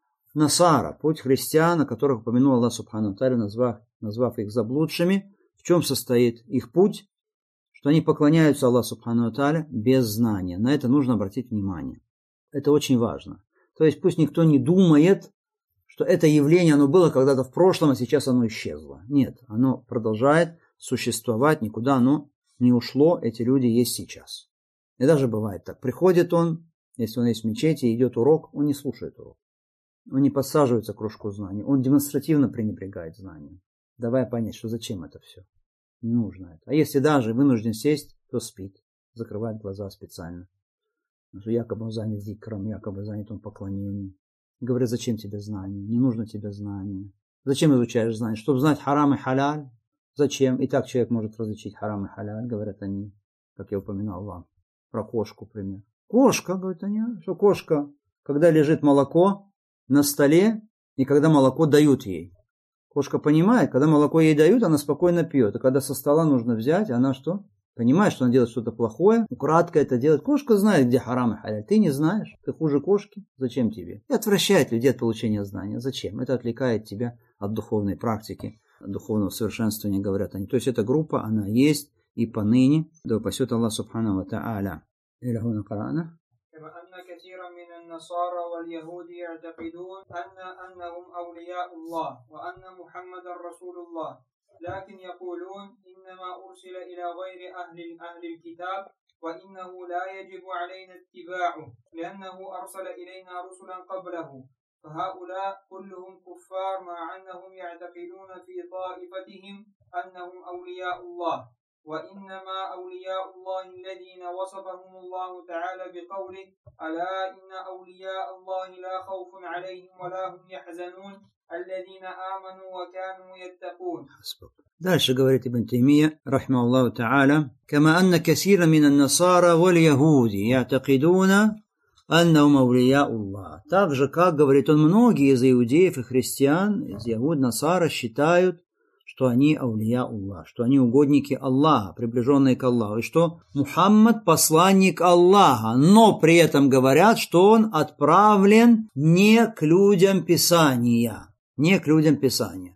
насара, путь христиан, о которых упомянул Аллах Субхану ва Тааля, назвав их заблудшими. В чем состоит их путь? Что они поклоняются Аллаху Субхану ва Тааля без знания. На это нужно обратить внимание. Это очень важно. То есть пусть никто не думает, что это явление, оно было когда-то в прошлом, а сейчас оно исчезло. Нет, оно продолжает существовать, никуда оно не ушло, эти люди есть сейчас. И даже бывает так. Приходит он, если он есть в мечети, идет урок, он не слушает урок. Он не подсаживается к кружку знаний, он демонстративно пренебрегает знанием, давая понять, что зачем это все. Не нужно это. А если даже вынужден сесть, то спит, закрывает глаза специально. Потому что якобы он занят зикром, якобы занят он поклонением. Говорят, зачем тебе знание? Не нужно тебе знание. Зачем изучаешь знание? Чтобы знать харам и халяль? Зачем? И так человек может различить харам и халяль, говорят они, как я упоминал вам, про кошку, пример. Кошка, говорят они, что кошка, когда лежит молоко на столе, и когда молоко дают ей. Кошка понимает, когда молоко ей дают, она спокойно пьет. А когда со стола нужно взять, она что? Понимает, что она делает что-то плохое, украдко это делает. Кошка знает, где харам и халяль. Ты не знаешь, ты хуже кошки. Зачем тебе? И отвращает людей от получения знания. Зачем? Это отвлекает тебя от духовной практики, от духовного совершенствования, говорят они. То есть эта группа, она есть и поныне. Да упасет Аллах Субхану ва Тааля. Илахуна Корана. كثيرا من النصارى واليهود يعتقدون أنهم أولياء الله وأن محمد رسول الله لكن يقولون إنما أرسل إلى غير أهل الكتاب وإنه لا يجب علينا اتباعه لأنه أرسل إلينا رسلا قبله فهؤلاء كلهم كفار مع أنهم يعتقدون في طائفتهم أنهم أولياء الله وإنما أولياء الله الذين وصفهم الله تعالى بقوله ألا إن أولياء الله لا خوف عليهم ولا هم يحزنون الذين آمنوا وكانوا يتقون. Дальше говорит Ибн Таймия, рахмахуллаху та'аля, كما أن كثيرا من النصارى واليهود يعتقدون أنهم أولياء الله. Так же, как говорит он, многие из иудеев и христиан, из Яхуд, Насара считают, что они аулия Аллах, что они угодники Аллаха, приближенные к Аллаху, и что Мухаммад посланник Аллаха, но при этом говорят, что он отправлен не к людям Писания, не к людям Писания.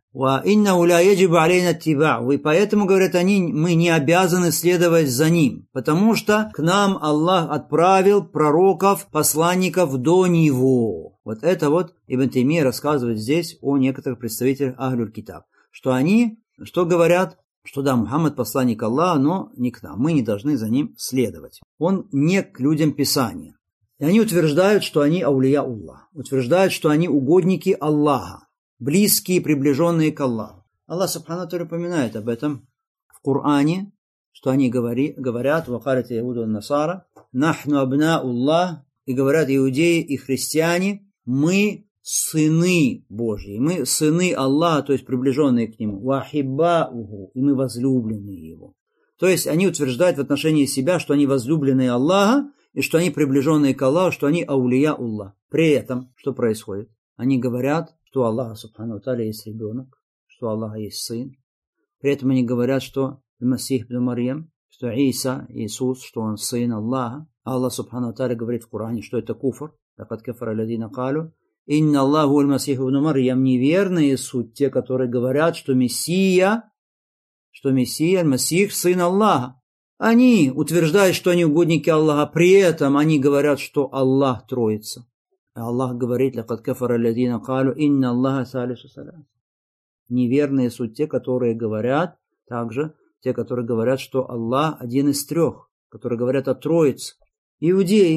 И поэтому, говорят они, мы не обязаны следовать за ним, потому что к нам Аллах отправил пророков, посланников до него. Вот это вот Ибн Таймия рассказывает здесь о некоторых представителях Ахлюль Китаб. Что они, что говорят, что да, Мухаммад посланник Аллаха, но не к нам, мы не должны за ним следовать. Он не к людям Писания. И они утверждают, что они аулия Аллах, утверждают, что они угодники Аллаха, близкие, приближенные к Аллаху. Аллах Субхану ва Тааля упоминает об этом в Коране, что они говорят, вакалят Яхуду Насара, нахну абнауллах, и говорят иудеи и христиане, мы сыны Божьи, мы сыны Аллаха, то есть приближенные к Нему, вахиббауху, и мы возлюбленные Его. То есть они утверждают в отношении себя, что они возлюбленные Аллаха, и что они приближенные к Аллаху, что они аулия Аллах. При этом, что происходит? Они говорят, что у Аллаха Субхану ва Тааля есть ребенок, что у Аллаха есть сын. При этом они говорят, что Масих ибн Марьям, что Иса, Иисус, что он сын Аллаха. А Аллах Субхану ва Тааля говорит в Коране, что это куфр. Лакад кафара аллазина калу инна Аллаху аль-Масих ибн Марьям, неверные суть те, которые говорят, что Мессия, Аль-Масих, сын Аллаха. Они утверждают, что они угодники Аллаха, при этом они говорят, что Аллах Троица. А Аллах говорит, лакад кафара аллазина калу инна Аллаха салису салас. Неверные суть те, которые говорят, также те, которые говорят, что Аллах один из трех, которые говорят о Троице. Иудеи,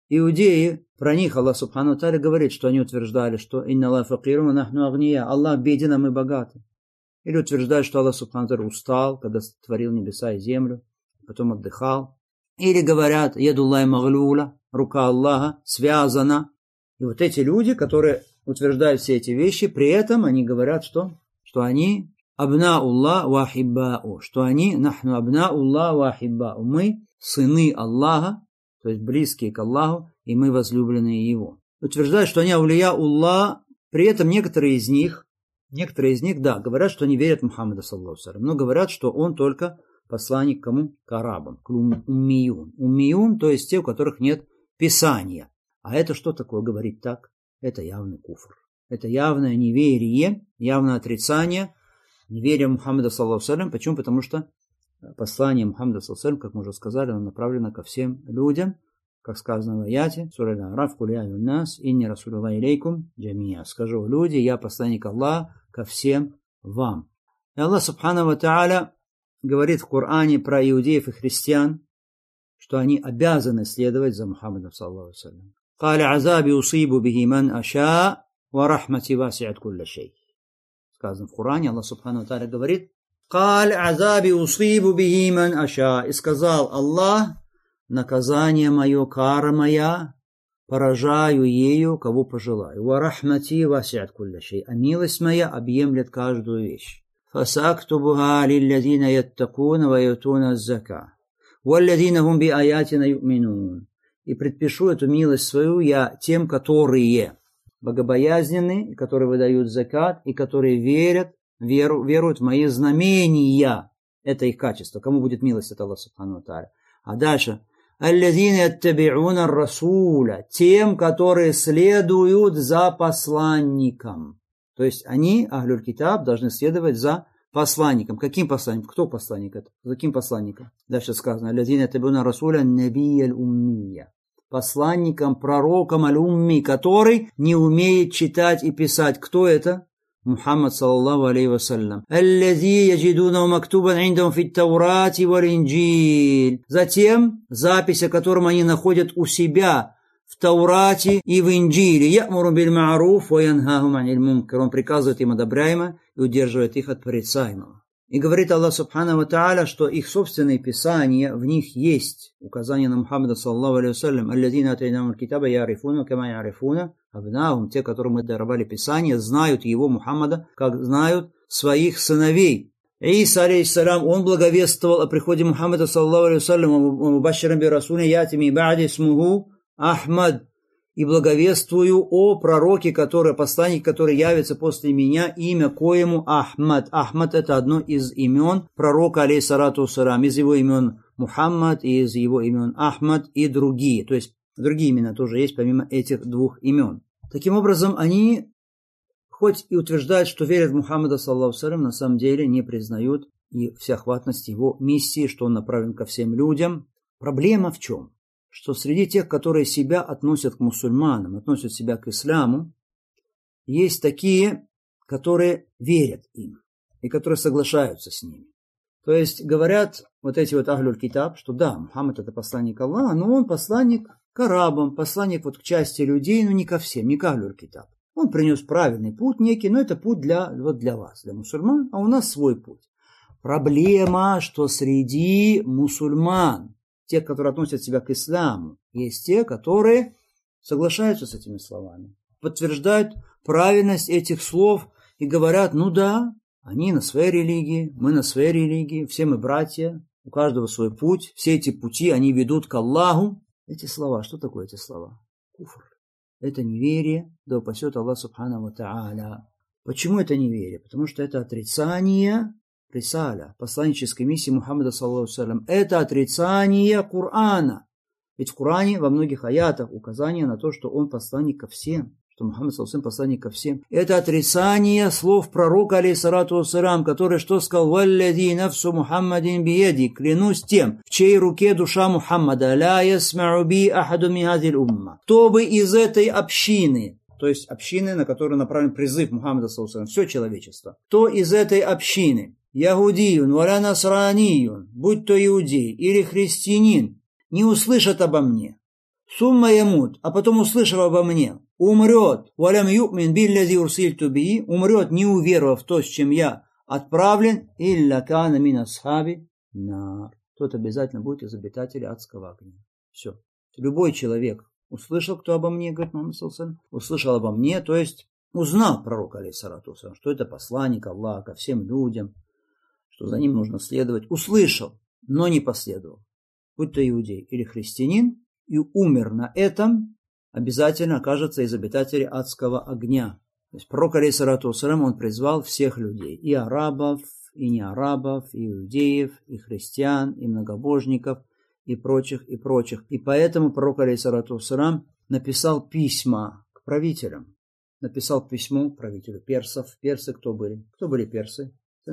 Иудеи, про них Аллах Субхану ва Тааля говорит, что они утверждали, что «Инна Аллах факирун, нахну агния», Аллах беден, а мы богаты. Или утверждают, что Аллах Субхану ва Тааля устал, когда творил небеса и землю, потом отдыхал. Или говорят «Ядуллахи маглула», рука Аллаха связана. И вот эти люди, которые утверждают все эти вещи, при этом они говорят, что они абнауллах ва ахиббау, что они нахну абнауллах ва ахиббау, мы сыны Аллаха, то есть близкие к Аллаху, и мы возлюбленные Его. Утверждают, что они аулия Аллах, при этом некоторые из них, да, говорят, что они верят в Мухаммада, саллаллаху алейхи ва саллям, но говорят, что он только посланник кому? К арабам, к уммиюн. Уммиюн, то есть те, у которых нет писания. А это что такое говорить так? Это явный куфр. Это явное неверие, явное отрицание неверия Мухаммада, саллаллаху алейхи ва саллям. Почему? Потому что послание Мухаммада, саллаллаху алейхи ва саллям, как мы уже сказали, оно направлено ко всем людям, как сказано в аяте, сура Аль-А'раф, «Куль я юннас, инни расулуллахи илейкум джамия». Скажу, люди, я посланник Аллаха ко всем вам. И Аллах Субхану ва Тааля говорит в Коране про иудеев и христиан, что они обязаны следовать за Мухаммадом, саллаллаху алейхи ва саллям. «Каля азаби усибу бихи ман аша, ва рахмати васиат кулля шей». Сказано в Коране, Аллах Субхану ва Тааля говорит, «Каля азаби усибу бихи ман аша». И сказал Аллах, наказание мое, кара моя, поражаю ею, кого пожелаю. «Ва рахмати васиат кулля шей». А милость моя объемлет каждую вещь. «Фасактубуха лилладина яттакуна ва ютуна аззака, валладина хум би аятина ю'минун». И предпишу эту милость свою я тем, которые богобоязненны, которые выдают закат, и которые веруют в мои знамения. Это их качество. Кому будет милость от Аллаха Субхану ва Тааля? А дальше. «Аллазина яттаби'уна расуля», тем, которые следуют за посланником. То есть они, Ахлюль Китаб, должны следовать за посланником. Каким посланником? Кто посланник это? За каким посланником? Дальше сказано. «Аллазина яттаби'уна расуля набия аль-уммия». Посланником, пророком аль-умми, который не умеет читать и писать. Кто это? Мухаммад, саллаллаху алейхи ва саллям. «Аллази яджидунаху мактубан индахум фит таурати валь инджил». Затем, запись о котором они находят у себя в Таурате и в Инджиле. «Я'муру биль ма'руф ва янхахум аниль мункар». Он приказывает им одобряемое и удерживает их от порицаемого. И говорит Аллах Субхану ва Тааля, что их собственные писания, в них есть указания на Мухаммада, саллаллаху алейхи ва саллям. «Аллазина атайнахумуль китаба я'рифуна кама я'рифуна абнаахум». Те, которым мы даровали писание, знают его, Мухаммада, как знают своих сыновей. Иса, алейхиссалям, он благовествовал о приходе Мухаммада, саллаллаху алейхи ва саллям, мубашширан би расулин я'ти мин ба'ди исмуху Ахмад. И благовествую о пророке, посланник, который явится после меня, имя коему Ахмад. Ахмад — это одно из имен пророка, алейхиссалату вассалям, из его имен Мухаммад, и из его имен Ахмад и другие. То есть другие имена тоже есть, помимо этих двух имен. Таким образом, они, хоть и утверждают, что верят в Мухаммада, саллаллаху алейхи ва саллям, на самом деле не признают и всеохватность его миссии, что он направлен ко всем людям. Проблема в чем? Что среди тех, которые себя относят к мусульманам, относят себя к исламу, есть такие, которые верят им и которые соглашаются с ними. То есть говорят вот эти вот Ахлюль Китаб, что да, Мухаммад — это посланник Аллаха, но он посланник к арабам, посланник вот к части людей, но не ко всем, не к Ахлюль Китаб. Он принес правильный путь некий, но это путь для вас, для мусульман, а у нас свой путь. Проблема, что среди мусульман, те, которые относят себя к исламу, есть те, которые соглашаются с этими словами, подтверждают правильность этих слов и говорят, ну да, они на своей религии, мы на своей религии, все мы братья, у каждого свой путь, все эти пути, они ведут к Аллаху. Эти слова, что такое эти слова? Куфр. Это неверие, да упасет Аллах Субхану ва Тааля. Почему это неверие? Потому что это отрицание рисаля, посланнической миссии Мухаммада, саллаллаху алейхи ва саллям. Это отрицание Корана. Ведь в Коране во многих аятах указание на то, что он посланник ко всем, что Мухаммад, саллаллаху алейхи ва саллям, посланник ко всем. Это отрицание слов пророка, алейхиссалату вассалям, который что сказал? «Валлади нафсу Мухаммадин биеди», клянусь тем, в чьей руке душа Мухаммада, «ля ясмау би ахаду мин хазиль умма». Кто бы из этой общины, то есть общины, на которую направлен призыв Мухаммада, саллаллаху алейхи ва саллям, все человечество, кто из этой общины, яхудиюн, валя насраниюн, будь то иудей или христианин, не услышат обо мне, сумма ямут, а потом, услышав обо мне, умрет, валям ю'мин биллязи урсильту би, умрет, не уверовав в то, с чем я отправлен, илля кана мин асхаби нар. Тот обязательно будет из обитателей адского огня. Все. Любой человек услышал, кто обо мне, говорит Мухаммад саллаллаху алейхи ва саллям, услышал обо мне, то есть узнал пророк, алейхиссалату ва саллям, что это посланник Аллаха ко всем людям, что за ним нужно следовать, услышал, но не последовал, будь то иудей или христианин, и умер на этом, обязательно окажется из обитателей адского огня. То есть пророк, алейхиссалату ва саллям, он призвал всех людей, и арабов, и не арабов, и иудеев, и христиан, и многобожников, и прочих, и прочих. И поэтому пророк, алейхиссалату ва саллям, написал письма к правителям. Написал письмо правителю персов. Персы кто были? Кто были персы?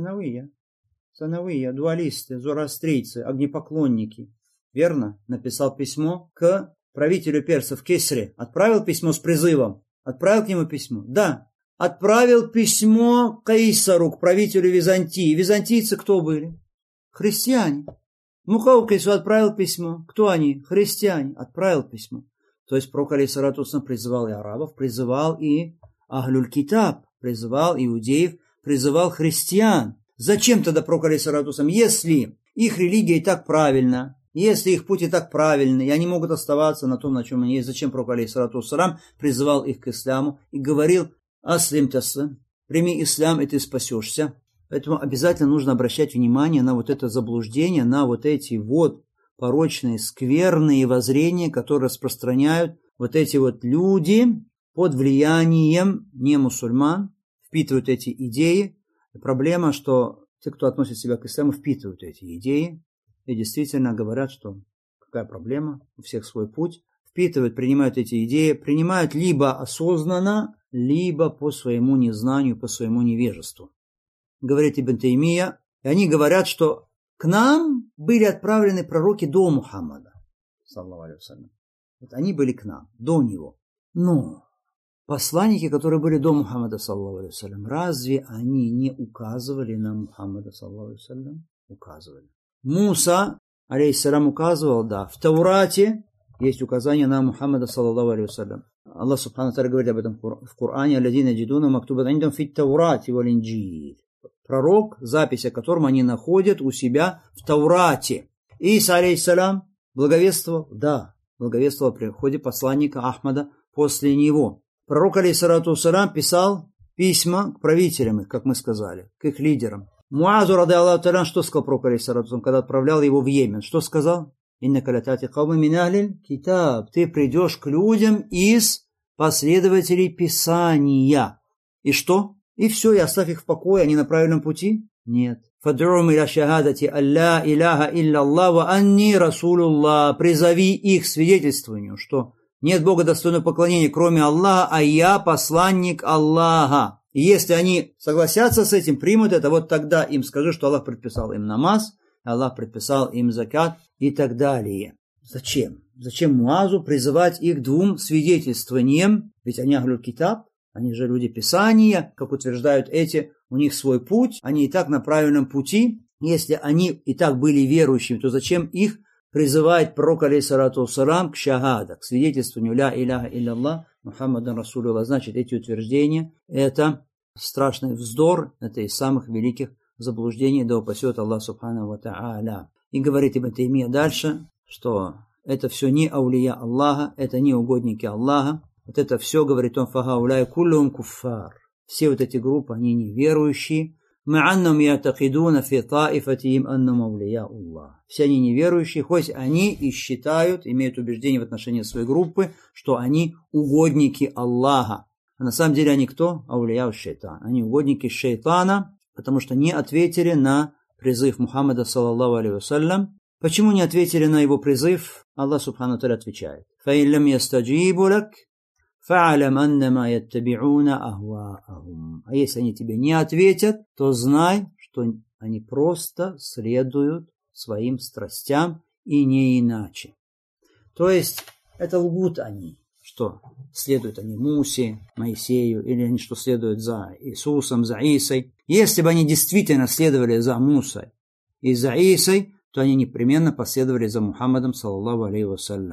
Санавия, дуалисты, зороастрийцы, огнепоклонники. Верно? Написал письмо к правителю персов Кесре. Отправил письмо с призывом. Отправил к нему письмо? Да. Отправил письмо к Кайсару, к правителю Византии. Византийцы кто были? Христиане. Мухау Кайсу отправил письмо. Кто они? Христиане. Отправил письмо. То есть пророк, алейхиссалату ва саллям, призывал и арабов, призывал и Ахлюль Китаб, призывал иудеев, призывал христиан. Зачем тогда пророк, алейхиссалату ва саллям, если их религия и так правильна, если их путь и так правильный, и они могут оставаться на том, на чем они есть, зачем пророк, алейхиссалату ва саллям, призывал их к исламу и говорил: «Аслим тасла, прими ислам, и ты спасешься». Поэтому обязательно нужно обращать внимание на вот это заблуждение, на вот эти вот порочные, скверные воззрения, которые распространяют вот эти вот люди под влиянием не мусульман, впитывают эти идеи. И проблема, что те, кто относит себя к исламу, впитывают эти идеи и действительно говорят, что какая проблема, у всех свой путь, впитывают, принимают эти идеи, принимают либо осознанно, либо по своему незнанию, по своему невежеству. Говорит Ибн Таймия, и они говорят, что к нам были отправлены пророки до Мухаммада, саллаллаху алейхи ва саллям. Вот они были к нам, до него. Но посланники, которые были до Мухаммада, саллаллаху алейхи ва саллям, разве они не указывали на Мухаммада, саллаллаху алейхи ва саллям? Указывали. Муса, алейхиссалям, указывал, да. В Таурате есть указание на Мухаммада, саллаллаху алейхи ва саллям. Аллах субхану ва тааля говорит об этом в Коране: «Алладина яджидуна мактубан индахум фит Таурати вал Инджил». Пророк, запись о котором они находят у себя в Таурате. Иса, алейхиссалям, благовествовал? Да, благовествовал при приходе посланника Ахмада после него. Пророк, алейхиссалату вассалям, писал письма к правителям их, как мы сказали, к их лидерам. Муазу, ради Аллаху та'аля, что сказал пророк, алейхиссалату вассалям, когда отправлял его в Йемен? Что сказал? «Иннака латати кауми мин ахлил китаб». Ты придешь к людям из последователей Писания. И что? И все, и оставь их в покое, они на правильном пути? Нет. «Фадрум иля шахадати алла иляха илля Аллах ва анни расулуллах». Призови их к свидетельствованию, что нет Бога достойного поклонения, кроме Аллаха, а я посланник Аллаха. И если они согласятся с этим, примут это, вот тогда им скажи, что Аллах предписал им намаз, Аллах предписал им закат и так далее. Зачем? Зачем Муазу призывать их к двум свидетельствованиям? Ведь они Ахлюль Китаб, они же люди Писания, как утверждают эти, у них свой путь, они и так на правильном пути. Если они и так были верующими, то зачем их призывает пророк, алейхиссалату вассалам, к шахада, к свидетельствованию ля иляха илля Мухаммадан Расулуллах? Значит, эти утверждения – это страшный вздор, это из самых великих заблуждений, да упасет Аллах субхану ва тааля. И говорит Ибн Таймия дальше, что это все не аулия Аллаха, это не угодники Аллаха. Вот это все, говорит он, фахауляй куллум куффар. Все вот эти группы, они неверующие. Ма'аннам ятакидуна фи таифатихим аннам аулия Аллах. Все они неверующие, хоть они и считают, имеют убеждение в отношении своей группы, что они угодники Аллаха. А на самом деле они кто? Аулия шайтан. Они угодники шайтана, потому что не ответили на призыв Мухаммада, саллаллаху алейхи ва саллям. Почему не ответили на его призыв? Аллах субхану ва тааля отвечает: «Фа ин лам ястаджибу лак, фа'алям аннама яттаби'уна ахва'ахум». А если они тебе не ответят, то знай, что они просто следуют своим страстям и не иначе. То есть это лгут они, что следуют они Мусе, Моисею, или они что следуют за Иисусом, за Исой. Если бы они действительно следовали за Мусой и за Исой, то они непременно последовали за Мухаммадом, саллаллаху алейхи ва саллям.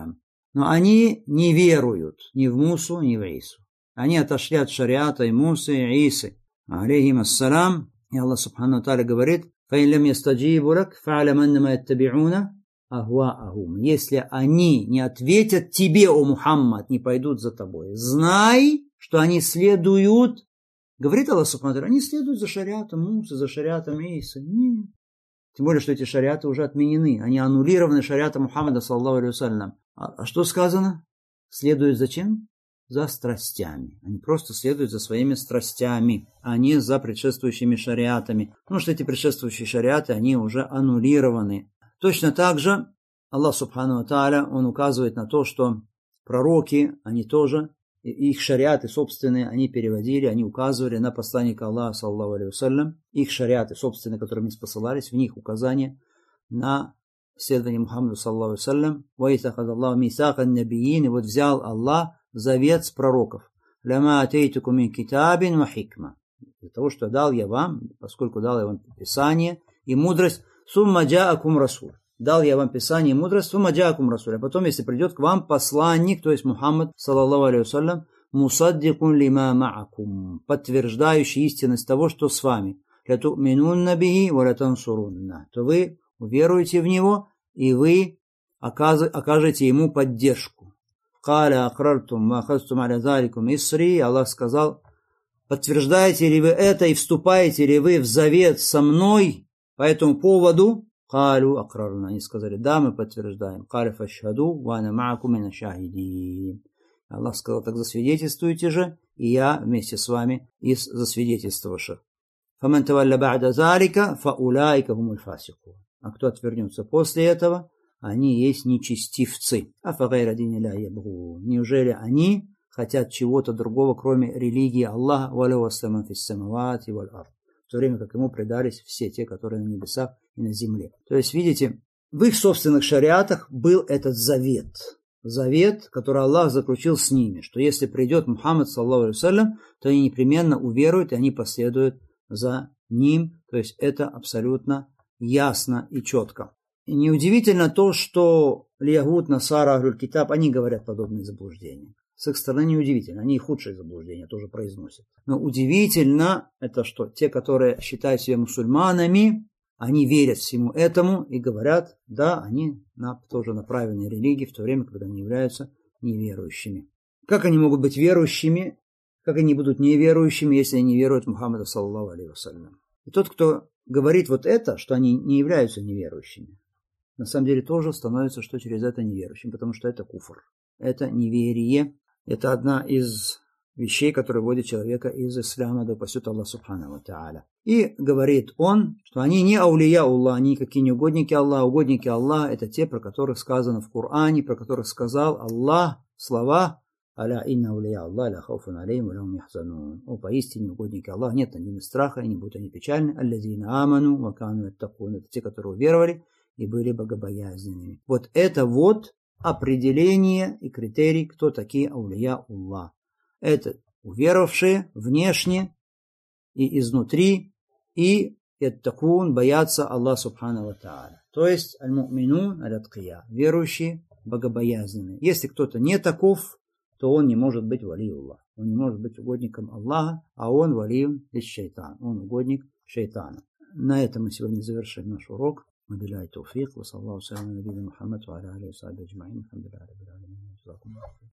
Но они не веруют ни в Мусу, ни в Ису. Они отошли от шариата и Мусы, и Исы. Алейхим ассалам. И Аллах субхану тааля говорит: «Фаин лям ястаджибу лак, фа'алям аннама яттаби'уна ахва'ахум». Если они не ответят тебе, о Мухаммад, не пойдут за тобой, знай, что они следуют, говорит Аллах субхану тааля, они следуют за шариатом Мусы, за шариатом Исы. Нет. Тем более, что эти шариаты уже отменены. Они аннулированы шариатом Мухаммада, саллаллаху алейхи вассалям. А что сказано? Следуют зачем? За страстями. Они просто следуют за своими страстями, а не за предшествующими шариатами. Потому что эти предшествующие шариаты, они уже аннулированы. Точно так же Аллах субхану тааля, Он указывает на то, что пророки, они тоже, их шариаты собственные, они переводили, они указывали на посланника Аллаха, саллаллаху алейхи вассалям. Их шариаты собственные, которыми спосылались, в них указания на следование Мухаммаду, саллаллаху алейхи вассалям. «Ваитахад Аллаху мисакан набиин». И вот взял Аллах завет с пророков. «Ляма атейтуку мин китабин ва хикма». Для того, что дал я вам, поскольку дал я вам Писание и мудрость, «Сумма джаакум расуль». Дал я вам Писание и мудрость, «Сумма джаакум расуль». А потом, если придет к вам посланник, то есть Мухаммад, саллаллаху алейхи вассалям, «Мусаддикун лима ма'акум», подтверждающий истинность того, что с вами. «Ляту'минунна бихи ва лятансурунна». То вы уверуете в него, и вы окажете ему поддержку. «Каля акрартум ва ахазтум аля заликум исри». Аллах сказал: подтверждаете ли вы это и вступаете ли вы в завет со мной по этому поводу? «Калю акрарна». Они сказали: да, мы подтверждаем. «Каля фашхаду ва ана ма'акум мина шахидин». Аллах сказал: так засвидетельствуйте же, и я вместе с вами из засвидетельствовавших. «Фаман тавалля ба'да залика фаулайка хумуль фасикун». А кто отвернется после этого, они есть нечестивцы. Неужели они хотят чего-то другого, кроме религии Аллаха, в то время как ему предались все те, которые на небесах и на земле. То есть, видите, в их собственных шариатах был этот завет. Завет, который Аллах заключил с ними, что если придет Мухаммад, саллаллаху алейхи вассалям, то они непременно уверуют, и они последуют за ним. То есть, это абсолютно ясно и четко. И неудивительно то, что Ягуд, Насара, Ахлюль Китаб, они говорят подобные заблуждения. С их стороны неудивительно, они и худшие заблуждения тоже произносят. Но удивительно это, что те, которые считают себя мусульманами, они верят всему этому и говорят, да, они тоже на правильной религии, в то время, когда они являются неверующими. Как они могут быть верующими, как они будут неверующими, если они не веруют в Мухаммада, саллаллаху алейхи вассалям? И тот, кто говорит вот это, что они не являются неверующими, на самом деле тоже становится, что через это неверующим, потому что это куфр, это неверие, это одна из вещей, которые вводят человека из ислама, да упасет Аллах субхану ва тааля. И говорит он, что они не аулия Аллах, они какие не угодники Аллаха. Угодники Аллаха — это те, про которых сказано в Коране, про которых сказал Аллах слова «Аля инна аулия Аллах ля хауфун алейхим ва ла хум яхзанун». О, поистине угодники Аллаха, нет над ними страха, и не будут они печальны. Аллазина аману ва кану яттакун. Это те, которые уверовали и были богобоязненными. Вот это вот определение и критерий, кто такие аулия Аллах. Это уверовавшие внешне и изнутри, и яттакун, боятся Аллаха субхану ва тааля. То есть аль-му'минун аль-аткия, верующие, богобоязненные. Если кто-то не таков, то он не может быть валиуллах. Он не может быть угодником Аллаха, а он валиун лиш-шайтан. Он угодник шайтана. На этом мы сегодня завершим наш урок. وبالله التوفيق وصلى الله وسلم على نبينا محمد وعلى اله وصحبه اجمعين الحمد لله رب العالمين.